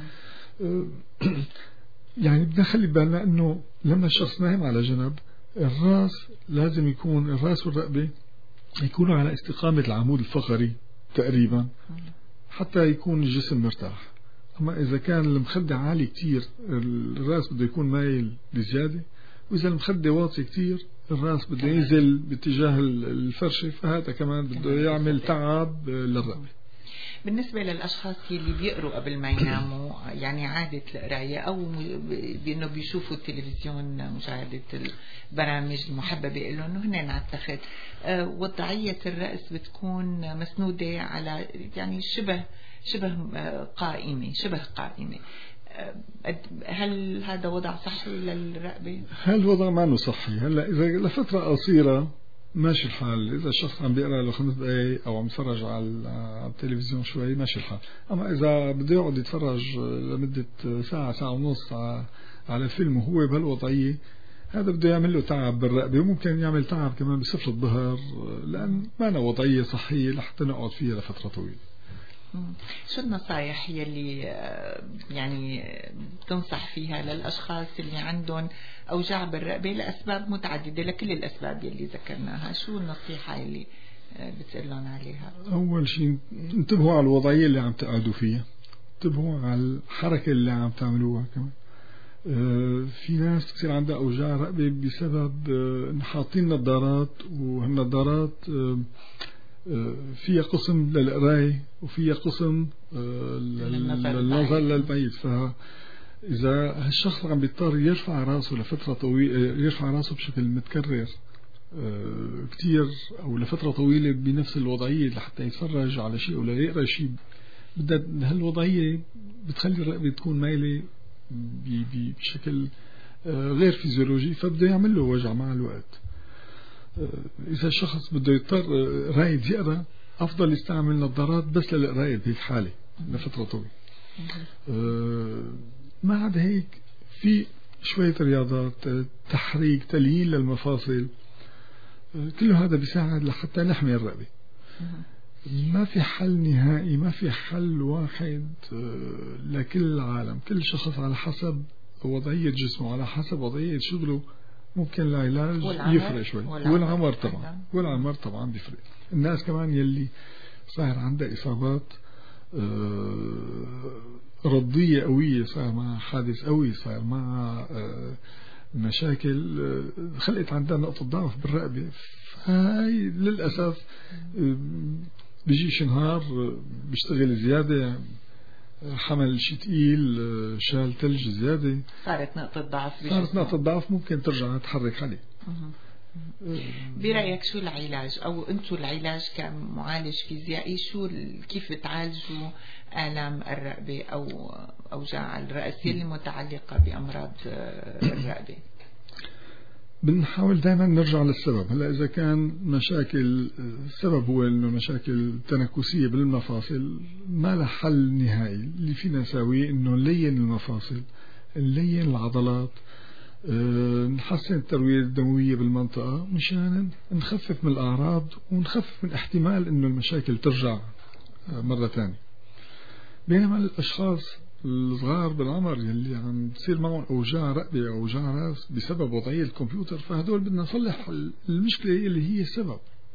يعني بدنا نخلي بالنا إنه لما الشخص نايم على جنب، الراس لازم يكون، الراس والرقبة يكونوا على استقامة العمود الفقري تقريبا، حتى يكون الجسم مرتاح. أما إذا كان المخدة عالي كتير الرأس بده يكون مايل بزيادة، وإذا المخدة واطي كتير الرأس بده ينزل باتجاه الفرشة، فهذا كمان بده يعمل تعب للرقبة. بالنسبة للأشخاص اللي بيقروا قبل ما يناموا، يعني عادة القراية أو بأنه بيشوفوا التلفزيون، مشاهدة البرامج المحببة لهم، هن نعتقد وضعية الرأس بتكون مسنودة على يعني شبه قائمة. هل هذا وضع صحي للرقبة؟ هل وضع ما صحي؟ هلا إذا لفترة قصيرة ماشي الحال، إذا الشخص عم بيقرأ له 5 دقايق أو عم يتفرج على التلفزيون شوي ماشي الحال. أما إذا بده يقعد يتفرج لمدة ساعة ونص على فيلم وهو بهالوضعية، هذا بده يعمل له تعب بالرقبة، وممكن يعمل تعب كمان بسفل الظهر، لأن ما وضعية صحية لحتى نقعد فيها لفترة طويلة. شو النصائح يلي يعني تنصح فيها للأشخاص اللي عندهم أوجاع بالرقبة لأسباب متعددة، لكل الأسباب يلي ذكرناها؟ شو النصيحة يلي بتقلون عليها؟ أول شيء انتبهوا على الوضعية اللي عم تقعدوا فيها، انتبهوا على الحركة اللي عم تعملوها كمان. في ناس كثير عندها أوجاع رقبة بسبب إن حاطين نظارات، وهالنظارات فيها قسم للقراية وفيها قسم للنظر للبعيد. فإذا هالشخص عم بيضطر يرفع راسه لفترة طويلة، يرفع راسه بشكل متكرر كتير أو لفترة طويلة بنفس الوضعية لحتى يتفرج على شيء ولا يقرأ شيء، هالوضعية بتخلي الرقبة تكون مايلة بشكل غير فيزيولوجي، فبده يعمل له وجع مع الوقت. إذا الشخص بده يضطر رايد يقرأ، أفضل يستعمل نظارات بس للقراية بهيك حالة لفترة طويلة. ما عاد هيك في شوية رياضات، تحريك، تليين للمفاصل، كل هذا بيساعد لحتى نحمي الرقبة. ما في حل نهائي، ما في حل واحد لكل العالم. كل شخص على حسب وضعية جسمه، على حسب وضعية شغله، ممكن العلاج يفرق شوي. والعمر طبعا بيفرق. الناس كمان يلي صار عندها إصابات رضية قوية، صار مع حادث قوي، صار مع مشاكل خلقت عندها نقطة ضعف بالرقبة، هاي للأسف بيجيش نهار بيشتغل زيادة، حمل شيء تقيل، شال ثلج زيادة، صارت نقطة ضعف ممكن ترجع تحرك عليه. برأيك شو العلاج، أو أنتوا العلاج كمعالج فيزيائي كيف بتعالجوا آلام الرقبة أو أوجاع الرأس اللي متعلقة بأمراض الرقبة؟ بنحاول دائما نرجع للسبب. هلا إذا كان مشاكل، السبب هو إنه مشاكل تنكسية بالمفاصل، ما لها حل نهائي. اللي فينا نساويه إنه نلين المفاصل، نلين العضلات، نحسن التروية الدموية بالمنطقة مشان نخفف من الأعراض ونخفف من احتمال إنه المشاكل ترجع مرة ثانية. بينما الأشخاص الصغار بالعمر يلي عم تصير معهم أوجاع رقبة أو أوجاع راس بسبب وضعية الكمبيوتر، فهدول بدنا نصلح المشكلة اللي هي السبب.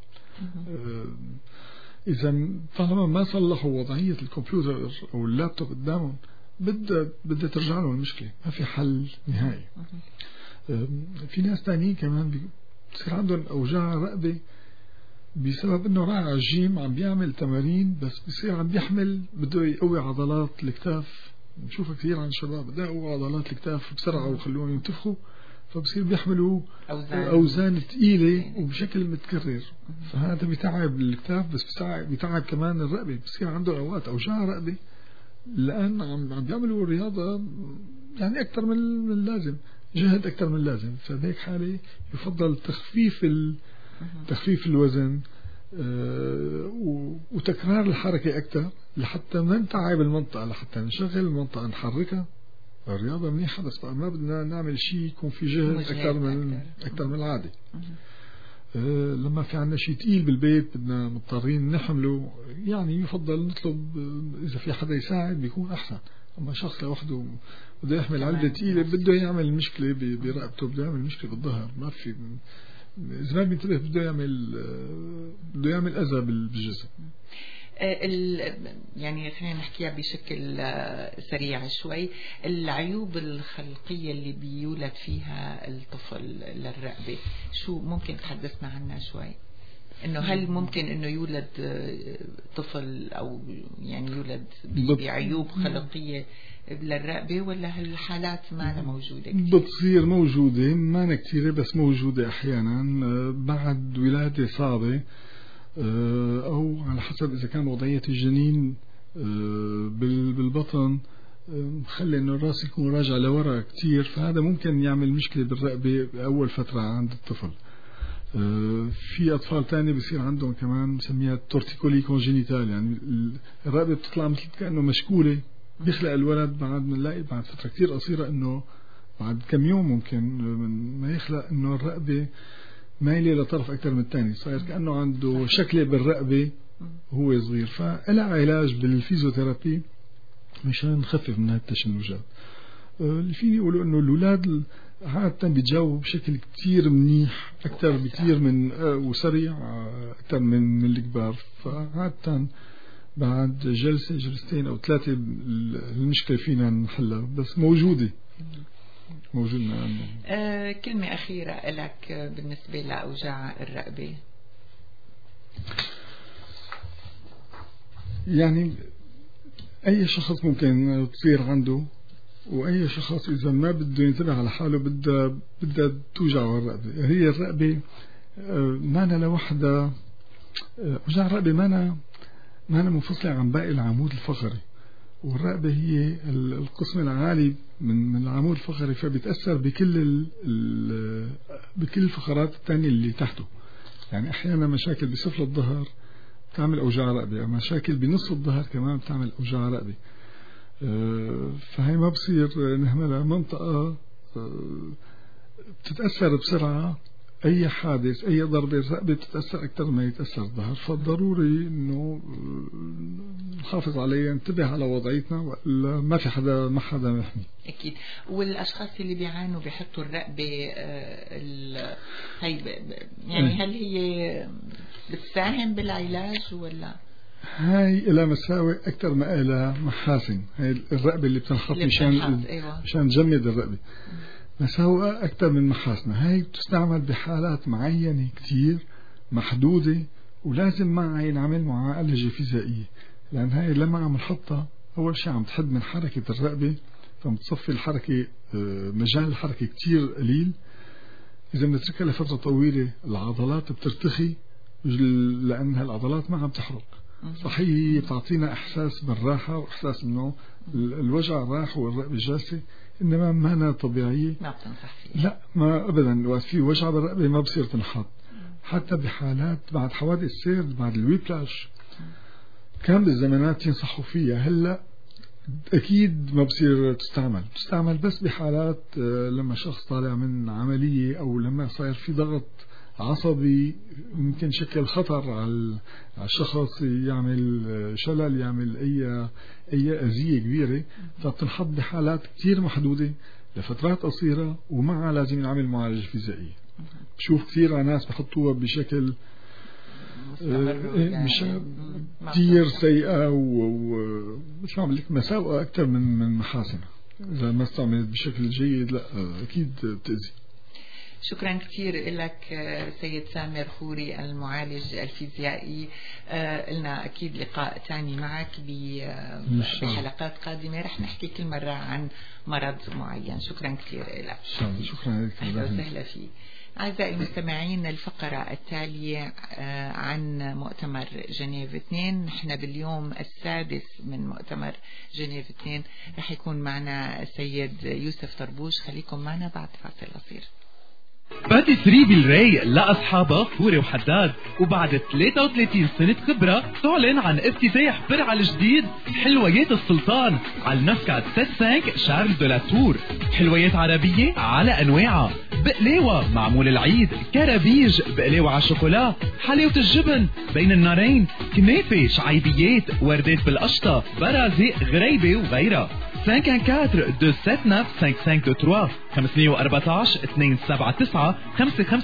إذا طالما ما صلحوا وضعية الكمبيوتر أو اللابتوب قدامهم، بدها ترجع لهم المشكلة، ما في حل نهائي. في ناس تانيين كمان بتصير عندهم أوجاع رقبة بسبب انه رايح على الجيم، عم بيعمل تمارين، بس بصير عم بيحمل، بده يقوي عضلات الكتاف. نشوفها كثير عن الشباب، بده يقوي عضلات الكتاف بسرعة وخلوهم ينتفخوا، فبصير بيحملوا أوزان ثقيلة وبشكل متكرر، فهذا بيتعب الكتاف، بس بيتعب كمان الرقبة. بصير عنده أوقات أوجاع رقبة لأن عم بيعملوا الرياضة يعني أكثر من اللازم، جهد أكثر من اللازم. فبهيك حالة يفضل تخفيف الوزن وتكرار الحركة أكثر لحتى ما نتعب المنطقة، لحتى نشغل المنطقة نحركها. الرياضة منيحة، بس ما بدنا نعمل شيء يكون في جهد أكثر من العادة. لما في عنا شيء تقيل بالبيت بدنا مضطرين نحمله، يعني يفضل نطلب إذا في حدا يساعد بيكون أحسن. أما شخص لوحده بده يحمل علبة تقيلة بده يعمل مشكلة برقبته، بده يعمل مشكلة بالظهر، ما في إذا ما بينتبه بده يعمل أذى بالجسم. يعني خلينا نحكيها بشكل سريع شوي. العيوب الخلقية اللي بيولد فيها الطفل للرقبة، شو ممكن تحدثنا عنها شوي؟ انه هل ممكن انه يولد طفل او يعني يولد بعيوب خلقية للرقبة، ولا هالحالات ما موجودة كتير؟ بتصير موجودة، ما كثيرة بس موجودة احيانا بعد ولادة صعبة، او على حسب اذا كان وضعية الجنين بالبطن مخلي انه الراس يكون راجع لورا كتير، فهذا ممكن يعمل مشكلة بالرقبة بأول فترة عند الطفل. في أطفال تاني بصير عندهم كمان بسميها تورتيكولي كونجينيتال، يعني الرقبة بتطلع مثل كأنه مشكولة، بيخلق الولد بعد بنلاقي بعد فترة كتير قصيرة انه بعد كم يوم ممكن ما يخلق انه الرقبة مايلة لطرف أكثر من الثاني، صاير كأنه عنده شكلة بالرقبة وهو صغير. فإلها علاج بالفيزيوثيرابي مشان نخفف من هالتشنجات. اللي فيني أقوله إنه الأولاد عادة بيتجاوبوا بشكل كتير منيح أكثر بكتير من وسريع أكثر من الكبار، فعادة بعد جلسة جلستين أو ثلاثة المشكلة فينا نحلها، بس موجودة معنا. كلمة أخيرة لك بالنسبة لأوجاع الرقبة. يعني أي شخص ممكن تصير عنده، وأي شخص إذا ما بده ينتبه على حاله بدها توجعه الرقبة. هي الرقبة مانا لوحدها، وجع الرقبة مانا منفصلة عن باقي العمود الفقري، والرقبة هي القسم العالي من العمود الفقري، فبتأثر بكل الفقرات الثانية اللي تحته. يعني أحيانا مشاكل بسفل الظهر بتعمل أوجاع رقبة، مشاكل بنص الظهر كمان بتعمل أوجاع رقبة. فهي ما بصير نهملها، منطقة بتتأثر بسرعة، أي حادث أي ضربة الرقبة بتتأثر أكثر ما يتأثر الظهر، فالضروري إنه نحافظ عليها، ننتبه على وضعيتنا، ولا ما في حدا ما حدا يحمي. أكيد. والأشخاص اللي بيعانوا بيحطوا الرقبة يعني هل هي بتساهم بالعلاج ولا؟ هاي إلى مساوئ أكثر ما إلى محاسن. هاي الرقبة اللي بتنحط مشان تجمد الرقبة، مساوئ أكثر من محاسنها. هاي بتستعمل بحالات معينة كتير محدودة، ولازم معها ينعمل معالجة فيزيائية، لأن هاي لما عم نحطها أول شيء عم تحد من حركة الرقبة، فمتصفي الحركة مجال الحركة كتير قليل. إذا بنتركها لفترة طويلة العضلات بترتخي، لأنها العضلات ما عم تحرك. صحيح هي بتعطينا إحساس بالراحة وإحساس إنه الوجع راح والرقبة جالسة، إنما ما طبيعية، ما بتنصح فيه. لا ما أبدا. وقت في وجع بالرقبة ما بصير تنحط، حتى بحالات بعد حوادث سير بعد الويبلاش كان بالزمانات ينصحوا فيها، هلا أكيد ما بصير تستعمل بس بحالات لما شخص طالع من عملية، أو لما صاير في ضغط عصبي ممكن شكل خطر على الشخص، يعمل شلل، يعمل أي أذية كبيرة، فبتنحط بحالات كتير محدودة لفترات قصيرة، ومعها لازم ينعمل معالجة فيزيائية. بشوف كثير ناس بحطوها بشكل كتير سيئة، ومش عم لك مساوئة أكثر من محاسنها. إذا ما استعملت بشكل جيد لا أكيد بتأذي. شكرا كثير لك سيد سامر خوري المعالج الفيزيائي. لنا أكيد لقاء تاني معك بحلقات قادمة، رح نحكي كل مرة عن مرض معين. شكرا كثير لك. شكرا لك. أهلا وسهلا فيك. أعزائي المستمعين، الفقرة التالية عن مؤتمر جنيف 2. نحن باليوم السادس من مؤتمر جنيف 2. رح يكون معنا السيد يوسف طربوش. خليكم معنا بعد فاصل قصير. باتيسري بالرايق لأصحابها فوري وحداد، وبعد 33 سنة خبرة تعلن عن افتتاح فرع الجديد حلويات السلطان على النفكات 75 شارل دو لا تور. حلويات عربية على أنواعها، بقلاوة معمول العيد، كرابيج، بقلاوة على الشوكولا، حلاوة الجبن بين النارين، كنافة، شعيبيات، وردات بالقشطة، برازق، غريبة وغيرها. 514-279-5523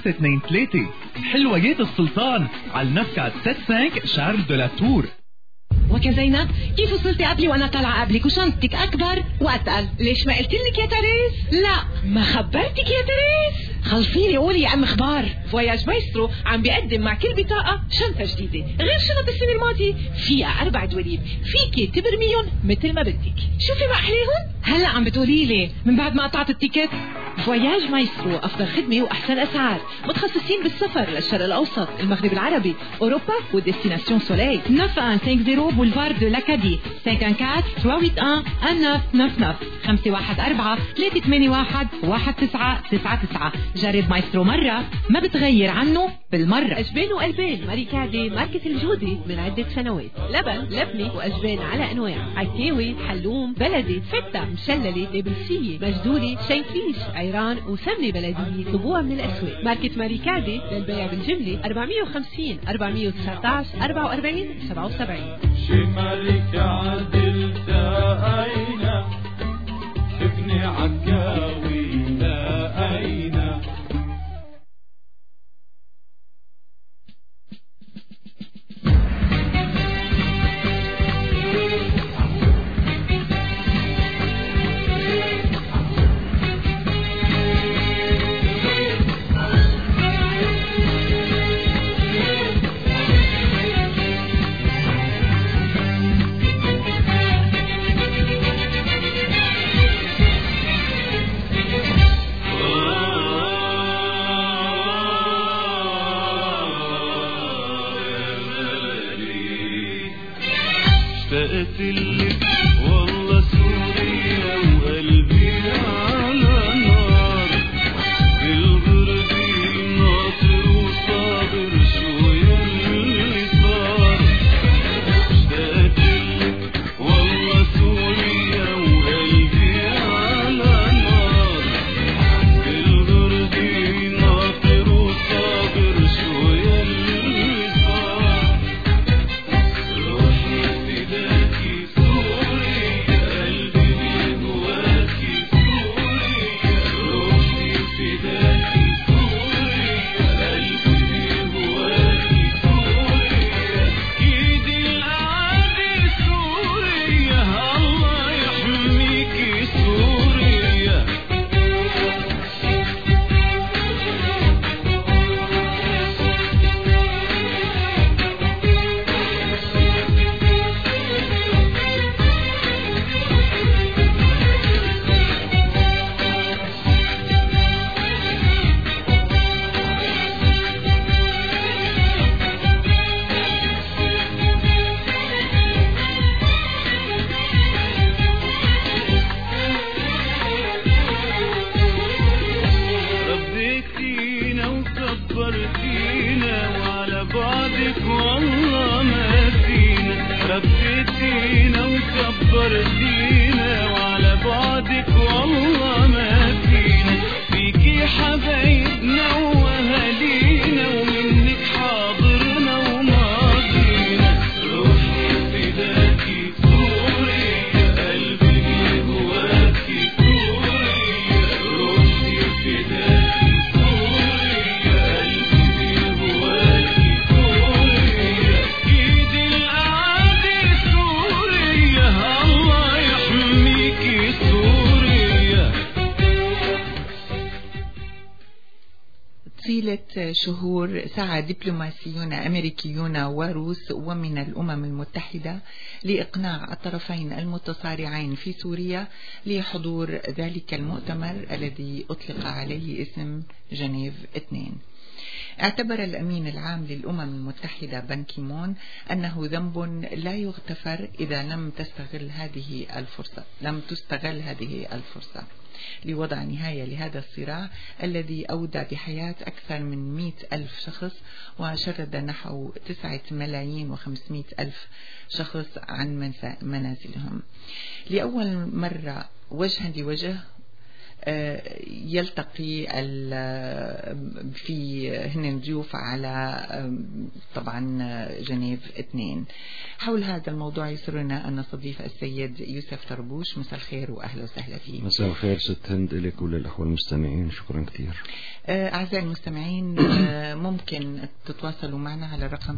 514-279-5523. حلويات السلطان على النفكات 75 شارل دو لا تور. وكزينب كيف وصلتي قبلي وانا طالعه قبلك وشنطتك اكبر واتقل؟ ليش ما قلت لك يا تريس؟ لا ما خبرتك يا تريس. خلصيني قولي يا ام اخبار. فواياج مايسترو عم بيقدم مع كل بطاقه شنطه جديده غير شنط السنه الماضيه، فيها 4 دواليب فيكي تبرميهم مثل ما بدك. شوفي ما احليهم. هلا عم بتقولي لي من بعد ما قطعت التيكت؟ فواياج مايسترو أفضل خدمة وأحسن أسعار، متخصصين بالسفر للشرق الأوسط، المغرب العربي، أوروبا وديستيناسيون سوليل. 9150 بولفار دو لاكادي 514 381 1999 514 381 1999. جرب مايسترو مرة ما بتغير عنه بالمرة. أجبان وقلبين ماريكادي ماركة الجودي من عدة سنوات. لبن لبنة وأجبان على أنواع، عكاوي حلوم بلدي فتة مشللة لبنسية مجدولة شينكليش عيران وسمنة بلدية. طلبوها من الأسواق. ماركة ماريكادي للبيع بالجملة 450 419 44 77. شمالك عدل تأينا شفني عكاوي تأينا. اشتقت لك والله سوريا وقلبي على نار، الغربي ناطر وصابر شوية اللي صار. اشتقت لك والله سوريا وقلبي على نار، الغربي ناطر وصابر شوية اللي صار. روحي فداكي سوريا قلبي جواكي سوريا، روحي فداكي سوريا قلبي جواكي سوريا. ايدي الأعادي سوريا الله يحميكي سوريا. ربيتينا وكبرتينا وعلى بعدك والله ما فينا. ربيتينا وكبرتينا وعلى بعدك والله ما فينا. فيكي حبايبنا واهالينا ومنك حاضرنا وماضينا. روحي فداكي سوريا قلبي جواكي سوريا، روحي فداكي سوريا قلبي جواكي سوريا. ايدي الأعادي سوريا الله يحميكي سوريا. طيلة شهور سعى دبلوماسيون أمريكيون وروس ومن الأمم المتحدة لإقناع الطرفين المتصارعين في سوريا لحضور ذلك المؤتمر الذي أطلق عليه اسم جنيف 2. اعتبر الأمين العام للأمم المتحدة بان كيمون أنه ذنب لا يغتفر إذا لم تستغل هذه الفرصة لوضع نهاية لهذا الصراع الذي أودى بحياة أكثر من 100,000 شخص وشرد نحو 9,500,000 شخص عن منازلهم. لأول مرة وجها لوجه يلتقي في هن ضيوف على طبعا جنيف 2. حول هذا الموضوع يسرنا أن نستضيف السيد يوسف طربوش. مساء الخير وأهلا وسهلا فيك. مساء الخير ست هند لك وللأخوة المستمعين، شكرا كثير. أعزائي المستمعين ممكن تتواصلوا معنا على الرقم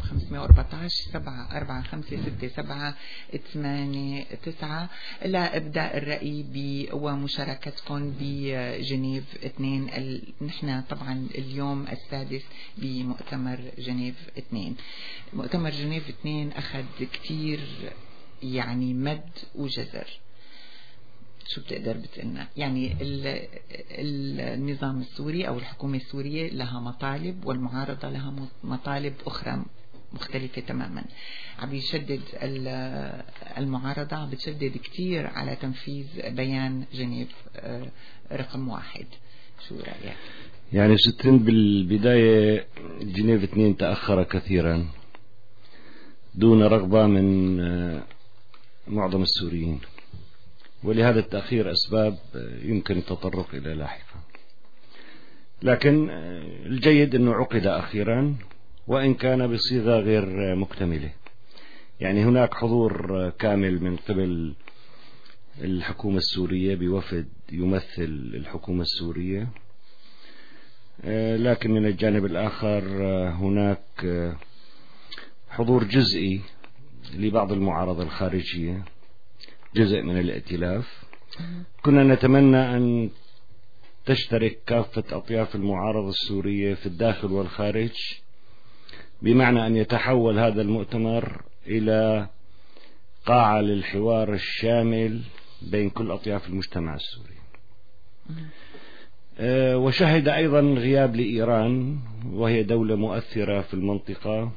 514-745-6789 لإبداء الرأي ومشاركتكم بجنيف 2. نحن طبعا اليوم السادس بمؤتمر جنيف 2. مؤتمر جنيف 2 أخذ كتير يعني مد وجزر. شو بتقدر بتقلنا؟ يعني النظام السوري أو الحكومة السورية لها مطالب والمعارضة لها مطالب أخرى مختلفة تماما. عم يشدد المعارضة عم بتشدد كتير على تنفيذ بيان جنيف رقم 1. شو رأيك؟ يعني ستين بالبداية جنيف 2 تأخر كثيرا دون رغبة من معظم السوريين، ولهذا التأخير أسباب يمكن التطرق إلى لاحقا، لكن الجيد أنه عقد أخيرا وإن كان بصيغة غير مكتملة. يعني هناك حضور كامل من قبل الحكومة السورية بوفد يمثل الحكومة السورية، لكن من الجانب الآخر هناك حضور جزئي لبعض المعارضة الخارجية، جزء من الائتلاف. كنا نتمنى أن تشترك كافة أطياف المعارضة السورية في الداخل والخارج، بمعنى أن يتحول هذا المؤتمر إلى قاعة للحوار الشامل بين كل أطياف المجتمع السوري. وشهد أيضا غياب لإيران وهي دولة مؤثرة في المنطقة.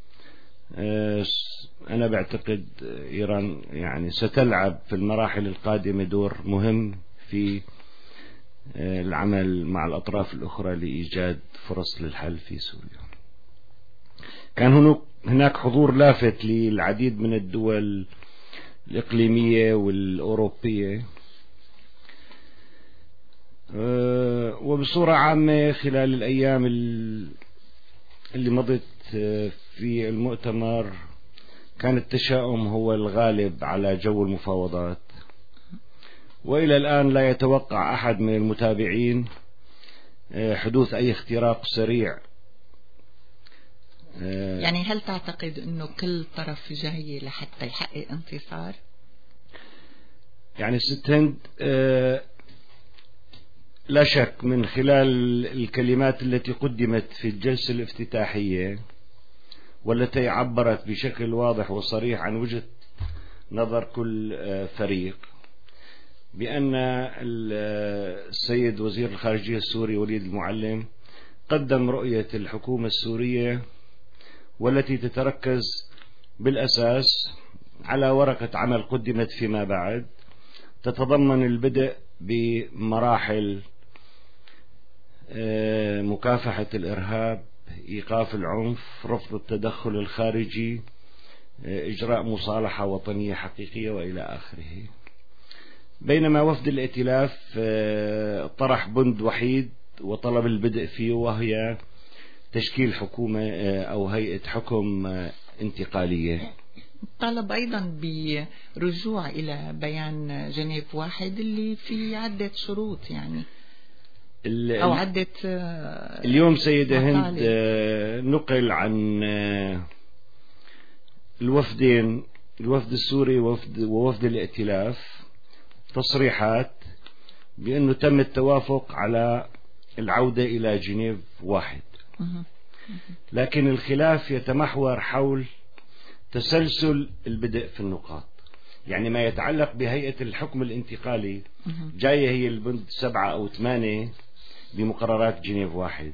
أنا بعتقد إيران يعني ستلعب في المراحل القادمة دور مهم في العمل مع الأطراف الأخرى لإيجاد فرص للحل في سوريا. كان هناك حضور لافت للعديد من الدول الإقليمية والأوروبية، وبصورة عامة خلال الأيام اللي مضت في المؤتمر كان التشاؤم هو الغالب على جو المفاوضات، وإلى الآن لا يتوقع أحد من المتابعين حدوث أي اختراق سريع. يعني هل تعتقد أنه كل طرف جاي لحتى يحقق انتصار؟ يعني ست هند لا شك من خلال الكلمات التي قدمت في الجلسة الافتتاحية والتي عبرت بشكل واضح وصريح عن وجهة نظر كل فريق، بأن السيد وزير الخارجية السوري وليد المعلم قدم رؤية الحكومة السورية والتي تتركز بالأساس على ورقة عمل قدمت فيما بعد تتضمن البدء بمراحل مكافحة الإرهاب، إيقاف العنف، رفض التدخل الخارجي، إجراء مصالحة وطنية حقيقية وإلى آخره. بينما وفد الائتلاف طرح بند وحيد وطلب البدء فيه، وهي تشكيل حكومة أو هيئة حكم انتقالية. طلب أيضا برجوع إلى بيان جنيف 1 اللي فيه عدة شروط، يعني أو عدة اليوم سيدة هند نقل عن الوفدين، الوفد السوري ووفد الائتلاف، تصريحات بأنه تم التوافق على العودة إلى جنيف 1، لكن الخلاف يتمحور حول تسلسل البدء في النقاط. يعني ما يتعلق بهيئة الحكم الانتقالي جاية هي البند 7 أو 8 بمقررات جنيف 1.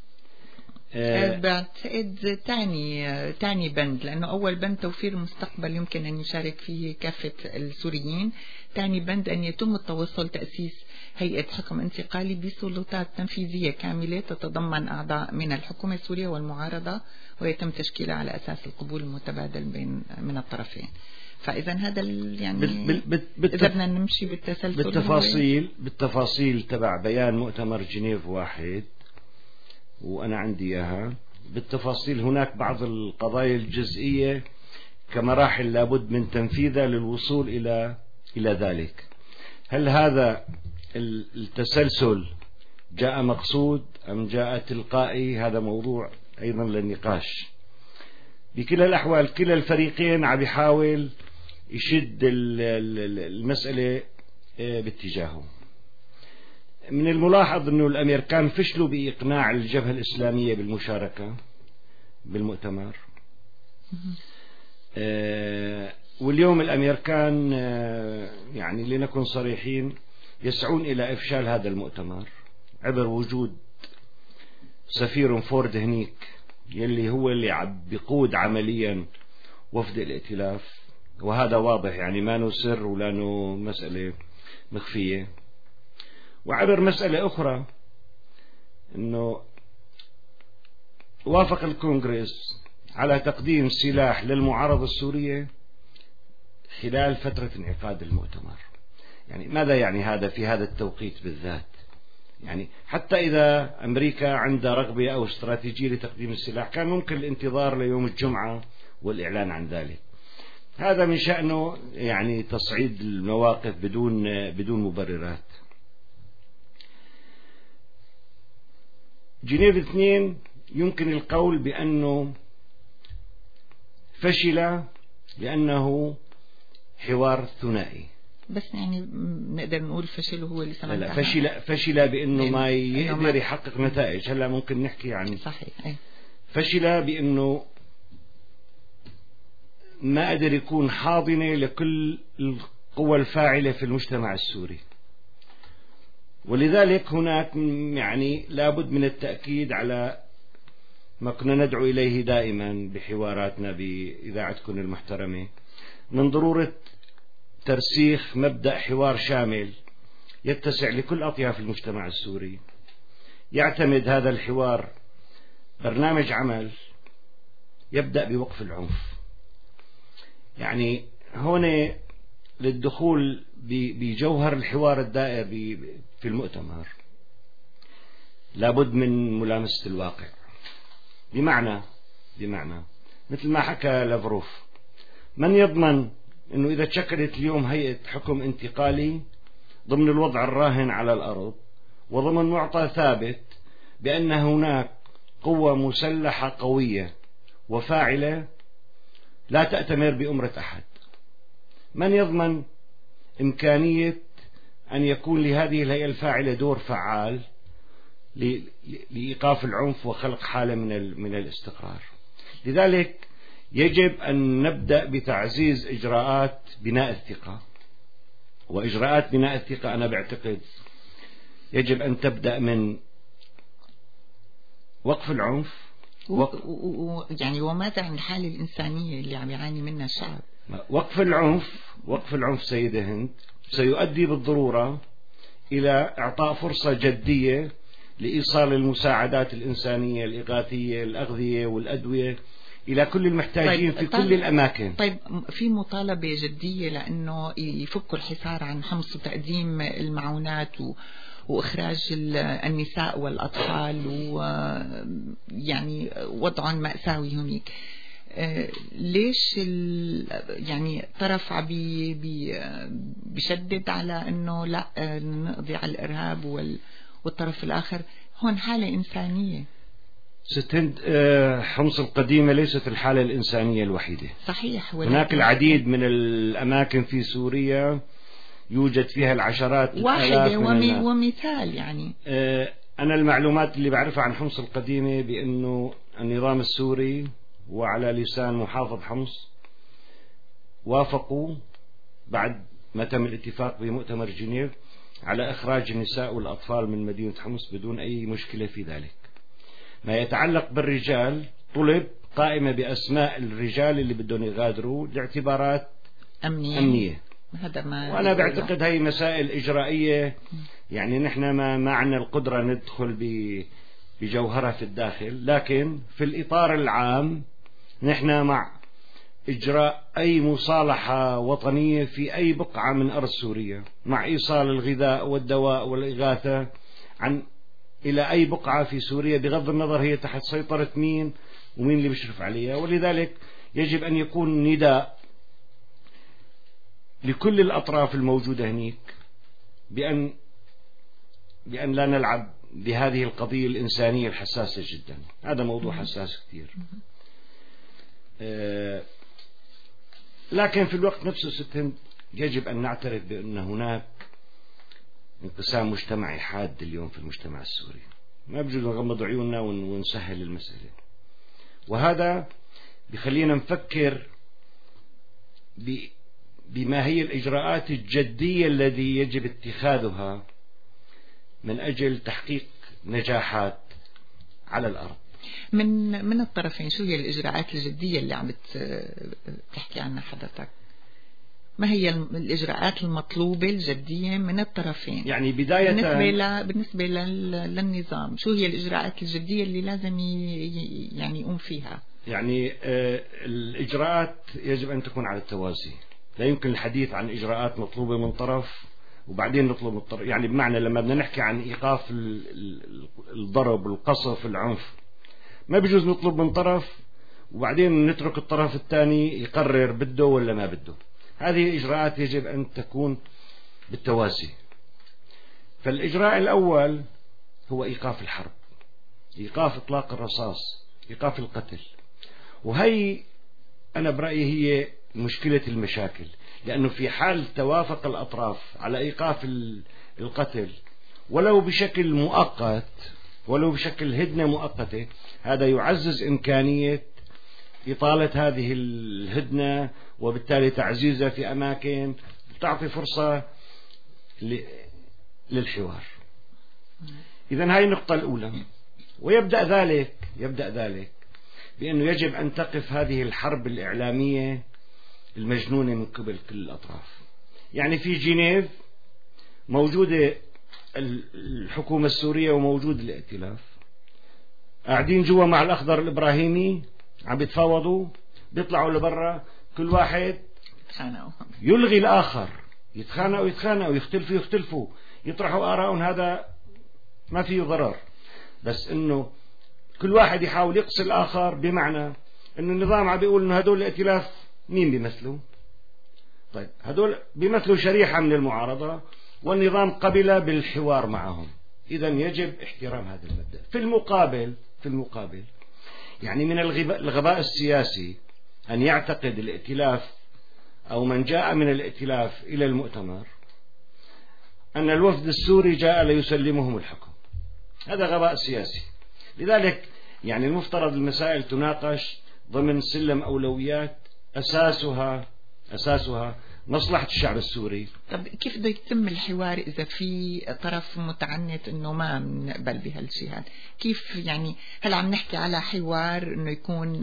بعتقد تاني بند، لأنه أول بند توفير مستقبل يمكن أن يشارك فيه كافة السوريين. تاني بند أن يتم التوصل تأسيس هيئة حكم انتقالي بسلطات تنفيذية كاملة تتضمن أعضاء من الحكومة السورية والمعارضة، ويتم تشكيلها على أساس القبول المتبادل من الطرفين. فإذا هذا يعني إذا بدنا نمشي بالتسلسل بالتفاصيل تبع بيان مؤتمر جنيف 1 وأنا عندي إياها بالتفاصيل. هناك بعض القضايا الجزئية كمراحل لابد من تنفيذها للوصول إلى ذلك. هل هذا التسلسل جاء مقصود أم جاء تلقائي؟ هذا موضوع أيضا للنقاش. بكلا الأحوال كلا الفريقين عم يحاول يشد المسألة باتجاهه. من الملاحظ أنه الأمريكان فشلوا بإقناع الجبهة الإسلامية بالمشاركة بالمؤتمر، واليوم الأمريكان يعني لنكن صريحين يسعون إلى إفشال هذا المؤتمر عبر وجود سفير فورد هنيك يلي هو اللي عم بيقود عمليا وفد الائتلاف، وهذا واضح يعني ما نسر ولا مسألة مخفية. وعبر مسألة أخرى أنه وافق الكونغرس على تقديم سلاح للمعارضة السورية خلال فترة انعقاد المؤتمر. يعني ماذا يعني هذا في هذا التوقيت بالذات؟ يعني حتى إذا أمريكا عندها رغبة أو استراتيجية لتقديم السلاح كان ممكن الانتظار ليوم الجمعة والإعلان عن ذلك. هذا من شأنه يعني تصعيد المواقف بدون مبررات. جنيف 2 يمكن القول بأنه فشل لأنه حوار ثنائي. بس يعني نقدر نقول فشل هو اللي سمعنا. لا فشل بأنه ما يقدر يحقق نتائج. هلا ممكن نحكي عن صحيح. فشل بأنه ما قدر يكون حاضنة لكل القوى الفاعلة في المجتمع السوري، ولذلك هناك يعني لابد من التأكيد على ما كنا ندعو إليه دائما بحواراتنا بإذاعتكم المحترمة من ضرورة ترسيخ مبدأ حوار شامل يتسع لكل أطياف المجتمع السوري. يعتمد هذا الحوار برنامج عمل يبدأ بوقف العنف. يعني هون للدخول بجوهر الحوار الدائر في المؤتمر لابد من ملامسة الواقع. بمعنى مثل ما حكى لافروف، من يضمن أنه إذا تشكلت اليوم هيئة حكم انتقالي ضمن الوضع الراهن على الأرض وضمن معطى ثابت بأن هناك قوة مسلحة قوية وفاعلة لا تأتمر بأمرة أحد، من يضمن إمكانية أن يكون لهذه الهيئة الفاعلة دور فعال لإيقاف العنف وخلق حالة من الاستقرار؟ لذلك يجب أن نبدأ بتعزيز إجراءات بناء الثقة. وإجراءات بناء الثقة أنا بعتقد يجب أن تبدأ من وقف العنف يعني وماذا عن الحالة الإنسانية اللي عم يعاني منها الشعب؟ وقف العنف سيدة هند سيؤدي بالضرورة إلى إعطاء فرصة جدية لإيصال المساعدات الإنسانية الإغاثية الأغذية والأدوية إلى كل المحتاجين في كل الأماكن. طيب في مطالبة جدية لأنه يفكوا الحصار عن حمص وتقديم المعونات وإخراج النساء والأطفال ويعني وضع مأساوي هناك. ليش يعني طرف بيشدد على أنه لا نقضي على الإرهاب والطرف الآخر هون حالة إنسانية؟ ست هند، حمص القديمة ليست الحالة الإنسانية الوحيدة. صحيح. هناك العديد من الأماكن في سوريا يوجد فيها العشرات واحدة ومثال يعني. أنا المعلومات اللي بعرفها عن حمص القديمة بأنه النظام السوري وعلى لسان محافظ حمص وافقوا بعد ما تم الاتفاق بمؤتمر جنيف على إخراج النساء والأطفال من مدينة حمص بدون أي مشكلة في ذلك. ما يتعلق بالرجال طلب قائمة بأسماء الرجال اللي بدهم يغادروا لاعتبارات أمنية. وأنا بعتقد هاي مسائل إجرائية، يعني نحن ما عندنا القدرة ندخل بجوهرها في الداخل، لكن في الإطار العام نحن مع إجراء أي مصالحة وطنية في أي بقعة من أرض سوريا مع إيصال الغذاء والدواء والإغاثة إلى أي بقعة في سوريا، بغض النظر هي تحت سيطرة مين ومين اللي بيشرف عليها. ولذلك يجب أن يكون نداء لكل الأطراف الموجودة هناك بأن لا نلعب بهذه القضية الإنسانية الحساسة جدا. هذا موضوع حساس كثير. لكن في الوقت نفسه ست هند يجب أن نعترف بأن هناك انقسام مجتمعي حاد اليوم في المجتمع السوري. ما بجوز نغمض عيوننا ونسهل المسألة، وهذا بخلينا نفكر بما هي الإجراءات الجدية التي يجب اتخاذها من أجل تحقيق نجاحات على الأرض من الطرفين. شو هي الإجراءات الجدية اللي عم تحكي عنها حضرتك؟ ما هي الإجراءات المطلوبة الجدية من الطرفين؟ يعني بداية بالنسبة للنظام، شو هي الإجراءات الجدية اللي لازم يعني يقوم فيها؟ يعني الإجراءات يجب أن تكون على التوازي. لا يمكن الحديث عن إجراءات مطلوبة من طرف وبعدين نطلب من الطرف. يعني بمعنى لما بدنا نحكي عن إيقاف الضرب والقصف العنف، ما بيجوز نطلب من طرف وبعدين نترك الطرف الثاني يقرر بده ولا ما بده. هذه الإجراءات يجب أن تكون بالتوازي. فالإجراء الأول هو إيقاف الحرب، إيقاف إطلاق الرصاص، إيقاف القتل. وهي أنا برأيي هي مشكلة المشاكل، لأنه في حال توافق الأطراف على إيقاف القتل ولو بشكل مؤقت، ولو بشكل هدنة مؤقتة، هذا يعزز إمكانية إطالة هذه الهدنة وبالتالي تعزيزها في أماكن تعطي فرصة للحوار. إذن هاي النقطة الأولى. ويبدأ ذلك بأنه يجب أن تقف هذه الحرب الإعلامية المجنونة من قبل كل الأطراف. يعني في جنيف موجودة الحكومة السورية وموجود الائتلاف، قاعدين جوا مع الأخضر الإبراهيمي عم بيتفاوضوا، بيطلعوا لبرا كل واحد يلغي الآخر، يتخانقوا يختلفوا يطرحوا آراءهم. هذا ما فيه ضرر، بس إنه كل واحد يحاول يقصي الآخر، بمعنى إنه النظام عم بيقول إنه هدول الائتلاف مين بيمثلوا؟ طيب هدول بيمثلوا شريحة من المعارضة والنظام قبل بالحوار معهم. إذن يجب احترام هذا المبدأ. في المقابل يعني من الغباء السياسي أن يعتقد الائتلاف أو من جاء من الائتلاف إلى المؤتمر أن الوفد السوري جاء ليسلمهم الحكم. هذا غباء سياسي. لذلك يعني المفترض المسائل تناقش ضمن سلم أولويات أساسها مصلحة الشعب السوري. طب كيف بده يتم الحوار إذا في طرف متعنت إنه ما نقبل بهالشيء؟ كيف يعني؟ هل عم نحكي على حوار إنه يكون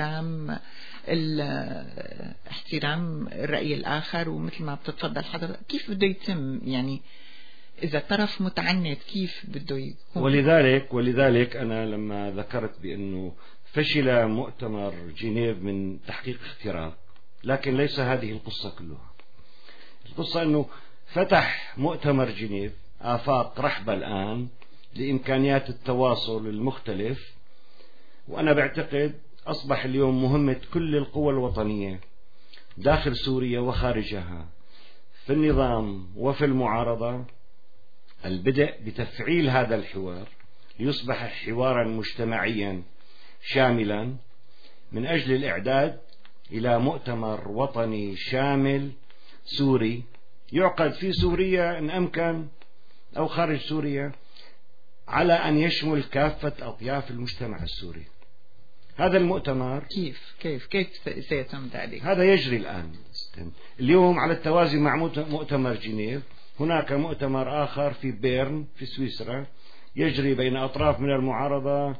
احترام الرأي الآخر ومثل ما بتتفضل حضرتك، كيف بده يتم يعني إذا طرف متعنت كيف بده يكون؟ ولذلك أنا لما ذكرت بأنه فشل مؤتمر جنيف من تحقيق اختراق، لكن ليس هذه القصة كلها. القصة أنه فتح مؤتمر جنيف آفاق رحبة الآن لإمكانيات التواصل المختلف. وأنا بعتقد أصبح اليوم مهمة كل القوى الوطنية داخل سوريا وخارجها في النظام وفي المعارضة البدء بتفعيل هذا الحوار ليصبح حوارا مجتمعيا شاملا من أجل الإعداد إلى مؤتمر وطني شامل سوري يعقد في سوريا إن أمكن أو خارج سوريا، على أن يشمل كافة أطياف المجتمع السوري. هذا المؤتمر كيف سيتم ذلك؟ هذا يجري الآن اليوم على التوازي مع مؤتمر جنيف. هناك مؤتمر آخر في بيرن في سويسرا يجري بين أطراف من المعارضة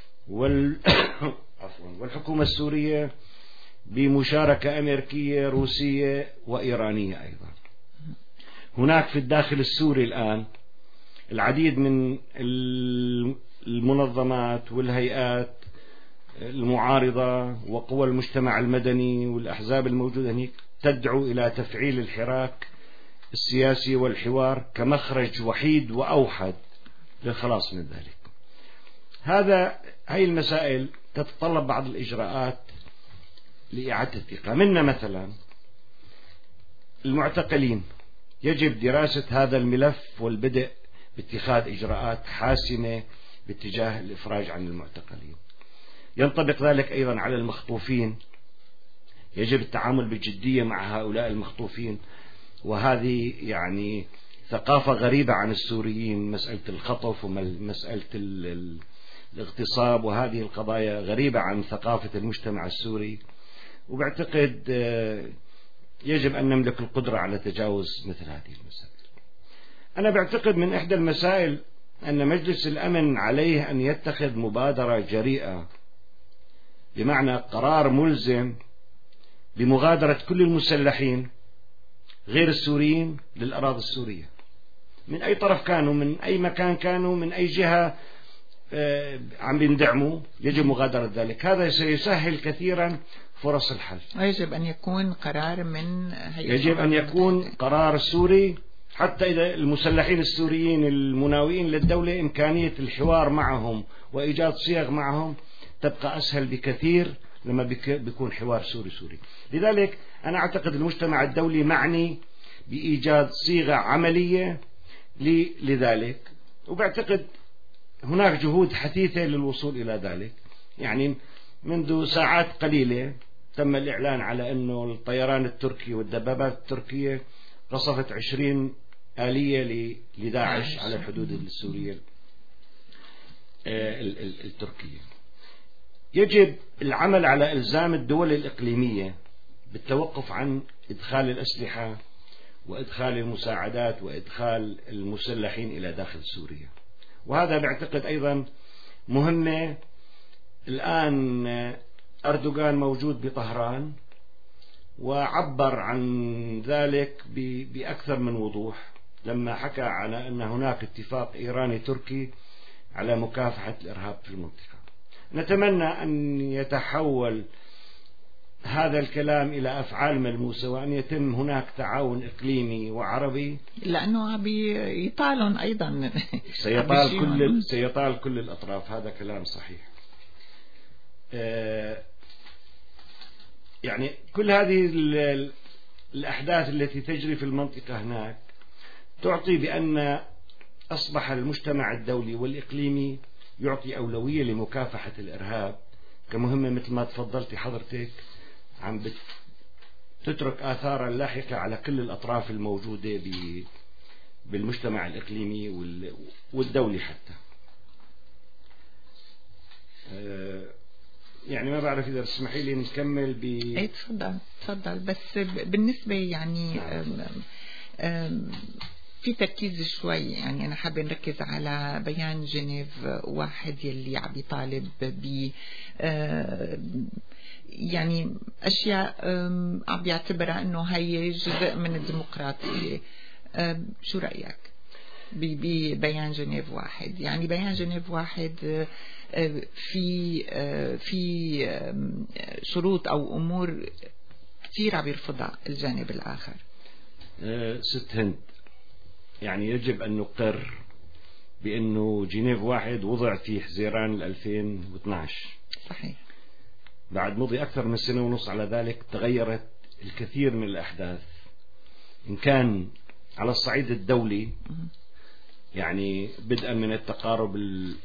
والحكومة السورية بمشاركة أمريكية روسية وإيرانية أيضا. هناك في الداخل السوري الآن العديد من المنظمات والهيئات المعارضة وقوى المجتمع المدني والأحزاب الموجودة هناك تدعو إلى تفعيل الحراك السياسي والحوار كمخرج وحيد وأوحد للخلاص من ذلك. هاي المسائل تتطلب بعض الإجراءات لإعادة الثقة. منا مثلا المعتقلين، يجب دراسة هذا الملف والبدء باتخاذ إجراءات حاسمة باتجاه الإفراج عن المعتقلين. ينطبق ذلك أيضا على المخطوفين، يجب التعامل بجدية مع هؤلاء المخطوفين، وهذه يعني ثقافة غريبة عن السوريين، مسألة الخطف ومسألة الاغتصاب، وهذه القضايا غريبة عن ثقافة المجتمع السوري. وبعتقد يجب أن نملك القدرة على تجاوز مثل هذه المسائل. أنا بعتقد من إحدى المسائل أن مجلس الأمن عليه أن يتخذ مبادرة جريئة، بمعنى قرار ملزم بمغادرة كل المسلحين غير السوريين للأراضي السورية، من أي طرف كانوا، من أي مكان كانوا، من أي جهة عم بيندعموا، يجب مغادرة ذلك. هذا سيسهل كثيرا فرص الحل. ويجب أن يكون قرار من يجب أن يكون قرار سوري، حتى إذا المسلحين السوريين المناوئين للدولة إمكانية الحوار معهم وإيجاد صيغ معهم تبقى أسهل بكثير لما بيكون حوار سوري. لذلك أنا أعتقد المجتمع الدولي معني بإيجاد صيغة عملية لذلك، وبعتقد هناك جهود حثيثة للوصول إلى ذلك. يعني منذ ساعات قليلة تم الإعلان على أنه الطيران التركي والدبابات التركية قصفت 20 آلية لداعش على الحدود السورية التركية. يجب العمل على إلزام الدول الإقليمية بالتوقف عن إدخال الأسلحة وإدخال المساعدات وإدخال المسلحين إلى داخل سوريا، وهذا بعتقد أيضا مهمة. الآن أردوغان موجود بطهران وعبر عن ذلك بأكثر من وضوح لما حكى على أن هناك اتفاق إيراني تركي على مكافحة الإرهاب في المنطقة. نتمنى أن يتحول هذا الكلام إلى أفعال ملموسة، وأن يتم هناك تعاون إقليمي وعربي، لأنه يطالون أيضا سيطال كل الأطراف. هذا كلام صحيح. يعني كل هذه الأحداث التي تجري في المنطقة هناك تعطي بأن أصبح المجتمع الدولي والإقليمي يعطي أولوية لمكافحة الإرهاب كمهمة، مثل ما تفضلتي حضرتك، عم تترك آثارا لاحقة على كل الأطراف الموجودة بالمجتمع الإقليمي والدولي حتى. يعني ما بعرف إذا تسمحي لي نكمل أي تفضل. بس بالنسبة يعني في تركيز شوي، يعني أنا حابة نركز على بيان جنيف 1 يلي عم يطالب ب يعني أشياء عم بيعتبرها أنه هي جزء من الديمقراطية. شو رأيك ببيان جنيف 1؟ يعني بيان جنيف 1 في شروط أو أمور كثير عم يرفضها الجانب الآخر. ست هند، يعني يجب أن نقر بأنه جنيف 1 وضع في حزيران 2012. صحيح. بعد مضي أكثر من سنة ونص على ذلك تغيرت الكثير من الأحداث، إن كان على الصعيد الدولي، يعني بدءا من التقارب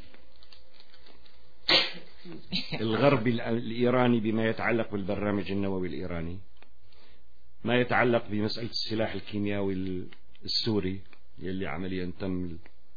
الغربي الإيراني بما يتعلق بالبرنامج النووي الإيراني، ما يتعلق بمسألة السلاح الكيميائي السوري يلي عمليا تم،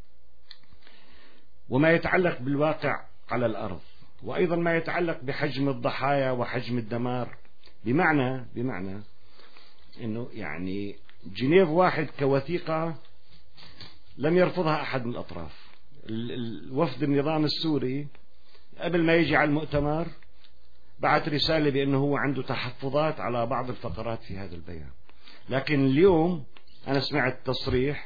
وما يتعلق بالواقع على الأرض، وأيضا ما يتعلق بحجم الضحايا وحجم الدمار. بمعنى أنه يعني جنيف 1 كوثيقة لم يرفضها أحد من الأطراف. الوفد النظام السوري قبل ما يجي على المؤتمر بعت رسالة بأنه هو عنده تحفظات على بعض الفقرات في هذا البيان، لكن اليوم أنا سمعت تصريح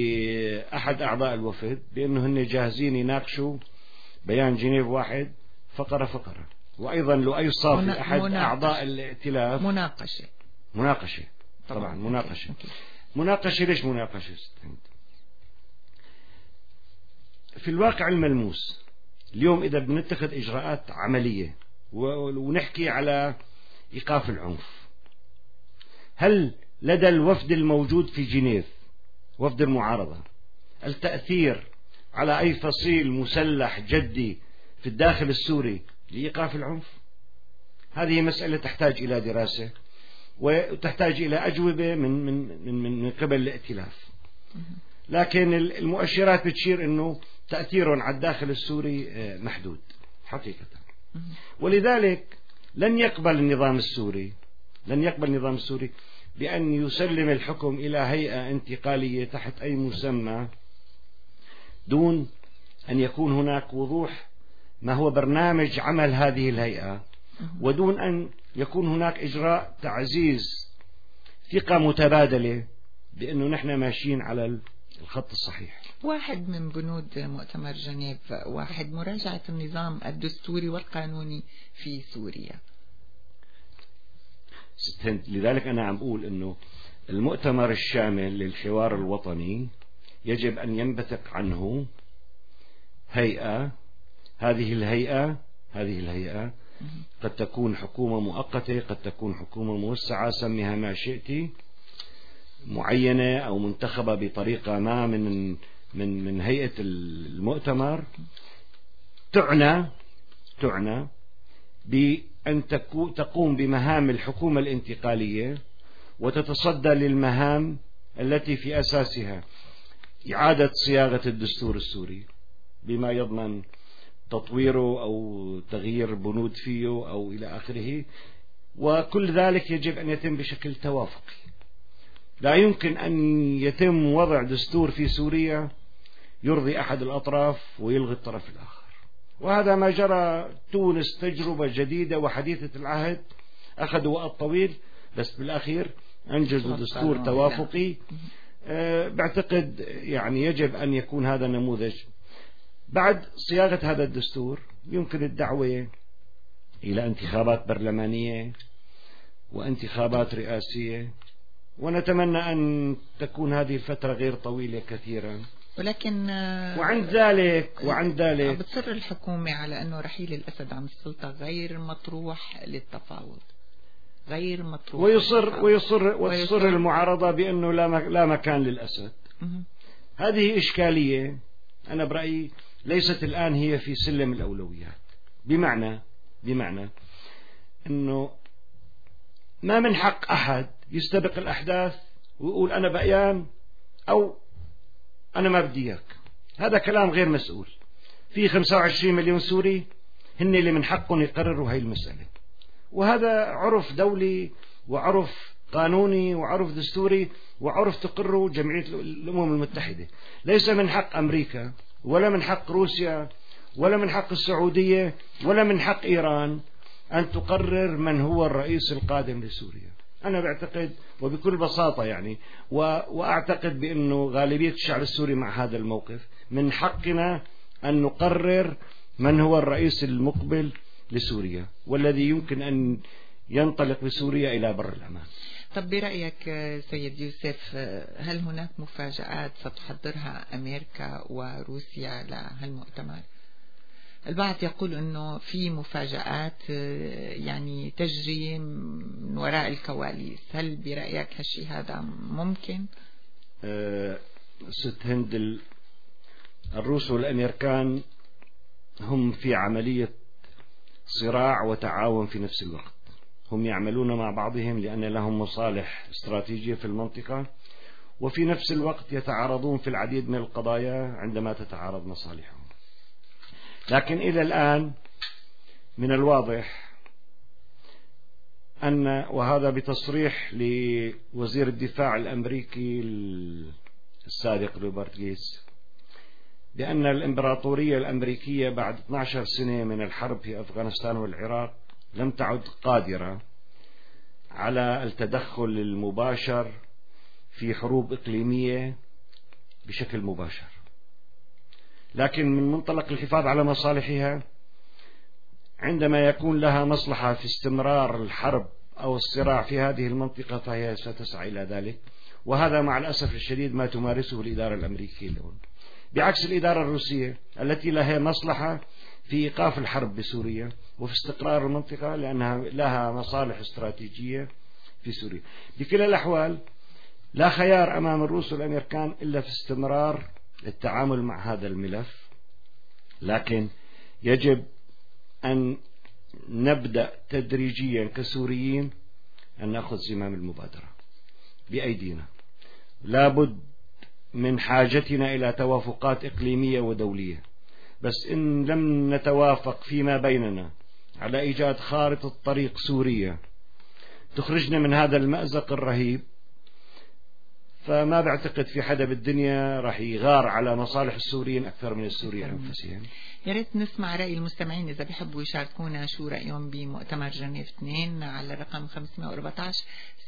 لأحد أعضاء الوفد بأنه هن جاهزين يناقشوا بيان جنيف 1 فقرة وأيضا لؤي الصافي أحد أعضاء الائتلاف. مناقشة طبعا مناقشة. ليش مناقشة؟ في الواقع الملموس اليوم إذا بنتخذ إجراءات عملية ونحكي على إيقاف العنف، هل لدى الوفد الموجود في جنيف وفد المعارضة التأثير على أي فصيل مسلح جدي في الداخل السوري لإيقاف العنف؟ هذه مسألة تحتاج إلى دراسة وتحتاج إلى أجوبة من قبل الائتلاف، لكن المؤشرات بتشير أنه تأثيرهم على الداخل السوري محدود حقيقة. ولذلك لن يقبل النظام السوري بأن يسلم الحكم إلى هيئة انتقالية تحت أي مسمى دون أن يكون هناك وضوح ما هو برنامج عمل هذه الهيئة، ودون أن يكون هناك إجراء تعزيز ثقة متبادلة بأنه نحن ماشيين على الخط الصحيح. واحد من بنود مؤتمر جنيف مراجعة النظام الدستوري والقانوني في سوريا. لذلك أنا عم أقول أنه المؤتمر الشامل للحوار الوطني يجب أن ينبثق عنه هيئة. هذه الهيئة قد تكون حكومة مؤقتة، قد تكون حكومة موسعة، سميها ما شئت، معينة أو منتخبة بطريقة ما من هيئة المؤتمر، تعنى بأن تقوم بمهام الحكومة الانتقالية وتتصدى للمهام التي في أساسها إعادة صياغة الدستور السوري بما يضمن تطويره أو تغيير بنود فيه أو إلى آخره، وكل ذلك يجب أن يتم بشكل توافقي. لا يمكن أن يتم وضع دستور في سوريا يرضي أحد الأطراف ويلغي الطرف الآخر، وهذا ما جرى. تونس تجربة جديدة وحديثة العهد، أخذوا وقت طويل بس بالأخير أنجزوا دستور توافقي. بعتقد يعني يجب أن يكون هذا نموذج. بعد صياغة هذا الدستور يمكن الدعوة إلى انتخابات برلمانية وانتخابات رئاسية، ونتمنى أن تكون هذه الفترة غير طويلة كثيرا. ولكن وعند ذلك بتصر الحكومة على أنه رحيل الأسد عن السلطة غير مطروح للتفاوض، غير مطروح، ويصر المعارضة بأنه لا مكان للأسد. هذه إشكالية أنا برأيي ليست الآن هي في سلم الأولويات، بمعنى أنه ما من حق أحد يستبق الأحداث ويقول أنا بقيان أو أنا ما بدي إياك. هذا كلام غير مسؤول. في 25 مليون سوري هن اللي من حقهم يقرروا هاي المسألة، وهذا عرف دولي وعرف قانوني وعرف دستوري وعرف تقره جمعية الأمم المتحدة. ليس من حق أمريكا ولا من حق روسيا ولا من حق السعودية ولا من حق إيران أن تقرر من هو الرئيس القادم لسوريا. أنا بعتقد وبكل بساطة يعني وأعتقد بأنه غالبية الشعب السوري مع هذا الموقف، من حقنا أن نقرر من هو الرئيس المقبل لسوريا والذي يمكن أن ينطلق بسوريا إلى بر الأمان. طب برأيك سيد يوسف، هل هناك مفاجآت ستحضرها أمريكا وروسيا لهالمؤتمر؟ البعض يقول أنه في مفاجآت يعني تجري من وراء الكواليس، هل برأيك هالشيء هذا ممكن؟ ست هند، الروس والأمريكان هم في عملية صراع وتعاون في نفس الوقت. هم يعملون مع بعضهم لأن لهم مصالح استراتيجية في المنطقة، وفي نفس الوقت يتعارضون في العديد من القضايا عندما تتعارض مصالحهم. لكن إلى الآن من الواضح أن، وهذا بتصريح لوزير الدفاع الأمريكي السابق روبرت غيتس، بأن الإمبراطورية الأمريكية بعد 12 سنة من الحرب في أفغانستان والعراق لم تعد قادرة على التدخل المباشر في حروب إقليمية بشكل مباشر، لكن من منطلق الحفاظ على مصالحها عندما يكون لها مصلحة في استمرار الحرب أو الصراع في هذه المنطقة فهي ستسعى إلى ذلك، وهذا مع الأسف الشديد ما تمارسه الإدارة الأمريكية اليوم، بعكس الإدارة الروسية التي لها مصلحة في إيقاف الحرب بسوريا وفي استقرار المنطقة لأنها لها مصالح استراتيجية في سوريا. بكلا الأحوال لا خيار أمام الروس والأمريكان إلا في استمرار التعامل مع هذا الملف، لكن يجب أن نبدأ تدريجيا كسوريين أن نأخذ زمام المبادرة بأيدينا. لابد من حاجتنا إلى توافقات إقليمية ودولية، بس إن لم نتوافق فيما بيننا على إيجاد خارطة طريق سورية تخرجنا من هذا المأزق الرهيب، فما بعتقد في حدا بالدنيا راح يغار على مصالح السوريين أكثر من السوريين أنفسهم. يا ريت نسمع رأي المستمعين إذا بيحبوا يشاركونا شو رأيهم بمؤتمر جنيف 2 على الرقم 514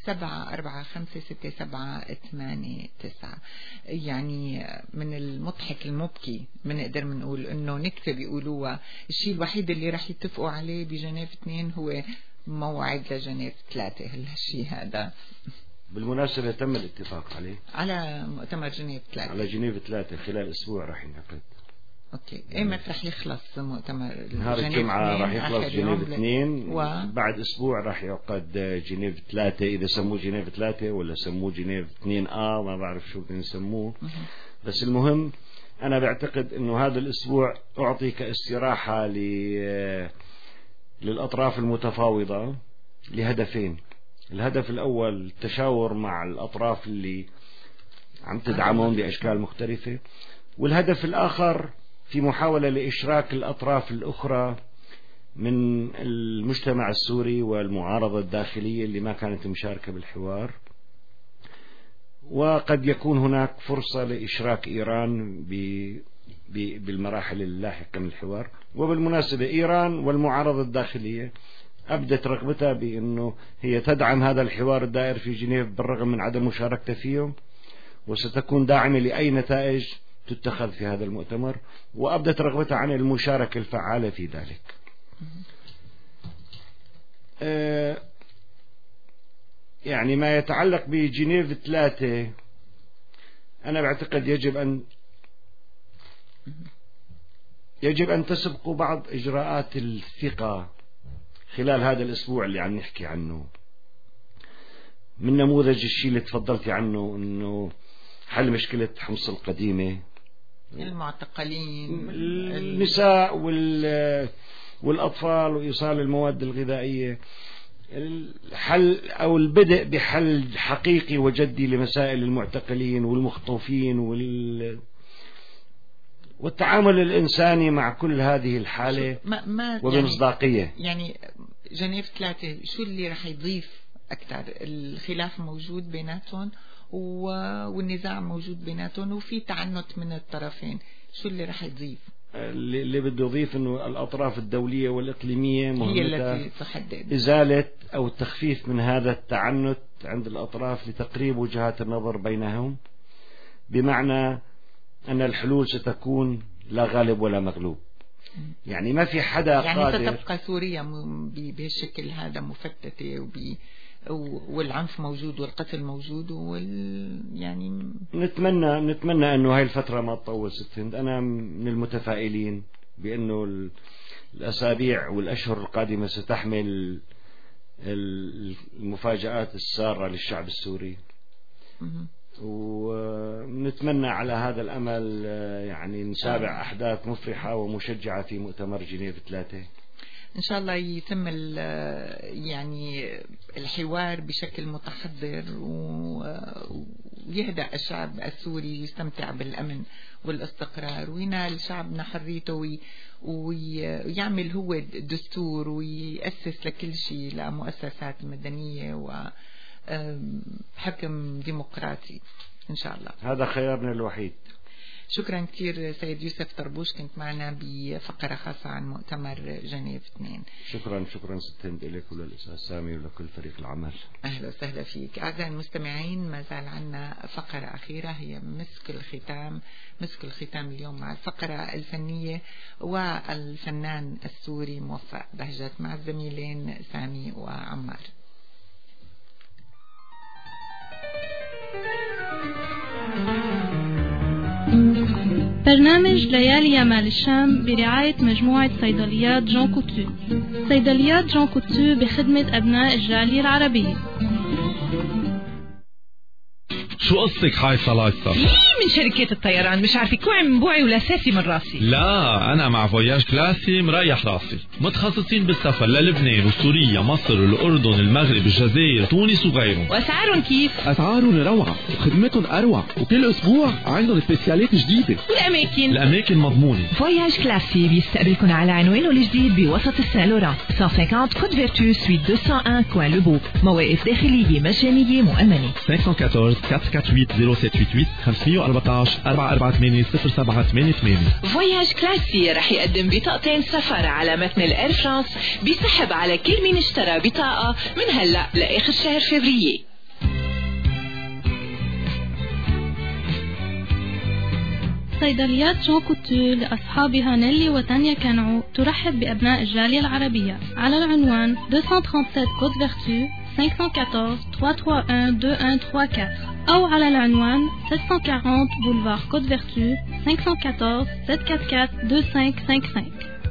7456789. يعني من المضحك المبكي بنقدر منقول إنه نكتب يقولوا الشيء الوحيد اللي راح يتفقوا عليه بجنيف 2 هو موعد لجنيف 3. هالشيء هذا بالمناسبة تم الاتفاق عليه على مؤتمر جنيف 3، على جنيف 3 خلال أسبوع راح ينعقد. اوكي، ايمت رح يخلص مؤتمر نهار الجمعة راح يخلص جنيف 2 بعد اسبوع راح يعقد جنيف 3. اذا سموه جنيف 3 ولا سموه جنيف 2A ما بعرف شو بدنا نسموه، بس المهم انا بعتقد انه هذا الاسبوع اعطي كاستراحة للاطراف المتفاوضة لهدفين. الهدف الاول التشاور مع الاطراف اللي عم تدعمهم باشكال مختلفة، والهدف الآخر في محاولة لإشراك الأطراف الأخرى من المجتمع السوري والمعارضة الداخلية اللي ما كانت مشاركة بالحوار، وقد يكون هناك فرصة لإشراك إيران بالمراحل اللاحقة من الحوار. وبالمناسبة إيران والمعارضة الداخلية أبدت رغبتها بأنه هي تدعم هذا الحوار الدائر في جنيف بالرغم من عدم مشاركتها فيه، وستكون داعمة لأي نتائج تتخذ في هذا المؤتمر، وأبدت رغبتها عن المشاركة الفعالة في ذلك. يعني ما يتعلق بجنيف 3 أنا بعتقد يجب أن تسبق بعض إجراءات الثقة خلال هذا الأسبوع اللي عم نحكي عنه، من نموذج الشيء اللي تفضلتي عنه إنه حل مشكلة حمص القديمة، المعتقلين، النساء والأطفال وإيصال المواد الغذائية، الحل أو البدء بحل حقيقي وجدي لمسائل المعتقلين والمخطوفين والتعامل الإنساني مع كل هذه الحالة وبمصداقية. يعني جنيف 3 شو اللي رح يضيف أكثر؟ الخلاف موجود بيناتهم والنزاع موجود بيناتهم وفي تعنت من الطرفين، شو اللي رح يضيف؟ اللي بده يضيف انه الاطراف الدولية والاقليمية هي التي تحدد ازالة او التخفيف من هذا التعنت عند الاطراف لتقريب وجهات النظر بينهم، بمعنى ان الحلول ستكون لا غالب ولا مغلوب. يعني ما في حدا يعني قادر، ستبقى سوريا بشكل هذا مفتتة والعنف موجود والقتل موجود يعني نتمنى انه هاي الفترة ما تطول. ست هند، انا من المتفائلين بانه الاسابيع والاشهر القادمة ستحمل المفاجآت السارة للشعب السوري، ونتمنى على هذا الامل يعني نتابع احداث مفرحة ومشجعة في مؤتمر جنيف 3. إن شاء الله يتم يعني الحوار بشكل متحضر ويهدأ الشعب السوري ويستمتع بالأمن والاستقرار وينال شعبنا حريته ويعمل هو الدستور ويأسس لكل شيء لمؤسسات مدنية وحكم ديمقراطي إن شاء الله. هذا خيارنا الوحيد. شكرا كثير سيد يوسف طربوش، كنت معنا بفقرة خاصة عن مؤتمر جنيف 2. شكرا ست هند لك وللأستاذ سامي ولكل فريق العمل. أهلا وسهلا فيك. أعزائي المستمعين، ما زال عنا فقرة أخيرة هي مسك الختام اليوم مع الفقرة الفنية والفنان السوري موفق بهجت مع الزميلين سامي وعمار. برنامج ليالي يمال الشام برعاية مجموعة صيدليات جون كوتو. صيدليات جون كوتو بخدمة أبناء الجالية العربية. شو قصتك هاي صلايصة؟ من شركة الطيران مش عارفة كوعي من بوعي ولا ساسي من راسي. لا أنا مع فواياج كلاسي مريح راسي، متخصصين بالسفر للبنان وسوريا مصر الأردن المغرب الجزائر تونس وغيرهم. وأسعارهم كيف؟ أسعارهم روعة وخدمتهم أروع، وكل أسبوع عندهم سبيسيالات جديدة. الأماكن مضمونة. فواياج كلاسي بيستقبلكم على عنوانه الجديد بوسط السان لوران 150 كود فيرتو سويت 201 كوان لوبو. مواقف داخلية مجانية مؤمنة. 514 448 514 448 0788. فواياج كلاسي رح يقدم بطاقتين سفر على متن الإير فرانس بيسحب على كل مين اشترى بطاقة من هلأ لآخر شهر فبراير. صيدليات جون كوتو لأصحابها نيلي وتانيا كانعو ترحب بأبناء الجالية العربية على العنوان 237 كود فيرتو 514 331 2134 أو على العنوان 740 بولفار كود فيرتو 514 744 2555.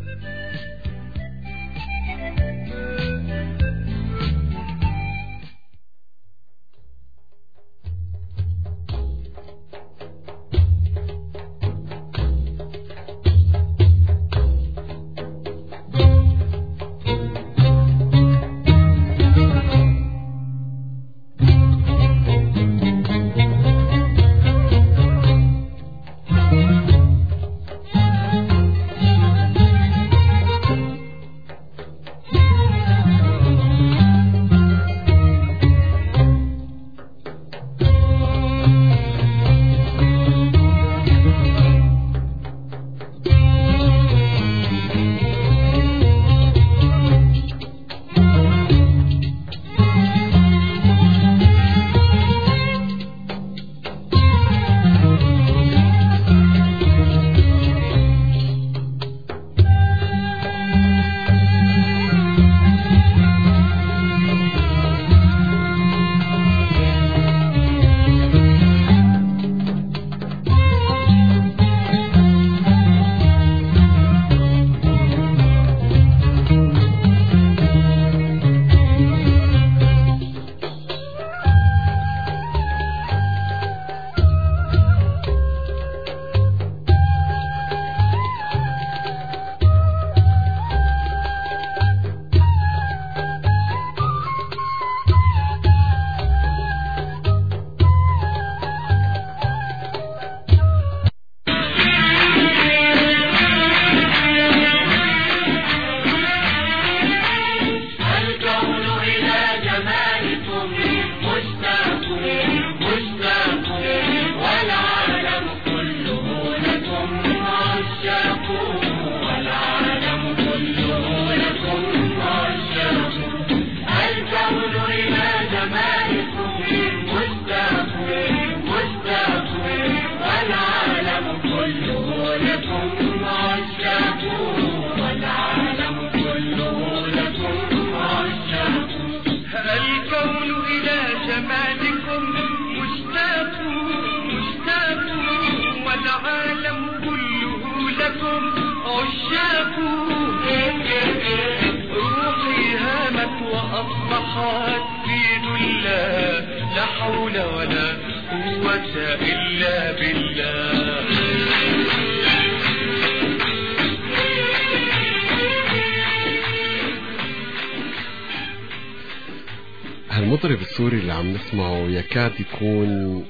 هالمطرب السوري اللي عم نسمعه يكاد يكون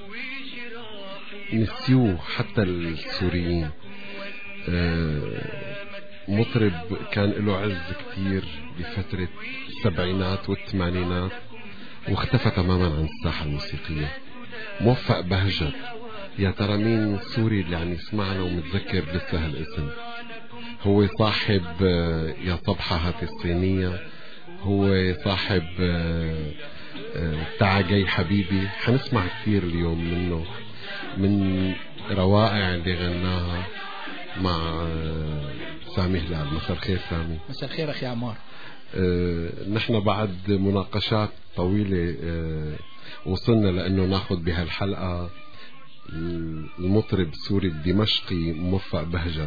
نسيوه حتى السوريين. مطرب كان له عز كتير بفترة السبعينات والثمانينات واختفى تماما عن الساحة الموسيقية. موفق بهجت يا ترى مين السوري اللي عم يسمعنا ومتذكر لسه هالاسم؟ هو صاحب يا صبحة هاتي الصينية، هو صاحب تعا جاي حبيبي. حنسمع كثير اليوم منه، من روائع اللي غناها مع سامي هلال. مساء الخير سامي. مساء الخير أخي عمار. نحن بعد مناقشات طويلة وصلنا لأنه ناخذ بهالحلقة المطرب السوري الدمشقي موفق بهجت.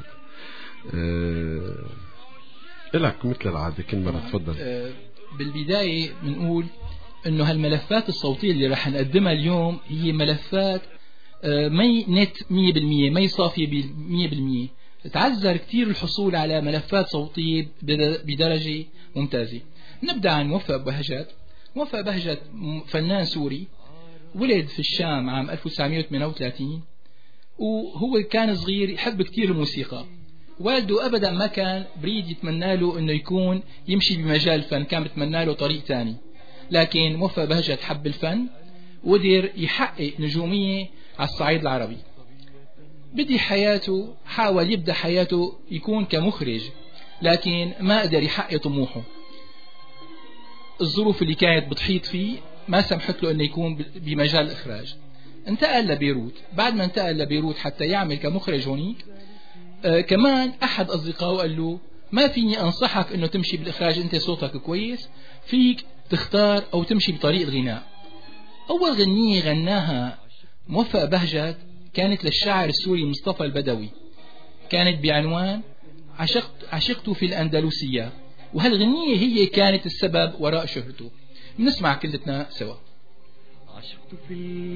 لك مثل العادة كل مرة تفضل. بالبداية بنقول انه هالملفات الصوتية اللي رح نقدمها اليوم هي ملفات مي نت 100%، مي صافية 100%. تعذر كتير الحصول على ملفات صوتية بدرجة ممتازة. نبدأ عن موفق بهجت. موفق بهجت فنان سوري، ولد في الشام عام 1938، وهو كان صغير يحب كتير الموسيقى. والده أبدا ما كان بريد يتمنى له أنه يكون يمشي بمجال الفن، كان بتمنى له طريق تاني. لكن موفق بهجت حب الفن وقدر يحقق نجومية على الصعيد العربي. بدي حياته، حاول يبدأ حياته يكون كمخرج، لكن ما قدر يحقق طموحه. الظروف اللي كانت بتحيط فيه ما سمحت له أنه يكون بمجال الإخراج. انتقل لبيروت. بعد ما انتقل لبيروت حتى يعمل كمخرج هونيك، كمان أحد أصدقائه قال له ما فيني أنصحك أنه تمشي بالإخراج، أنت صوتك كويس، فيك تختار أو تمشي بطريق الغناء. أول غنية غناها موفق بهجت كانت للشاعر السوري مصطفى البدوي، كانت بعنوان عشقت في الأندلسية، وهالغنية هي كانت السبب وراء شهرته. بنسمع كلتنا سوا. عشقت في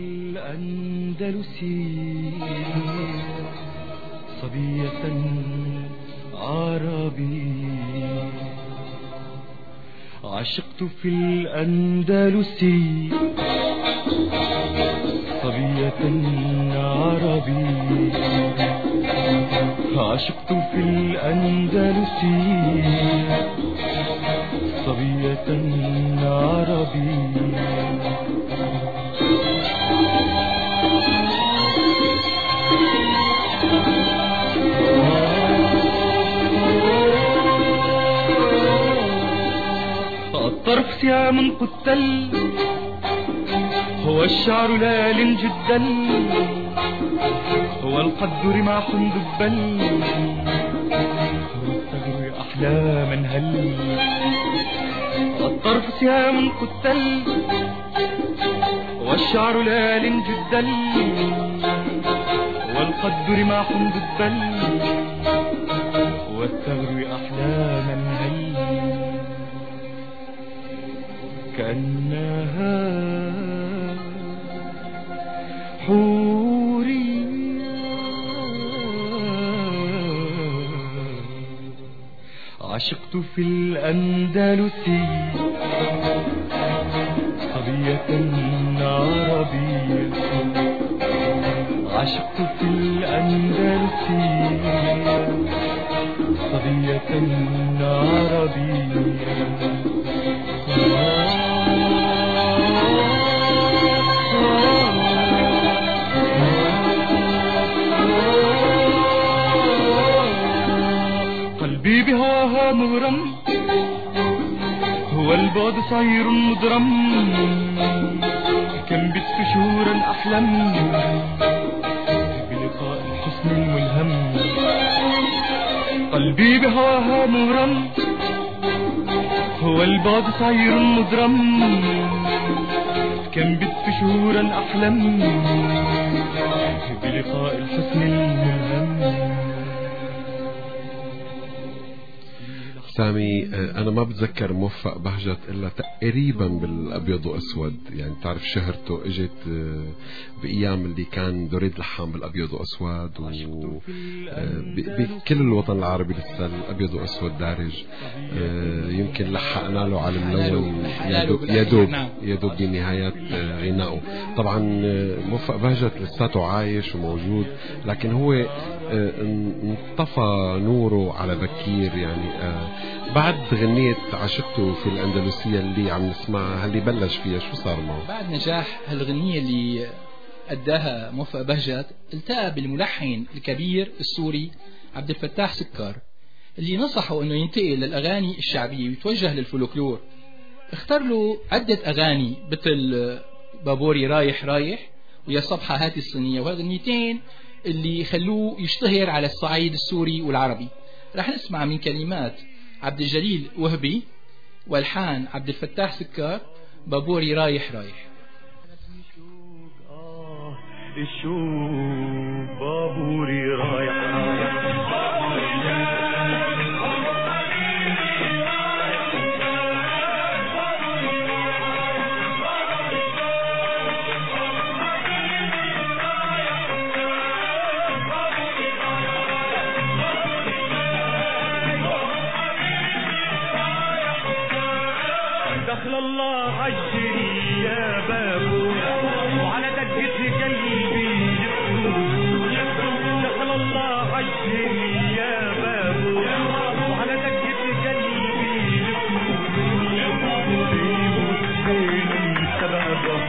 الأندلسية صبية عربية، عشقت في الأندلسية صبية عربية، عشقت في الأندلسية صبية عربية. الطرف سيام قتل، هو الشعر لال جدا، هو القد رماح دبل، هو الثغر أحلاما هل. الطرف سيام قتل، هو الشعر لال جدا، هو القد رماح دبل، هو الثغر أحلاما هل. كأنها حورية عشقت في الأندلسية صبية عربية، عشقت في الأندلسية صبية عربية. قلبي بهواها مغرم، هو البعد صير مضرم، كم بت شهورا أحلم بلقاء الحسن الملهم. قلبي بهواها مغرم، هو البعد صير مضرم، كم بت شهورا أحلم بلقاء الحسن الملهم. سامي، أنا ما بتذكر موفق بهجت إلا تقريبا بالأبيض وأسود. يعني تعرف شهرته إجت بأيام اللي كان دريد لحام بالأبيض وأسود، بكل الوطن العربي لسه الأبيض وأسود دارج. يمكن لحقنا له على الملون يدوب بنهاية غنائه. طبعا موفق بهجت لساته عايش وموجود، لكن هو انطفى نوره على بكير. يعني بعد غنية عشقته في الأندلسية اللي عم نسمعها، اللي بلش فيها شو صار معه؟ بعد نجاح هالغنية اللي أداها موفق بهجت التقى بالملحن الكبير السوري عبد الفتاح سكر اللي نصحه أنه ينتقل للأغاني الشعبية ويتوجه للفولكلور. اختار له عدة أغاني مثل بابوري رايح رايح ويا صبحة هاتي الصينية، وهالغنيتين اللي خلوه يشتهر على الصعيد السوري والعربي. رح نسمع من كلمات عبد الجليل وهبي والحان عبد الفتاح سكر بابوري رايح رايح. الشوق بابوري رايح رايح دخل الله عجري يا بابو وعلى دقة قلبي دخل الله عجري يا بابو وعلى دقة قلبي سبب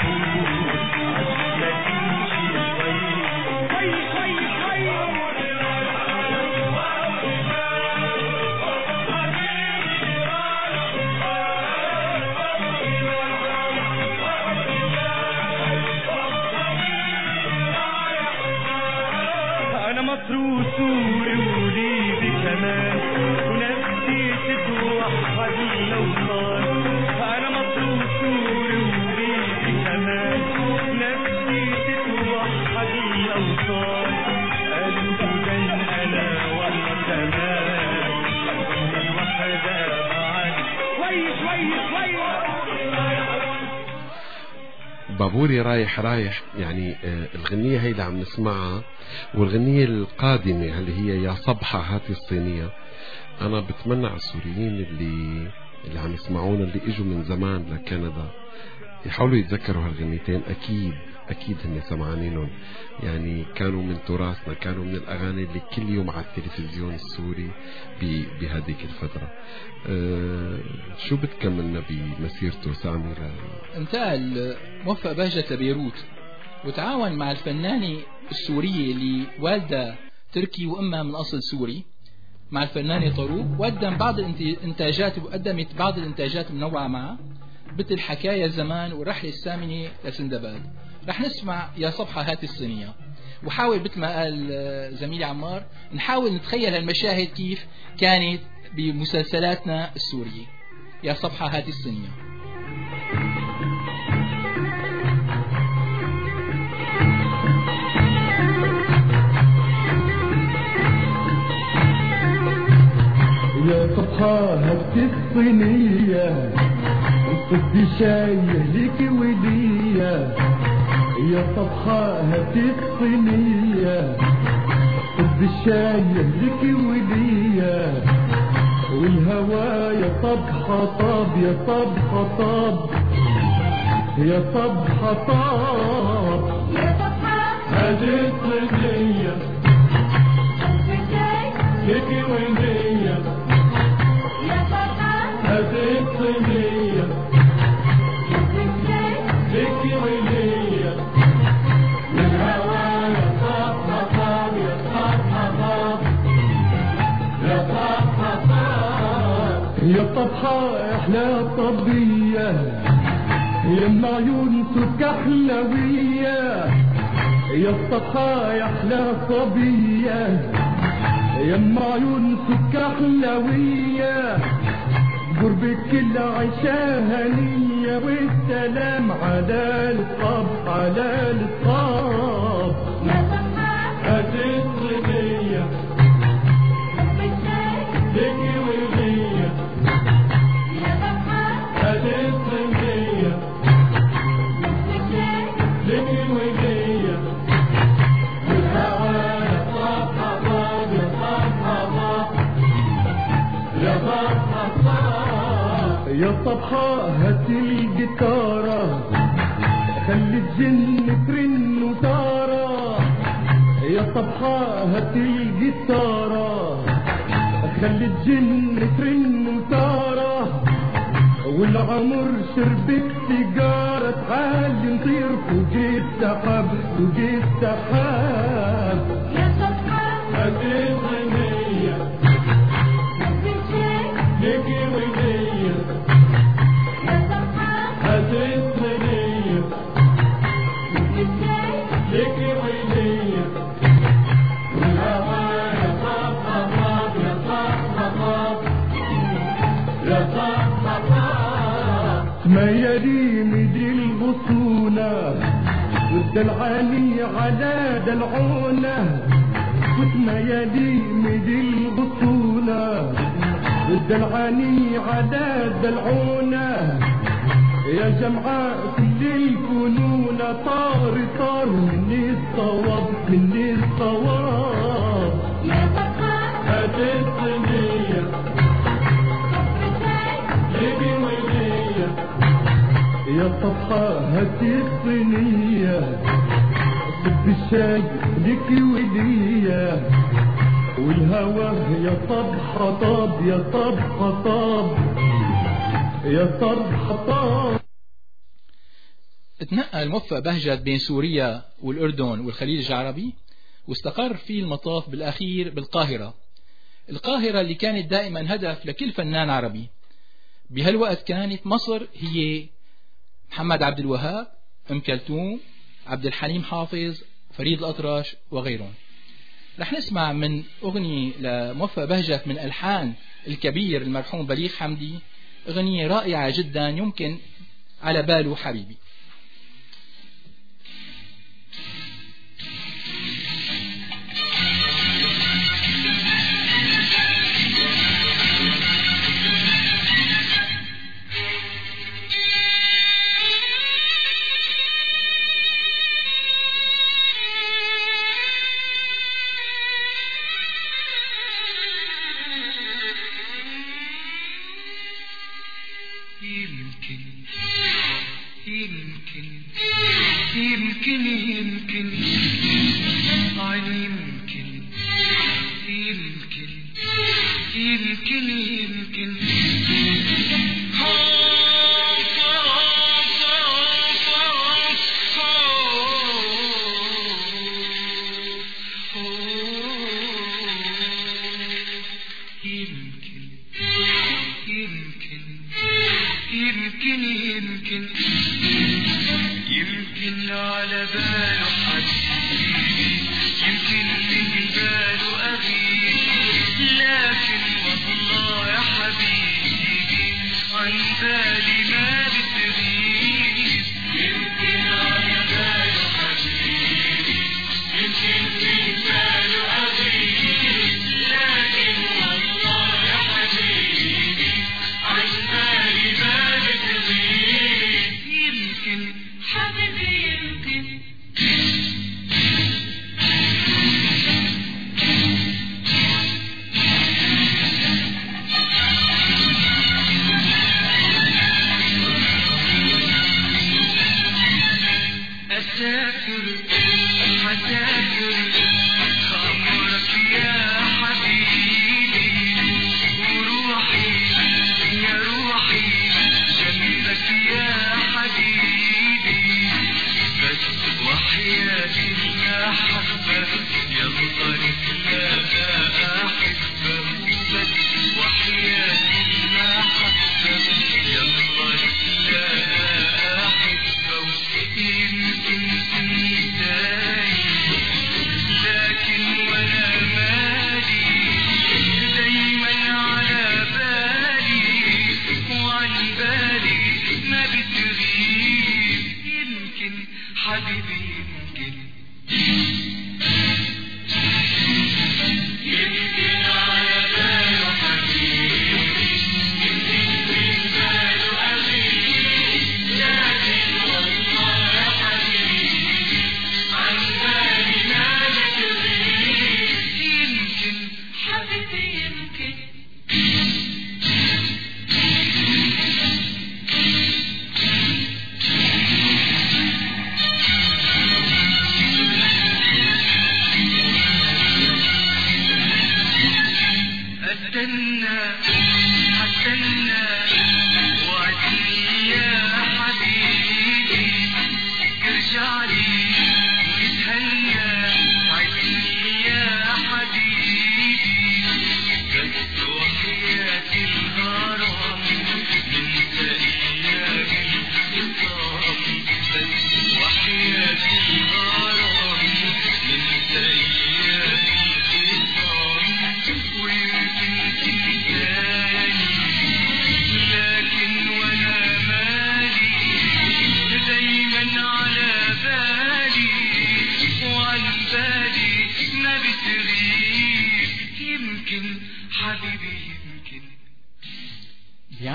مصر سوري وليبي كمان ونفسي تتوحد الأوطان. أنا مصر سوري وليبي كمان نفسي تتوحد الأوطان. قلبي أنا والكمان الوحدة معاك شوي بابوري رايح رايح. يعني الغنية هي اللي عم نسمعها والغنية القادمة اللي هي يا صبحة هاتي الصينية. أنا بتمنى على السوريين اللي عم يسمعونا اللي إجوا من زمان لكندا يحاولوا يتذكروا هالغنيتين. أكيد هن سمعانينهم، يعني كانوا من تراثنا، كانوا من الأغاني اللي كل يوم على التلفزيون السوري بهذيك الفترة. شو بتكملنا بمسيرته سامي؟ انتقل موفق بهجت لبيروت وتعاون مع الفنانة السورية اللي والدها تركي وأمها من أصل سوري، مع الفنانة طروق، وقدم بعض الانتاجات وقدمت بعض الانتاجات منوعة معه مثل حكاية زمان والرحلة الثامنة لسندباد. رح نسمع يا صبحة هاتي الصينية، وحاول مثل ما قال زميلي عمار نحاول نتخيل هالمشاهد كيف كانت بمسلسلاتنا السورية. يا صبحة هاتي الصينية. يا صبحة هاتي الصينية وصدي شاي لك ولية. يا صبحة هاتي الصينية صدي شاي لك ولية. والهوا يا صبحة طاب يا صبحة طاب يا صبحة طاب. يا صبحة هاتي الصينية لك ولية. يا صبحة هاتي الصينية لك ولية. والهوا يا صبحة طاب يا صبحة طاب يا صبحة طاب. يا صبحة احلى طبية يا عيون سكة حلوية. يا صبحة يا احلى صبية يا عيون سكة حلوية. قربك كل عيشة هنية والسلام على الصب على الصب. يا صبحة هاتي الصينية لك ولية. يا صبحة هاتي الصينية لك ولية. والهوا يا صبحة طاب يا صبحة طاب يا صبحة طاب. يا صبحة هاتي الجيتارة خلي الجن ترن وتارة. يا صبحة هاتي الجيتارة خلي الجن ترن وتارة. العمر شربت سيجارة عالي نطير فوق السحاب فوق السحاب يا سبحان هذه الغنية لقي ولية يا سبحان هذه الغنية لقي ولية والهوى يا صاحب خطاب يا صاحب خطاب يا صاحب ما يريم دي الغصونة والدلعاني على دلعونة وما يريم دي الغصونة والدلعاني على دلعونة يا جمعاء كل الفنون طار طار مني الصواب مني الصواب يا سبحان هذه الصينية لبي ولية يا صفحة هاتي الصينية صب الشاي لك ولية والهوى يا طب خطاب يا طب خطاب يا طب خطاب. تنقل موفق بهجت بين سوريا والأردن والخليج العربي واستقر في المطاف بالأخير بالقاهرة. القاهرة اللي كانت دائما هدف لكل فنان عربي. بهالوقت كانت مصر هي محمد عبد الوهاب، أم كلثوم، عبد الحليم حافظ، فريد الأطرش وغيرهم. رح نسمع من أغنية لموفق بهجت من ألحان الكبير المرحوم بليغ حمدي، أغنية رائعة جدا يمكن على باله حبيبي.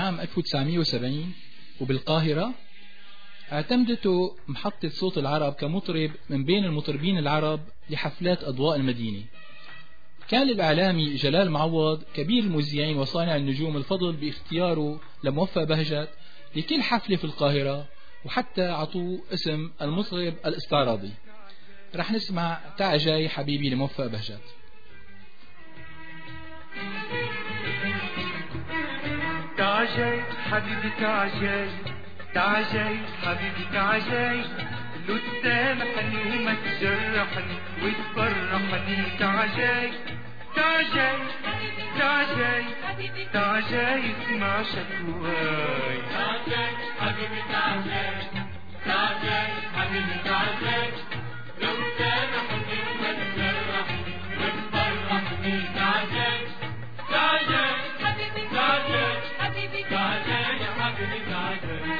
عام 1970 وبالقاهرة اعتمدته محطة صوت العرب كمطرب من بين المطربين العرب لحفلات أضواء المدينة. كان الإعلامي جلال معوض كبير المذيعين وصانع النجوم الفضل باختياره لموفق بهجت لكل حفلة في القاهرة، وحتى عطوه اسم المطرب الاستعراضي. رح نسمع تعا جاي حبيبي لموفق بهجت. تعا جاي حبيبي تعا جاي، تعا جاي حبيبي تعا جاي، لو تسامحني وما تجرحني وتفرحني. تعا جاي تعا جاي تعا جاي تعا جاي اسمع شكواي. تعا جاي حبيبي تعا جاي، تعا جاي حبيبي تعا جاي، لو تسامحني وما تجرحني وتفرحني. تعا جاي تعا جاي حبيبي تعا جاي، حبيبي تعا جاي يا حبيبي تعا جاي.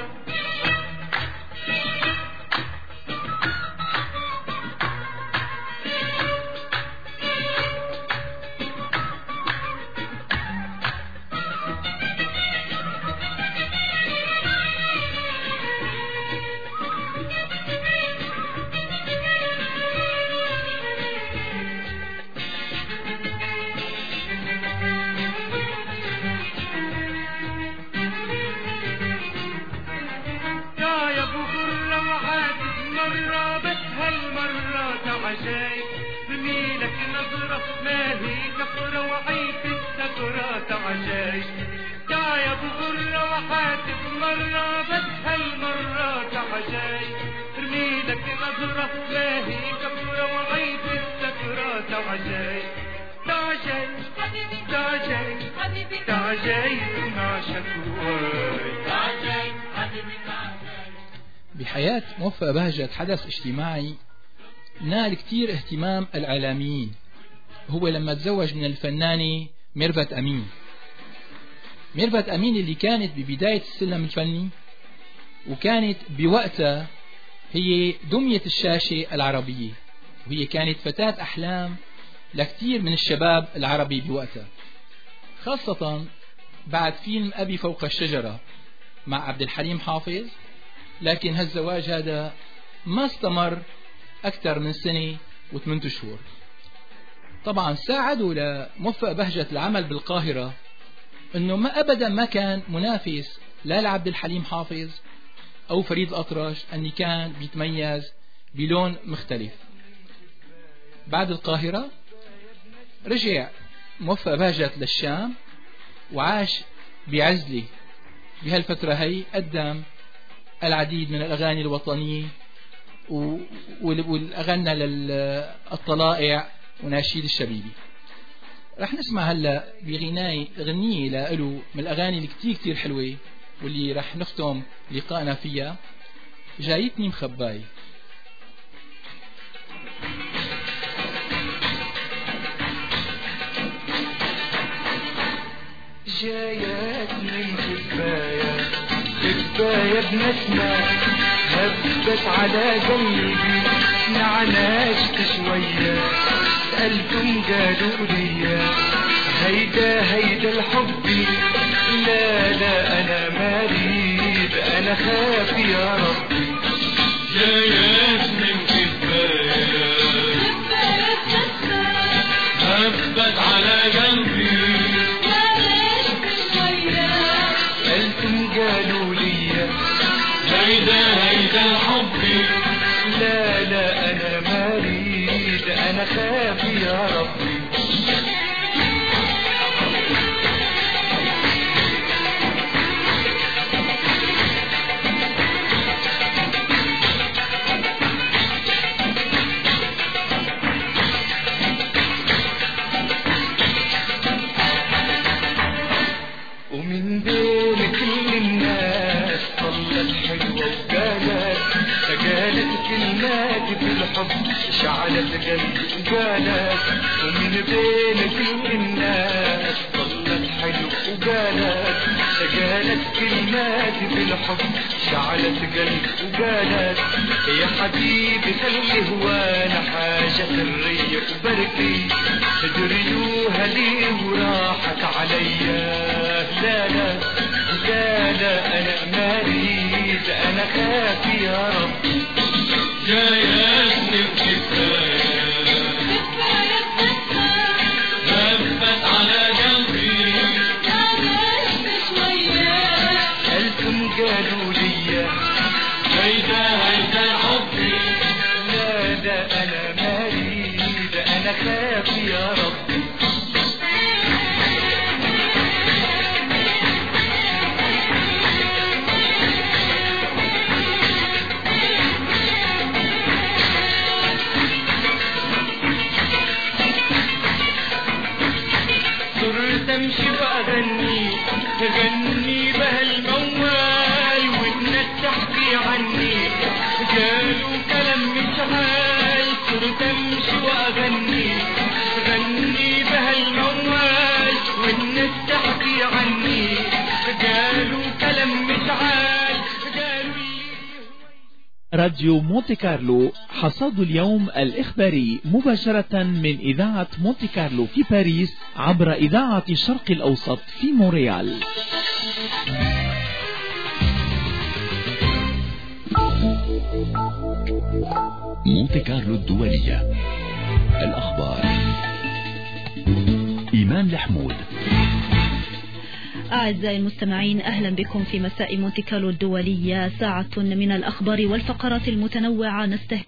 بحياة موفق بهجت حدث اجتماعي نال كتير اهتمام الإعلاميين، هو لما تزوج من الفنانة ميرفت أمين. ميرفت أمين اللي كانت ببداية السلم الفني، وكانت بوقتها هي دمية الشاشة العربية، وهي كانت فتاة أحلام لكتير من الشباب العربي بوقتها، خاصة بعد فيلم أبي فوق الشجرة مع عبد الحليم حافظ. لكن هالزواج هذا ما استمر أكثر من سنة و8 شهور. طبعا ساعدوا لموفق بهجت العمل بالقاهرة أنه ما أبدا ما كان منافس لا لعبد الحليم حافظ أو فريد الأطرش، أني كان بيتميز بلون مختلف. بعد القاهرة رجع موفق بهجت للشام وعاش بعزلة. بهالفترة هي قدم العديد من الأغاني الوطنية والأغنى للطلائع وناشيد الشبيبي. رح نسمع هلا بغنية له من الأغاني اللي كتير حلوة واللي رح نختم لقائنا فيها، جايتني مخباي. جايتني مخبايا، كفاية بنسمة هبت على قلبي، نعناشت شوية سألتم قالوا لي هيدا الحب، لا أنا مريض أنا خاف يا ربي. جايتني مخبايا، هبت على قلبي، قالوا لي هيدا الحب، لا أنا مريض أنا خاف يا ربي. ومن بين كل الناس طلت حلوة وقالت كلمات بالحب شعلت قلبي وقالت. ومن بين كل الناس طلت حلوة وقالت كلمات بالحب شعلت قلبي وقالت. يا حبيبي خلي هوانا حاجة سرية وبركي دريوها لي وراحت عليا. لا خاف يا رب جايزني بكفاية لفت على قلبي قلتم قالوا لي هيدا حبي لا انا مالي ده انا خاف يا رب امشي واغني غني بهالموال والناس تحكي عني قالوا كلام مش عال صرت امشي واغني غني بهالموال والناس تحكي عني قالوا كلام مش عال راديو مونتي كارلو حصاد اليوم الإخباري مباشرة من إذاعة مونتي كارلو في باريس عبر إذاعة الشرق الأوسط في مونريال. مونتي كارلو الدولية، الأخبار. إيمان الحمود. أعزائي المستمعين، أهلا بكم في مساء مونتي كارلو الدولية، ساعة من الأخبار والفقرات المتنوعة نستهدف